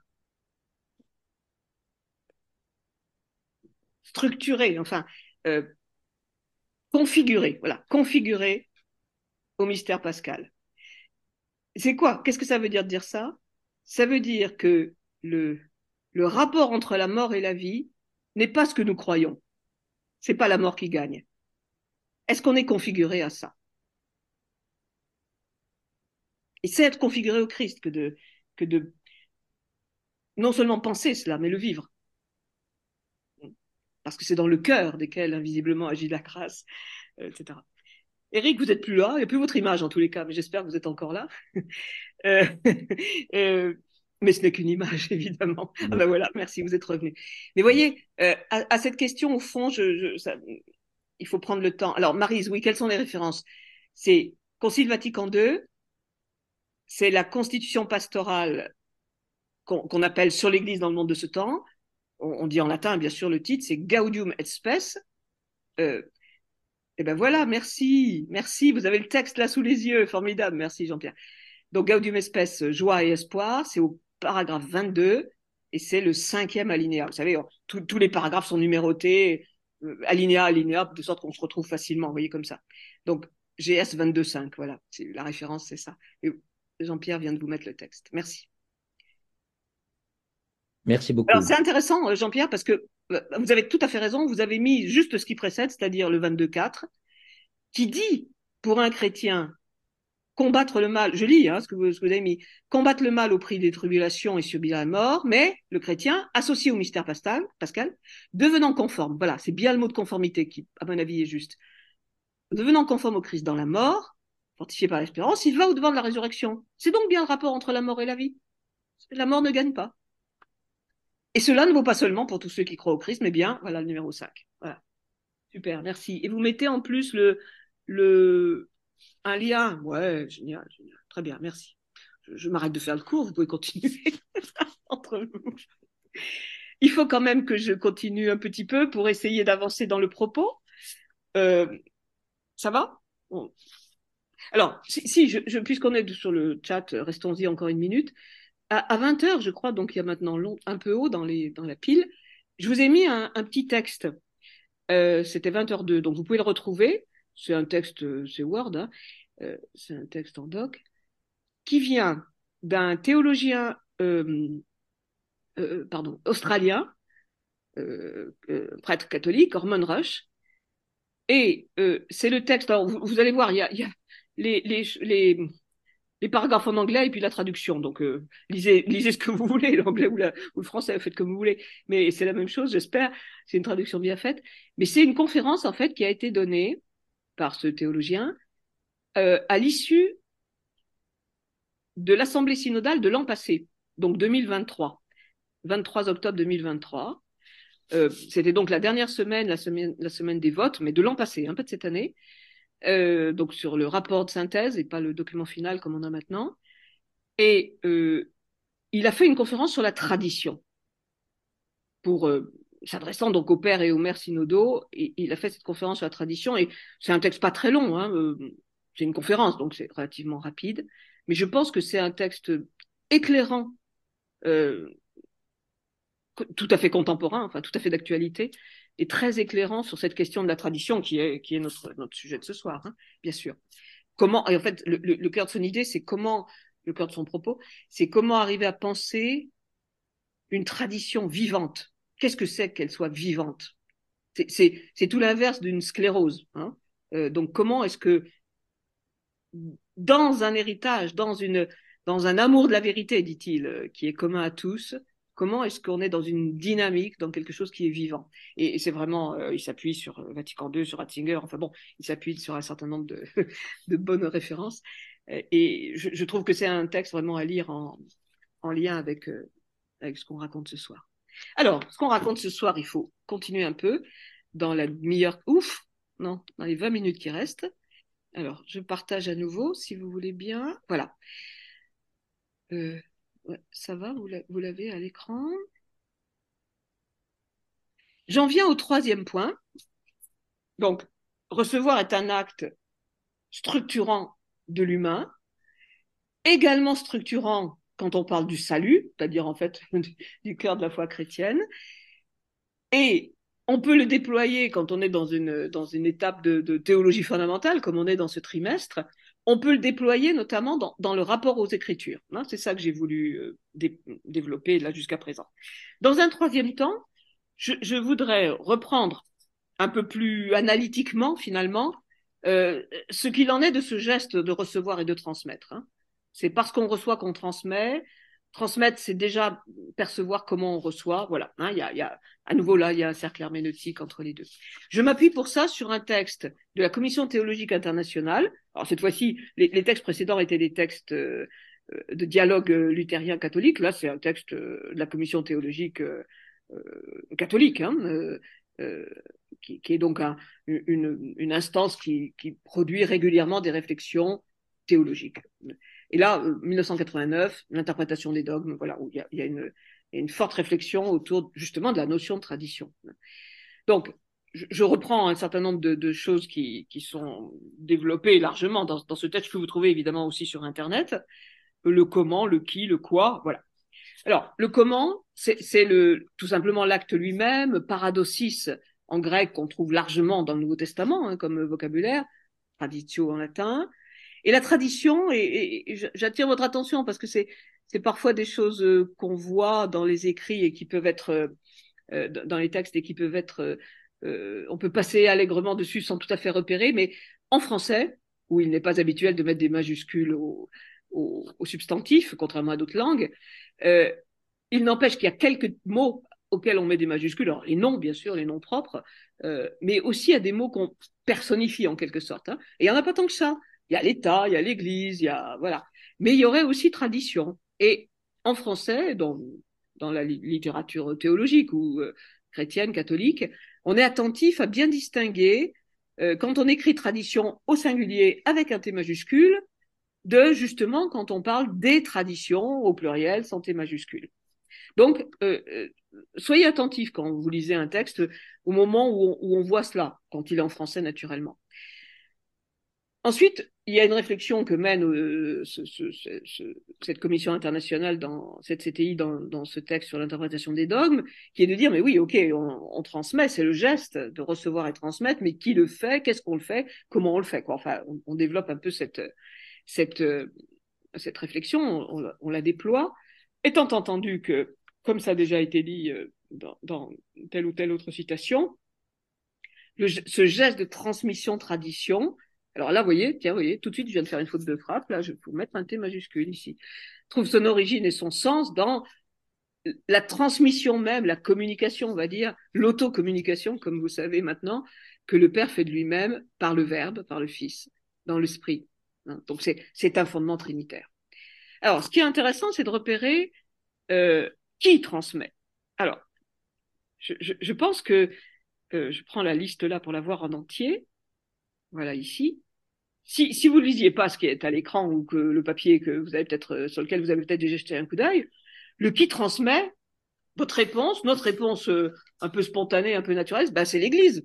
S1: structuré, enfin, euh, configuré, voilà, configuré au mystère pascal. C'est quoi? Qu'est-ce que ça veut dire de dire ça? Ça veut dire que le, le rapport entre la mort et la vie n'est pas ce que nous croyons. C'est pas la mort qui gagne. Est-ce qu'on est configuré à ça? Et c'est être configuré au Christ que de, que de non seulement penser cela, mais le vivre. Parce que c'est dans le cœur desquels invisiblement agit la grâce, et cetera. Éric, vous n'êtes plus là, il n'y a plus votre image en tous les cas, mais j'espère que vous êtes encore là. euh, euh, Mais ce n'est qu'une image, évidemment. Ah ben voilà, merci, vous êtes revenu. Mais voyez, euh, à, à cette question, au fond, je, je, ça, il faut prendre le temps. Alors, Maryse, oui, quelles sont les références? C'est Concile Vatican deux, c'est la constitution pastorale qu'on qu'on appelle Sur l'Église dans le monde de ce temps. On, on dit en latin, bien sûr, le titre, c'est Gaudium et Spes. Euh, et ben voilà, merci, merci, vous avez le texte là sous les yeux, formidable, merci Jean-Pierre. Donc Gaudium et Spes, joie et espoir, c'est au paragraphe vingt-deux, et c'est le cinquième alinéa. Vous savez, tout, tous les paragraphes sont numérotés, euh, alinéa, alinéa, de sorte qu'on se retrouve facilement, vous voyez, comme ça. Donc, G S vingt-deux cinq, voilà, la référence, c'est ça. Et Jean-Pierre vient de vous mettre le texte. Merci.
S7: Merci beaucoup.
S1: Alors, c'est intéressant, Jean-Pierre, parce que vous avez tout à fait raison, vous avez mis juste ce qui précède, c'est-à-dire le vingt-deux quatre, qui dit, pour un chrétien, combattre le mal, je lis hein, ce, que vous, ce que vous avez mis, combattre le mal au prix des tribulations et subir la mort, mais le chrétien, associé au mystère pascal, pascal, devenant conforme, voilà, c'est bien le mot de conformité qui, à mon avis, est juste, devenant conforme au Christ dans la mort, fortifié par l'espérance, il va au-devant de la résurrection. C'est donc bien le rapport entre la mort et la vie. La mort ne gagne pas. Et cela ne vaut pas seulement pour tous ceux qui croient au Christ, mais bien, voilà le numéro cinq. Voilà. Super, merci. Et vous mettez en plus le, le, un lien. Ouais, génial, génial. Très bien, merci. Je, je m'arrête de faire le cours, vous pouvez continuer entre vous. Il faut quand même que je continue un petit peu pour essayer d'avancer dans le propos. Euh, ça va? Bon. Alors, si, si je, je, puisqu'on est sur le chat, restons-y encore une minute. À, à vingt heures, je crois, donc il y a maintenant long, un peu haut dans, les, dans la pile, je vous ai mis un, un petit texte. Euh, C'était vingt heures deux, donc vous pouvez le retrouver. C'est un texte, c'est Word, hein. euh, c'est un texte en doc, qui vient d'un théologien euh, euh, pardon, australien, euh, euh, prêtre catholique, Ormond Rush. Et euh, c'est le texte, alors vous, vous allez voir, il y a, il y a les, les, les, les paragraphes en anglais et puis la traduction. Donc, euh, lisez, lisez ce que vous voulez, l'anglais ou, la, ou le français, faites comme vous voulez. Mais c'est la même chose, j'espère. C'est une traduction bien faite. Mais c'est une conférence, en fait, qui a été donnée par ce théologien euh, à l'issue de l'Assemblée synodale de l'an passé, donc deux mille vingt-trois, vingt-trois octobre deux mille vingt-trois. Euh, c'était donc la dernière semaine, la semaine, la semaine des votes, mais de l'an passé, un peu de cette année. Euh, donc sur le rapport de synthèse et pas le document final comme on a maintenant. Et euh, il a fait une conférence sur la tradition, pour euh, s'adressant donc aux pères et aux mères synodaux. Et il a fait cette conférence sur la tradition, et c'est un texte pas très long, hein, euh, c'est une conférence, donc c'est relativement rapide. Mais je pense que c'est un texte éclairant, euh, tout à fait contemporain, enfin tout à fait d'actualité, et très éclairant sur cette question de la tradition qui est, qui est notre, notre sujet de ce soir, hein, bien sûr. Comment, et en fait, le, le, le cœur de son idée, c'est comment, le cœur de son propos, c'est comment arriver à penser une tradition vivante. Qu'est-ce que c'est qu'elle soit vivante? C'est, c'est, c'est tout l'inverse d'une sclérose, hein. Euh, donc comment est-ce que dans un héritage, dans une, dans un amour de la vérité, dit-il, qui est commun à tous, comment est-ce qu'on est dans une dynamique, dans quelque chose qui est vivant? Et, et c'est vraiment, euh, il s'appuie sur Vatican deux, sur Ratzinger, enfin bon, il s'appuie sur un certain nombre de, de bonnes références. Et je, je trouve que c'est un texte vraiment à lire en, en lien avec, euh, avec ce qu'on raconte ce soir. Alors, ce qu'on raconte ce soir, il faut continuer un peu dans la meilleure, ouf, non, dans les vingt minutes qui restent. Alors, je partage à nouveau, si vous voulez bien. Voilà. Euh, ouais, ça va, vous l'avez à l'écran. J'en viens au troisième point. Donc, recevoir est un acte structurant de l'humain, également structurant quand on parle du salut, c'est-à-dire en fait du cœur de la foi chrétienne. Et on peut le déployer quand on est dans une, dans une étape de, de théologie fondamentale, comme on est dans ce trimestre. On peut le déployer notamment dans, dans le rapport aux Écritures. Hein, c'est ça que j'ai voulu euh, dé développer là jusqu'à présent. Dans un troisième temps, je, je voudrais reprendre un peu plus analytiquement, finalement, euh, ce qu'il en est de ce geste de recevoir et de transmettre. Hein. C'est parce qu'on reçoit qu'on transmet. Transmettre, c'est déjà percevoir comment on reçoit. Voilà, hein, y a, y a, à nouveau là, il y a un cercle herméneutique entre les deux. Je m'appuie pour ça sur un texte de la Commission théologique internationale. Alors cette fois-ci, les, les textes précédents étaient des textes euh, de dialogue luthérien catholique. Là, c'est un texte de la commission théologique euh, euh, catholique, hein, euh, euh, qui, qui est donc un, une, une instance qui, qui produit régulièrement des réflexions théologiques. Et là, mille neuf cent quatre-vingt-neuf, l'interprétation des dogmes, voilà, où il y a, il y a une, une forte réflexion autour justement de la notion de tradition. Donc, je, je reprends un certain nombre de, de choses qui, qui sont développées largement dans, dans ce texte que vous trouvez évidemment aussi sur Internet. Le comment, le qui, le quoi, voilà. Alors, le comment, c'est le, tout simplement l'acte lui-même, paradosis en grec qu'on trouve largement dans le Nouveau Testament hein, comme vocabulaire, traditio en latin. Et la tradition, et, et, et j'attire votre attention parce que c'est c'est parfois des choses euh, qu'on voit dans les écrits et qui peuvent être euh, dans les textes et qui peuvent être euh, on peut passer allègrement dessus sans tout à fait repérer, mais en français, où il n'est pas habituel de mettre des majuscules au, au, au substantif, contrairement à d'autres langues, euh, il n'empêche qu'il y a quelques mots auxquels on met des majuscules, alors les noms bien sûr, les noms propres, euh, mais aussi il y a des mots qu'on personnifie en quelque sorte, hein. Et il n'y en a pas tant que ça. Il y a l'État, il y a l'Église, il y a voilà. Mais il y aurait aussi tradition. Et en français, dans, dans la littérature théologique ou euh, chrétienne, catholique, on est attentif à bien distinguer euh, quand on écrit tradition au singulier avec un T majuscule, de justement quand on parle des traditions au pluriel sans T majuscule. Donc, euh, euh, soyez attentifs quand vous lisez un texte au moment où on, où on voit cela, quand il est en français naturellement. Ensuite, il y a une réflexion que mène euh, ce, ce, ce, cette commission internationale, dans cette C T I, dans, dans ce texte sur l'interprétation des dogmes, qui est de dire, mais oui, ok, on, on transmet, c'est le geste de recevoir et transmettre, mais qui le fait, qu'est-ce qu'on le fait, comment on le fait, quoi. Enfin, on, on développe un peu cette, cette, cette réflexion, on, on la déploie, étant entendu que, comme ça a déjà été dit dans, dans telle ou telle autre citation, le, ce geste de transmission-tradition. Alors là, vous voyez, tiens, vous voyez, tout de suite, je viens de faire une faute de frappe, là, je vais vous mettre un T majuscule ici. Trouve son origine et son sens dans la transmission même, la communication, on va dire, l'autocommunication, comme vous savez maintenant, que le Père fait de lui-même par le Verbe, par le Fils, dans l'Esprit. Donc c'est, c'est un fondement trinitaire. Alors, ce qui est intéressant, c'est de repérer euh, qui transmet. Alors, je, je, je pense que, euh, je prends la liste là pour la voir en entier, voilà ici. Si, si vous ne lisiez pas ce qui est à l'écran ou que le papier que vous avez peut-être sur lequel vous avez peut-être déjà jeté un coup d'œil, le qui transmet, votre réponse, notre réponse euh, un peu spontanée, un peu naturelle, ben c'est l'Église.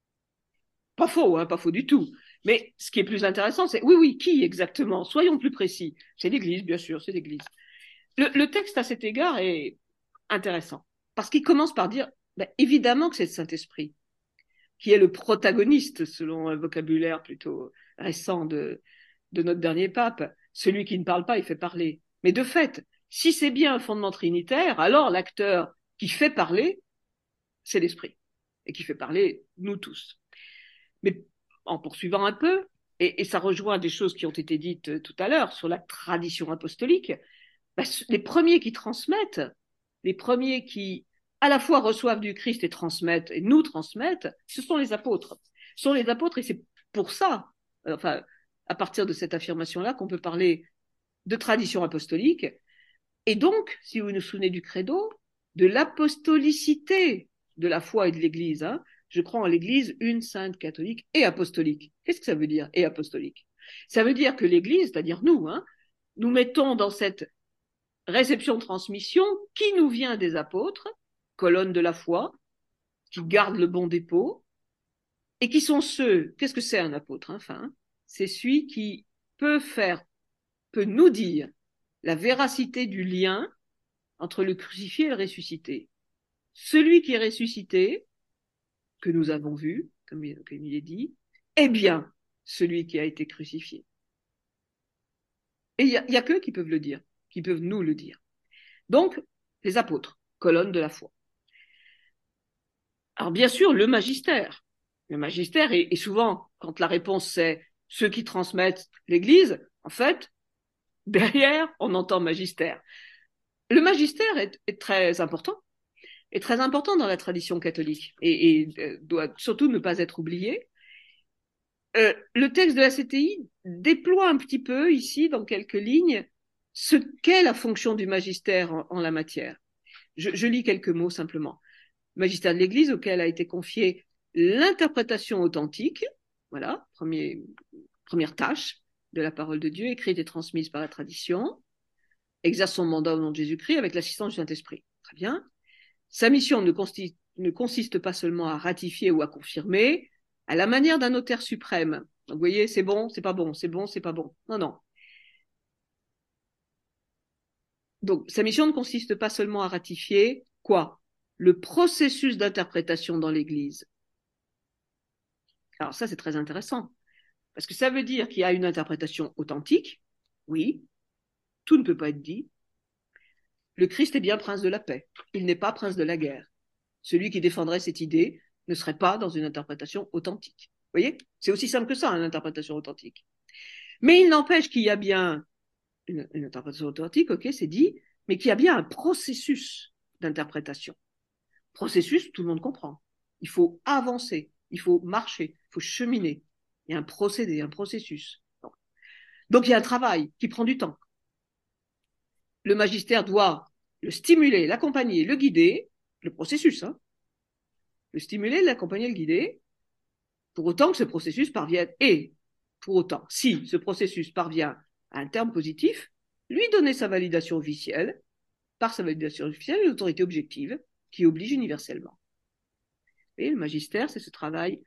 S1: Pas faux, hein, pas faux du tout. Mais ce qui est plus intéressant, c'est oui, oui, qui exactement? Soyons plus précis. C'est l'Église, bien sûr, c'est l'Église. Le, le texte à cet égard est intéressant parce qu'il commence par dire, ben, évidemment que c'est le Saint-Esprit qui est le protagoniste, selon un vocabulaire plutôt récent de, de notre dernier pape. Celui qui ne parle pas, il fait parler. Mais de fait, si c'est bien un fondement trinitaire, alors l'acteur qui fait parler, c'est l'Esprit, et qui fait parler nous tous. Mais en poursuivant un peu, et, et ça rejoint des choses qui ont été dites tout à l'heure sur la tradition apostolique, bah, les premiers qui transmettent, les premiers qui à la fois reçoivent du Christ et transmettent, et nous transmettent, ce sont les apôtres. Ce sont les apôtres, et c'est pour ça, enfin, à partir de cette affirmation-là, qu'on peut parler de tradition apostolique, et donc, si vous vous souvenez du credo, de l'apostolicité de la foi et de l'Église. Hein. Je crois en l'Église une sainte catholique et apostolique. Qu'est-ce que ça veut dire, et apostolique? Ça veut dire que l'Église, c'est-à-dire nous, hein, nous mettons dans cette réception-transmission qui nous vient des apôtres, colonne de la foi, qui gardent le bon dépôt, et qui sont ceux, qu'est-ce que c'est un apôtre, enfin, c'est celui qui peut faire, peut nous dire la véracité du lien entre le crucifié et le ressuscité. Celui qui est ressuscité, que nous avons vu, comme il, comme il est dit, est bien celui qui a été crucifié. Et il y a, y a qu'eux qui peuvent le dire, qui peuvent nous le dire. Donc, les apôtres, colonne de la foi. Alors bien sûr, le magistère. Le magistère, et, et souvent, quand la réponse c'est ceux qui transmettent l'Église, en fait, derrière, on entend magistère. Le magistère est, est très important, est très important dans la tradition catholique, et, et doit surtout ne pas être oublié. Euh, le texte de la C T I déploie un petit peu, ici, dans quelques lignes, ce qu'est la fonction du magistère en, en la matière. Je, je lis quelques mots simplement. Le magistère de l'Église auquel a été confiée l'interprétation authentique, voilà, premier, première tâche de la parole de Dieu, écrite et transmise par la tradition, exerce son mandat au nom de Jésus-Christ avec l'assistance du Saint-Esprit. Très bien. Sa mission ne consiste, ne consiste pas seulement à ratifier ou à confirmer, à la manière d'un notaire suprême. Donc, vous voyez, c'est bon, c'est pas bon, c'est bon, c'est pas bon. Non, non. Donc, sa mission ne consiste pas seulement à ratifier quoi? Le processus d'interprétation dans l'Église. Alors ça, c'est très intéressant, parce que ça veut dire qu'il y a une interprétation authentique, oui, tout ne peut pas être dit. Le Christ est bien prince de la paix, il n'est pas prince de la guerre. Celui qui défendrait cette idée ne serait pas dans une interprétation authentique. Vous voyez? C'est aussi simple que ça, une interprétation authentique. Mais il n'empêche qu'il y a bien une, une interprétation authentique, ok, c'est dit, mais qu'il y a bien un processus d'interprétation. Processus, tout le monde comprend. Il faut avancer, il faut marcher, il faut cheminer. Il y a un procédé, un processus. Donc il y a un travail qui prend du temps. Le magistère doit le stimuler, l'accompagner, le guider, le processus, hein. Le stimuler, l'accompagner, le guider, pour autant que ce processus parvienne, et pour autant, si ce processus parvient à un terme positif, lui donner sa validation officielle, par sa validation officielle, une autorité objective qui oblige universellement. Et le magistère, c'est ce travail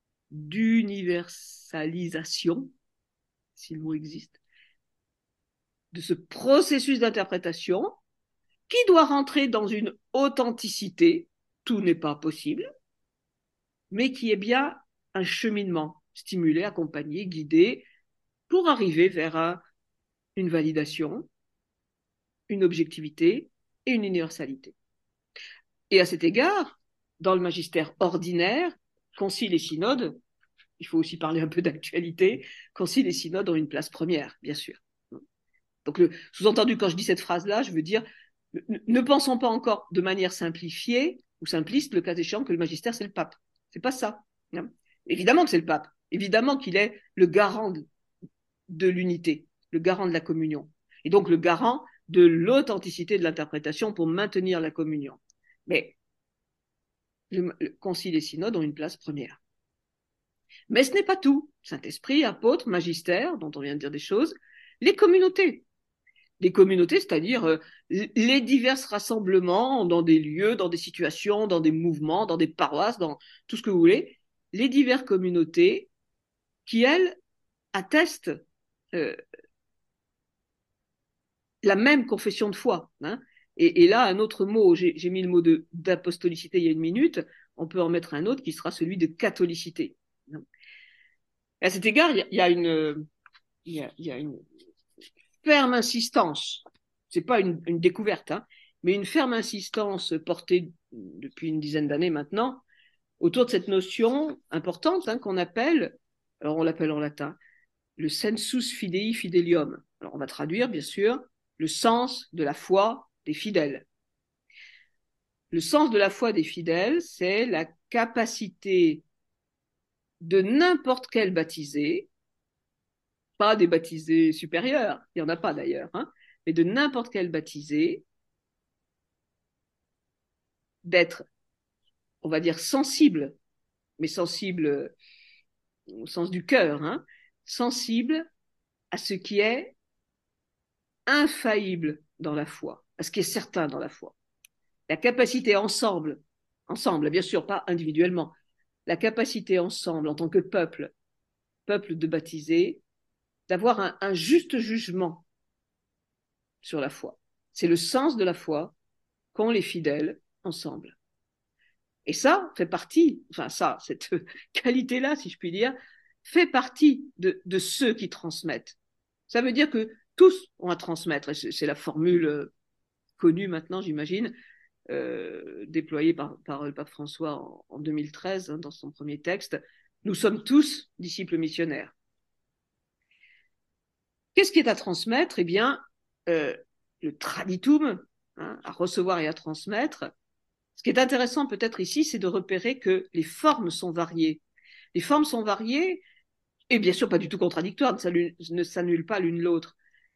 S1: d'universalisation, si le mot existe, de ce processus d'interprétation qui doit rentrer dans une authenticité, tout n'est pas possible, mais qui est bien un cheminement stimulé, accompagné, guidé, pour arriver vers un, une validation, une objectivité et une universalité. Et à cet égard, dans le magistère ordinaire, concile et synode, il faut aussi parler un peu d'actualité, concile et synode ont une place première, bien sûr. Donc, le sous-entendu, quand je dis cette phrase-là, je veux dire, ne, ne pensons pas encore de manière simplifiée ou simpliste, le cas échéant, que le magistère, c'est le pape. C'est pas ça. Hein. Évidemment que c'est le pape. Évidemment qu'il est le garant de, de l'unité, le garant de la communion. Et donc, le garant de l'authenticité de l'interprétation pour maintenir la communion. Mais le, le concile et synode ont une place première. Mais ce n'est pas tout. Saint-Esprit, apôtre, magistère, dont on vient de dire des choses, les communautés. Les communautés, c'est-à-dire euh, les divers rassemblements dans des lieux, dans des situations, dans des mouvements, dans des paroisses, dans tout ce que vous voulez, les diverses communautés qui, elles, attestent euh, la même confession de foi. Hein. Et, et là, un autre mot, j'ai, j'ai mis le mot de, d'apostolicité il y a une minute, on peut en mettre un autre qui sera celui de catholicité. À cet égard, il y, y a une... Il y a, il y a une ferme insistance, c'est pas une, une découverte, hein, mais une ferme insistance portée depuis une dizaine d'années maintenant autour de cette notion importante hein, qu'on appelle, alors on l'appelle en latin, le sensus fidei fidelium. Alors on va traduire bien sûr le sens de la foi des fidèles. Le sens de la foi des fidèles, c'est la capacité de n'importe quel baptisé, pas des baptisés supérieurs, il n'y en a pas d'ailleurs, hein, mais de n'importe quel baptisé, d'être, on va dire, sensible, mais sensible au sens du cœur, hein, sensible à ce qui est infaillible dans la foi, à ce qui est certain dans la foi. La capacité ensemble, ensemble, bien sûr, pas individuellement, la capacité ensemble, en tant que peuple, peuple de baptisés, d'avoir un, un juste jugement sur la foi. C'est le sens de la foi qu'ont les fidèles ensemble. Et ça fait partie, enfin ça, cette qualité-là, si je puis dire, fait partie de, de ceux qui transmettent. Ça veut dire que tous ont à transmettre, et c'est, c'est la formule connue maintenant, j'imagine, euh, déployée par, par le pape François en, en deux mille treize, hein, dans son premier texte. Nous sommes tous disciples missionnaires. Qu'est-ce qui est à transmettre? Eh bien, euh, le traditum, hein, à recevoir et à transmettre. Ce qui est intéressant peut-être ici, c'est de repérer que les formes sont variées. Les formes sont variées, et bien sûr pas du tout contradictoires, ne s'annulent pas l'une l'autre.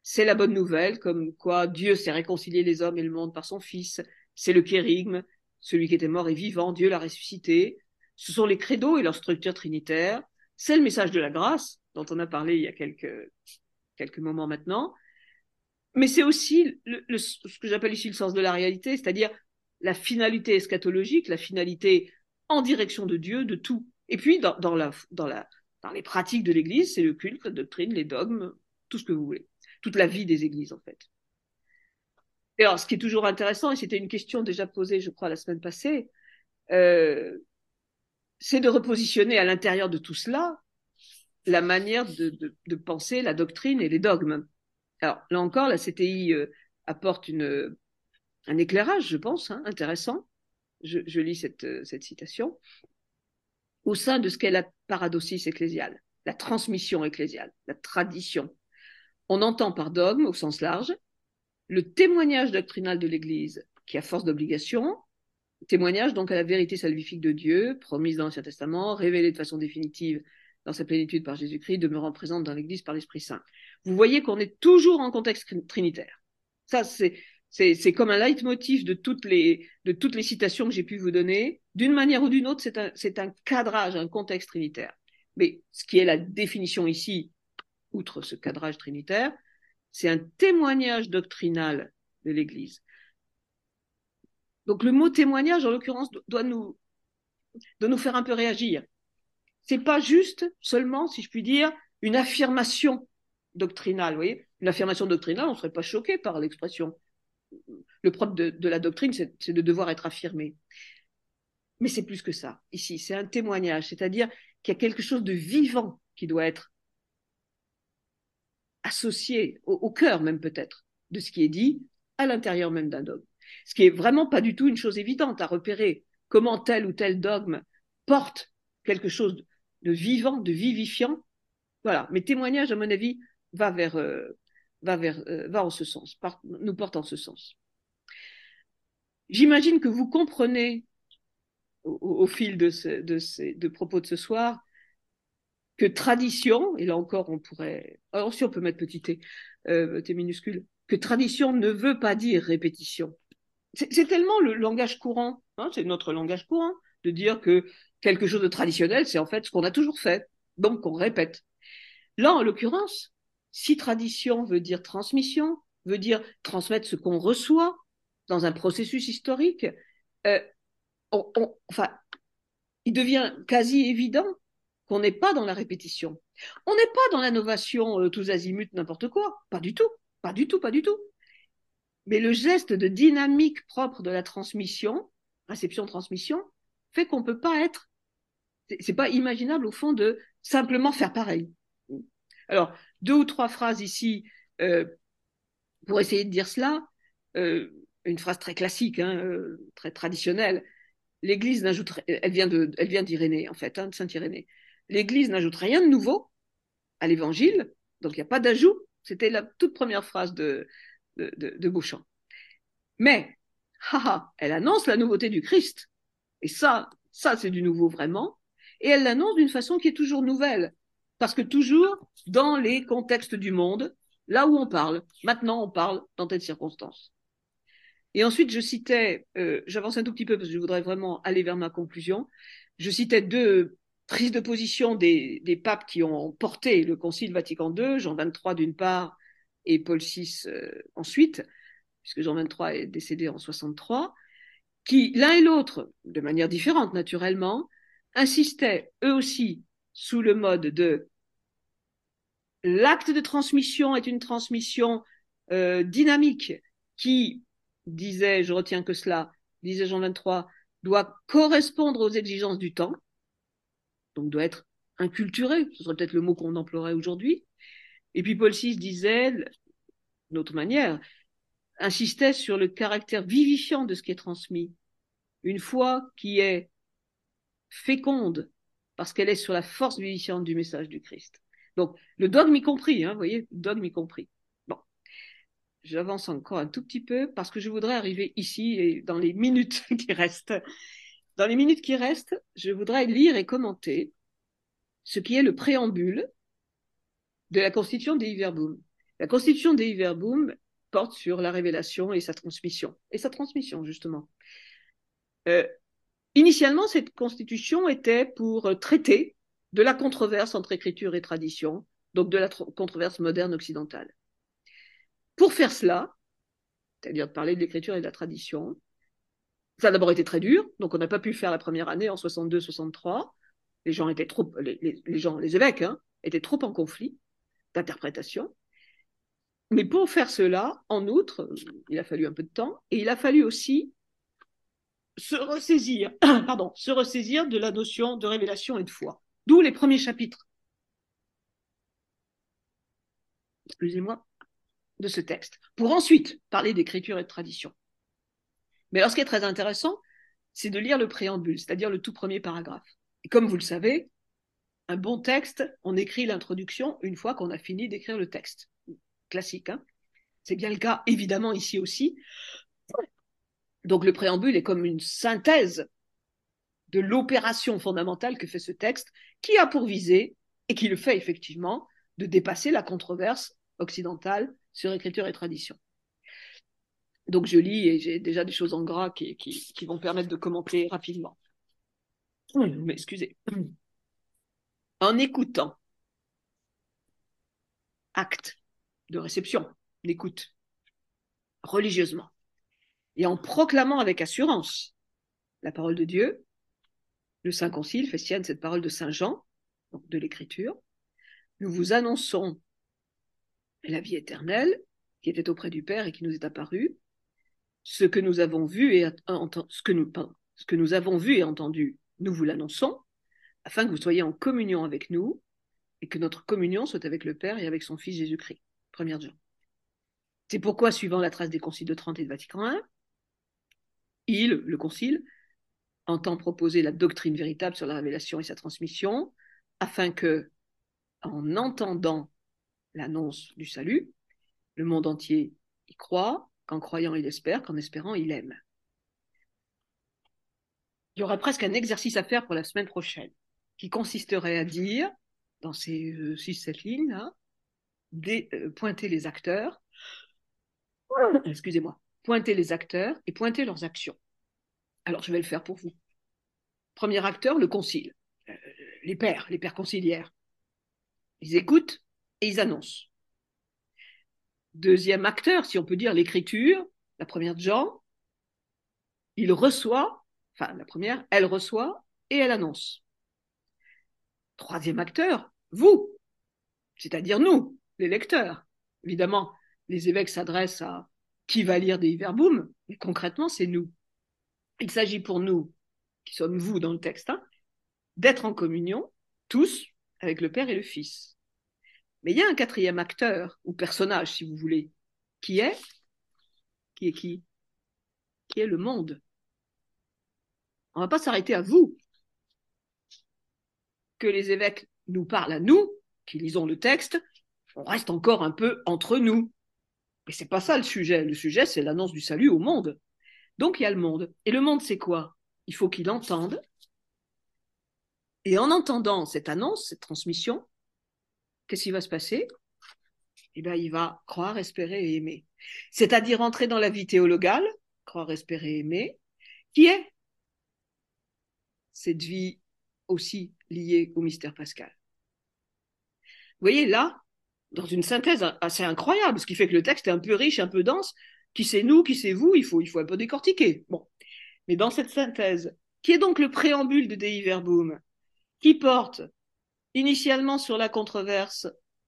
S1: c'est la bonne nouvelle, comme quoi Dieu s'est réconcilié les hommes et le monde par son Fils. C'est le kérigme, celui qui était mort est vivant, Dieu l'a ressuscité. Ce sont les credos et leur structure trinitaire. C'est le message de la grâce, dont on a parlé il y a quelques, quelques moments maintenant. Mais c'est aussi le, le, ce que j'appelle ici le sens de la réalité, c'est-à-dire la finalité eschatologique, la finalité en direction de Dieu, de tout. Et puis, dans, dans, la, dans, la, dans les pratiques de l'Église, c'est le culte, la doctrine, les dogmes, tout ce que vous voulez. Toute la vie des églises, en fait. Et alors, ce qui est toujours intéressant, et c'était une question déjà posée, je crois, la semaine passée, euh, c'est de repositionner à l'intérieur de tout cela la manière de, de, de penser la doctrine et les dogmes. Alors, là encore, la C T I euh, apporte une, un éclairage, je pense, hein, intéressant. Je, je lis cette, cette citation. Au sein de ce qu'est la paradoxie ecclésiale, la transmission ecclésiale, la tradition, on entend par dogme, au sens large, le témoignage doctrinal de l'Église, qui a force d'obligation, témoignage donc à la vérité salvifique de Dieu, promise dans l'Ancien Testament, révélée de façon définitive dans sa plénitude par Jésus-Christ, demeurant présente dans l'Église par l'Esprit Saint. Vous voyez qu'on est toujours en contexte trinitaire. Ça, c'est, c'est, c'est comme un leitmotiv de toutes les, de toutes les citations que j'ai pu vous donner. D'une manière ou d'une autre, c'est un, c'est un cadrage, un contexte trinitaire. Mais ce qui est la définition ici, outre ce cadrage trinitaire, c'est un témoignage doctrinal de l'Église. Donc le mot témoignage, en l'occurrence, doit nous, doit nous faire un peu réagir. C'est pas juste seulement, si je puis dire, une affirmation doctrinale. Vous voyez, une affirmation doctrinale, on ne serait pas choqué par l'expression. Le propre de, de la doctrine, c'est, c'est de devoir être affirmé. Mais c'est plus que ça. Ici, c'est un témoignage, c'est-à-dire qu'il y a quelque chose de vivant qui doit être associé au, au cœur même peut-être de ce qui est dit à l'intérieur même d'un dogme. Ce qui est vraiment pas du tout une chose évidente à repérer. Comment tel ou tel dogme porte quelque chose de vivant, de vivifiant. Voilà. Mais témoignage, à mon avis, va vers, euh, va vers, euh, va en ce sens, part, nous porte en ce sens. J'imagine que vous comprenez au, au fil de, ce, de ces de propos de ce soir que tradition, et là encore on pourrait, alors si on peut mettre petit t, euh, t minuscule, que tradition ne veut pas dire répétition. C'est, c'est tellement le langage courant, hein, c'est notre langage courant, de dire que quelque chose de traditionnel, c'est en fait ce qu'on a toujours fait, donc qu'on répète. Là, en l'occurrence, si tradition veut dire transmission, veut dire transmettre ce qu'on reçoit dans un processus historique, euh, on, on, enfin, il devient quasi évident qu'on n'est pas dans la répétition. On n'est pas dans l'innovation euh, tous azimuts, n'importe quoi. Pas du tout, pas du tout, pas du tout. Mais le geste de dynamique propre de la transmission, réception-transmission, fait qu'on ne peut pas être, c'est, c'est pas imaginable au fond de simplement faire pareil. Alors, deux ou trois phrases ici euh, pour essayer de dire cela. Euh, une phrase très classique, hein, euh, très traditionnelle. L'Église n'ajoute, elle vient de, elle vient d'Irénée en fait, hein, de Saint Irénée. L'Église n'ajoute rien de nouveau à l'Évangile, donc il n'y a pas d'ajout. C'était la toute première phrase de, de, de, de Beauchamp. Mais, haha, elle annonce la nouveauté du Christ. Et ça, ça c'est du nouveau vraiment. Et elle l'annonce d'une façon qui est toujours nouvelle. Parce que toujours dans les contextes du monde, là où on parle, maintenant on parle dans telle circonstance. Et ensuite, je citais, euh, j'avance un tout petit peu parce que je voudrais vraiment aller vers ma conclusion, je citais deux prises de position des, des papes qui ont porté le Concile Vatican deux, Jean vingt-trois d'une part et Paul six euh, ensuite, puisque Jean vingt-trois est décédé en soixante-trois, qui, l'un et l'autre, de manière différente naturellement, insistaient eux aussi sous le mode de l'acte de transmission est une transmission euh, dynamique qui, disait, je retiens que cela, disait Jean vingt-trois, doit correspondre aux exigences du temps, donc doit être inculturé, ce serait peut-être le mot qu'on emploierait aujourd'hui. Et puis Paul six disait, d'une autre manière, insistait sur le caractère vivifiant de ce qui est transmis. Une foi qui est féconde, parce qu'elle est sur la force vivifiante du message du Christ. Donc, le dogme y compris, hein, vous voyez, le dogme y compris. Bon, j'avance encore un tout petit peu parce que je voudrais arriver ici et dans les minutes qui restent. Dans les minutes qui restent, je voudrais lire et commenter ce qui est le préambule de la Constitution Dei Verbum. La constitution Dei Verbum porte sur la révélation et sa transmission. Et sa transmission, justement. Euh, initialement, cette constitution était pour traiter de la controverse entre écriture et tradition, donc de la controverse moderne occidentale. Pour faire cela, c'est-à-dire de parler de l'écriture et de la tradition, ça a d'abord été très dur, donc on n'a pas pu faire la première année en soixante-deux soixante-trois. Les gens étaient trop, les, les, les gens, les évêques, hein, étaient trop en conflit d'interprétation. Mais pour faire cela, en outre, il a fallu un peu de temps, et il a fallu aussi se ressaisir, pardon, se ressaisir de la notion de révélation et de foi. D'où les premiers chapitres, excusez-moi, de ce texte, pour ensuite parler d'écriture et de tradition. Mais alors, ce qui est très intéressant, c'est de lire le préambule, c'est-à-dire le tout premier paragraphe. Et comme vous le savez, un bon texte, on écrit l'introduction une fois qu'on a fini d'écrire le texte. Classique, hein. C'est bien le cas, évidemment, ici aussi. Donc, le préambule est comme une synthèse de l'opération fondamentale que fait ce texte, qui a pour visée, et qui le fait effectivement, de dépasser la controverse occidentale sur écriture et tradition. Donc je lis et j'ai déjà des choses en gras qui, qui, qui vont permettre de commenter rapidement. Mais excusez. En écoutant, acte de réception, d'écoute, religieusement, et en proclamant avec assurance la parole de Dieu, le Saint Concile fait sienne cette parole de Saint Jean, donc de l'Écriture. Nous vous annonçons la vie éternelle qui était auprès du Père et qui nous est apparue. Ce que nous avons vu et entendu, ce que nous, pardon, ce que nous avons vu et entendu, nous vous l'annonçons, afin que vous soyez en communion avec nous et que notre communion soit avec le Père et avec son Fils Jésus-Christ. Première Jean. C'est pourquoi, suivant la trace des conciles de Trente et de Vatican I, il, le Concile, entend proposer la doctrine véritable sur la révélation et sa transmission, afin que, en entendant l'annonce du salut, le monde entier y croit, qu'en croyant il espère, qu'en espérant il aime. Il y aura presque un exercice à faire pour la semaine prochaine, qui consisterait à dire, dans ces euh, six sept lignes, là, des, euh, pointer les acteurs, excusez-moi, pointer les acteurs et pointer leurs actions. Alors je vais le faire pour vous. Premier acteur, le concile, euh, les pères, les pères conciliaires. Ils écoutent et ils annoncent. Deuxième acteur, si on peut dire, l'écriture, la première de Jean, il reçoit, enfin la première, elle reçoit et elle annonce. Troisième acteur, vous, c'est-à-dire nous, les lecteurs. Évidemment, les évêques s'adressent à qui va lire Dei Verbum, mais concrètement, c'est nous. Il s'agit pour nous, qui sommes vous dans le texte, hein, d'être en communion, tous, avec le Père et le Fils. Mais il y a un quatrième acteur, ou personnage, si vous voulez, qui est, qui est qui? Qui est le monde. On ne va pas s'arrêter à vous. Que les évêques nous parlent à nous, qui lisons le texte, on reste encore un peu entre nous. Mais c'est pas ça le sujet. Le sujet, c'est l'annonce du salut au monde. Donc il y a le monde. Et le monde, c'est quoi? Il faut qu'il entende. Et en entendant cette annonce, cette transmission, qu'est-ce qui va se passer? Eh bien, il va croire, espérer et aimer. C'est-à-dire entrer dans la vie théologale, croire, espérer, aimer, qui est cette vie aussi liée au mystère pascal. Vous voyez, là, dans une synthèse assez incroyable, ce qui fait que le texte est un peu riche, un peu dense. Qui c'est nous, qui c'est vous, il faut, il faut un peu décortiquer. Bon. Mais dans cette synthèse, qui est donc le préambule de Dei Verbum, qui porte initialement sur la controverse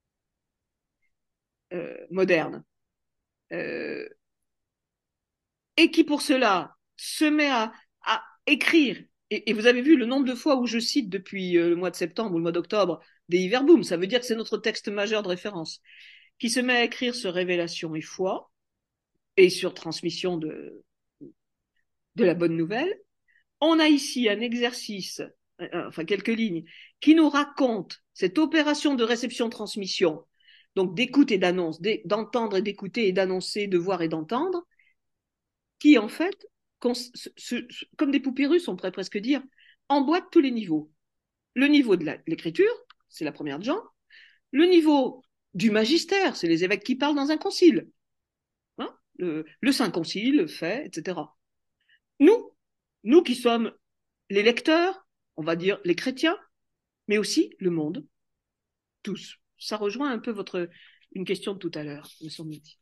S1: euh, moderne, euh, et qui pour cela se met à, à écrire, et, et vous avez vu le nombre de fois où je cite depuis euh, le mois de septembre ou le mois d'octobre Dei Verbum, ça veut dire que c'est notre texte majeur de référence, qui se met à écrire sur révélation et foi, et sur transmission de, de la bonne nouvelle. On a ici un exercice, euh, enfin quelques lignes, qui nous raconte cette opération de réception-transmission, donc d'écoute et d'annonce, d'entendre et d'écouter et d'annoncer, de voir et d'entendre, qui en fait, comme des poupées russes, on pourrait presque dire, emboîte tous les niveaux. Le niveau de l'écriture, c'est la première de Jean, le niveau du magistère, c'est les évêques qui parlent dans un concile. Hein, le, le Saint Concile fait, et cetera. Nous, nous qui sommes les lecteurs, on va dire les chrétiens, mais aussi le monde, tous. Ça rejoint un peu votre, une question de tout à l'heure, me semble-t-il.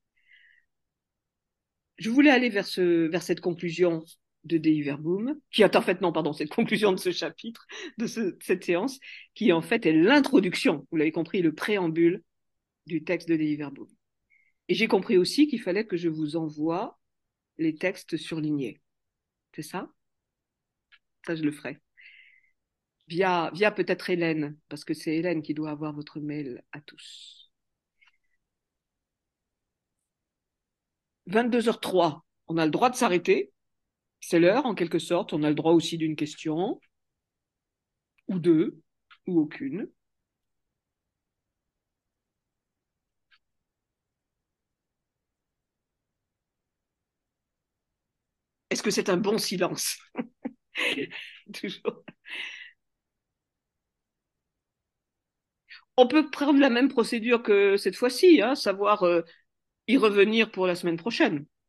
S1: Je voulais aller vers, ce, vers cette conclusion de Dei Verbum, qui est en fait, non, pardon, cette conclusion de ce chapitre, de, ce, de cette séance, qui en fait est l'introduction, vous l'avez compris, le préambule du texte de Dei Verbum. Et j'ai compris aussi qu'il fallait que je vous envoie les textes surlignés. C'est ça? Ça, je le ferai. Via, via peut-être Hélène, parce que c'est Hélène qui doit avoir votre mail à tous. vingt-deux heures trois, on a le droit de s'arrêter. C'est l'heure, en quelque sorte. On a le droit aussi d'une question, ou deux, ou aucune. Est-ce que c'est un bon silence? Toujours. On peut prendre la même procédure que cette fois-ci, hein, savoir euh, y revenir pour la semaine prochaine.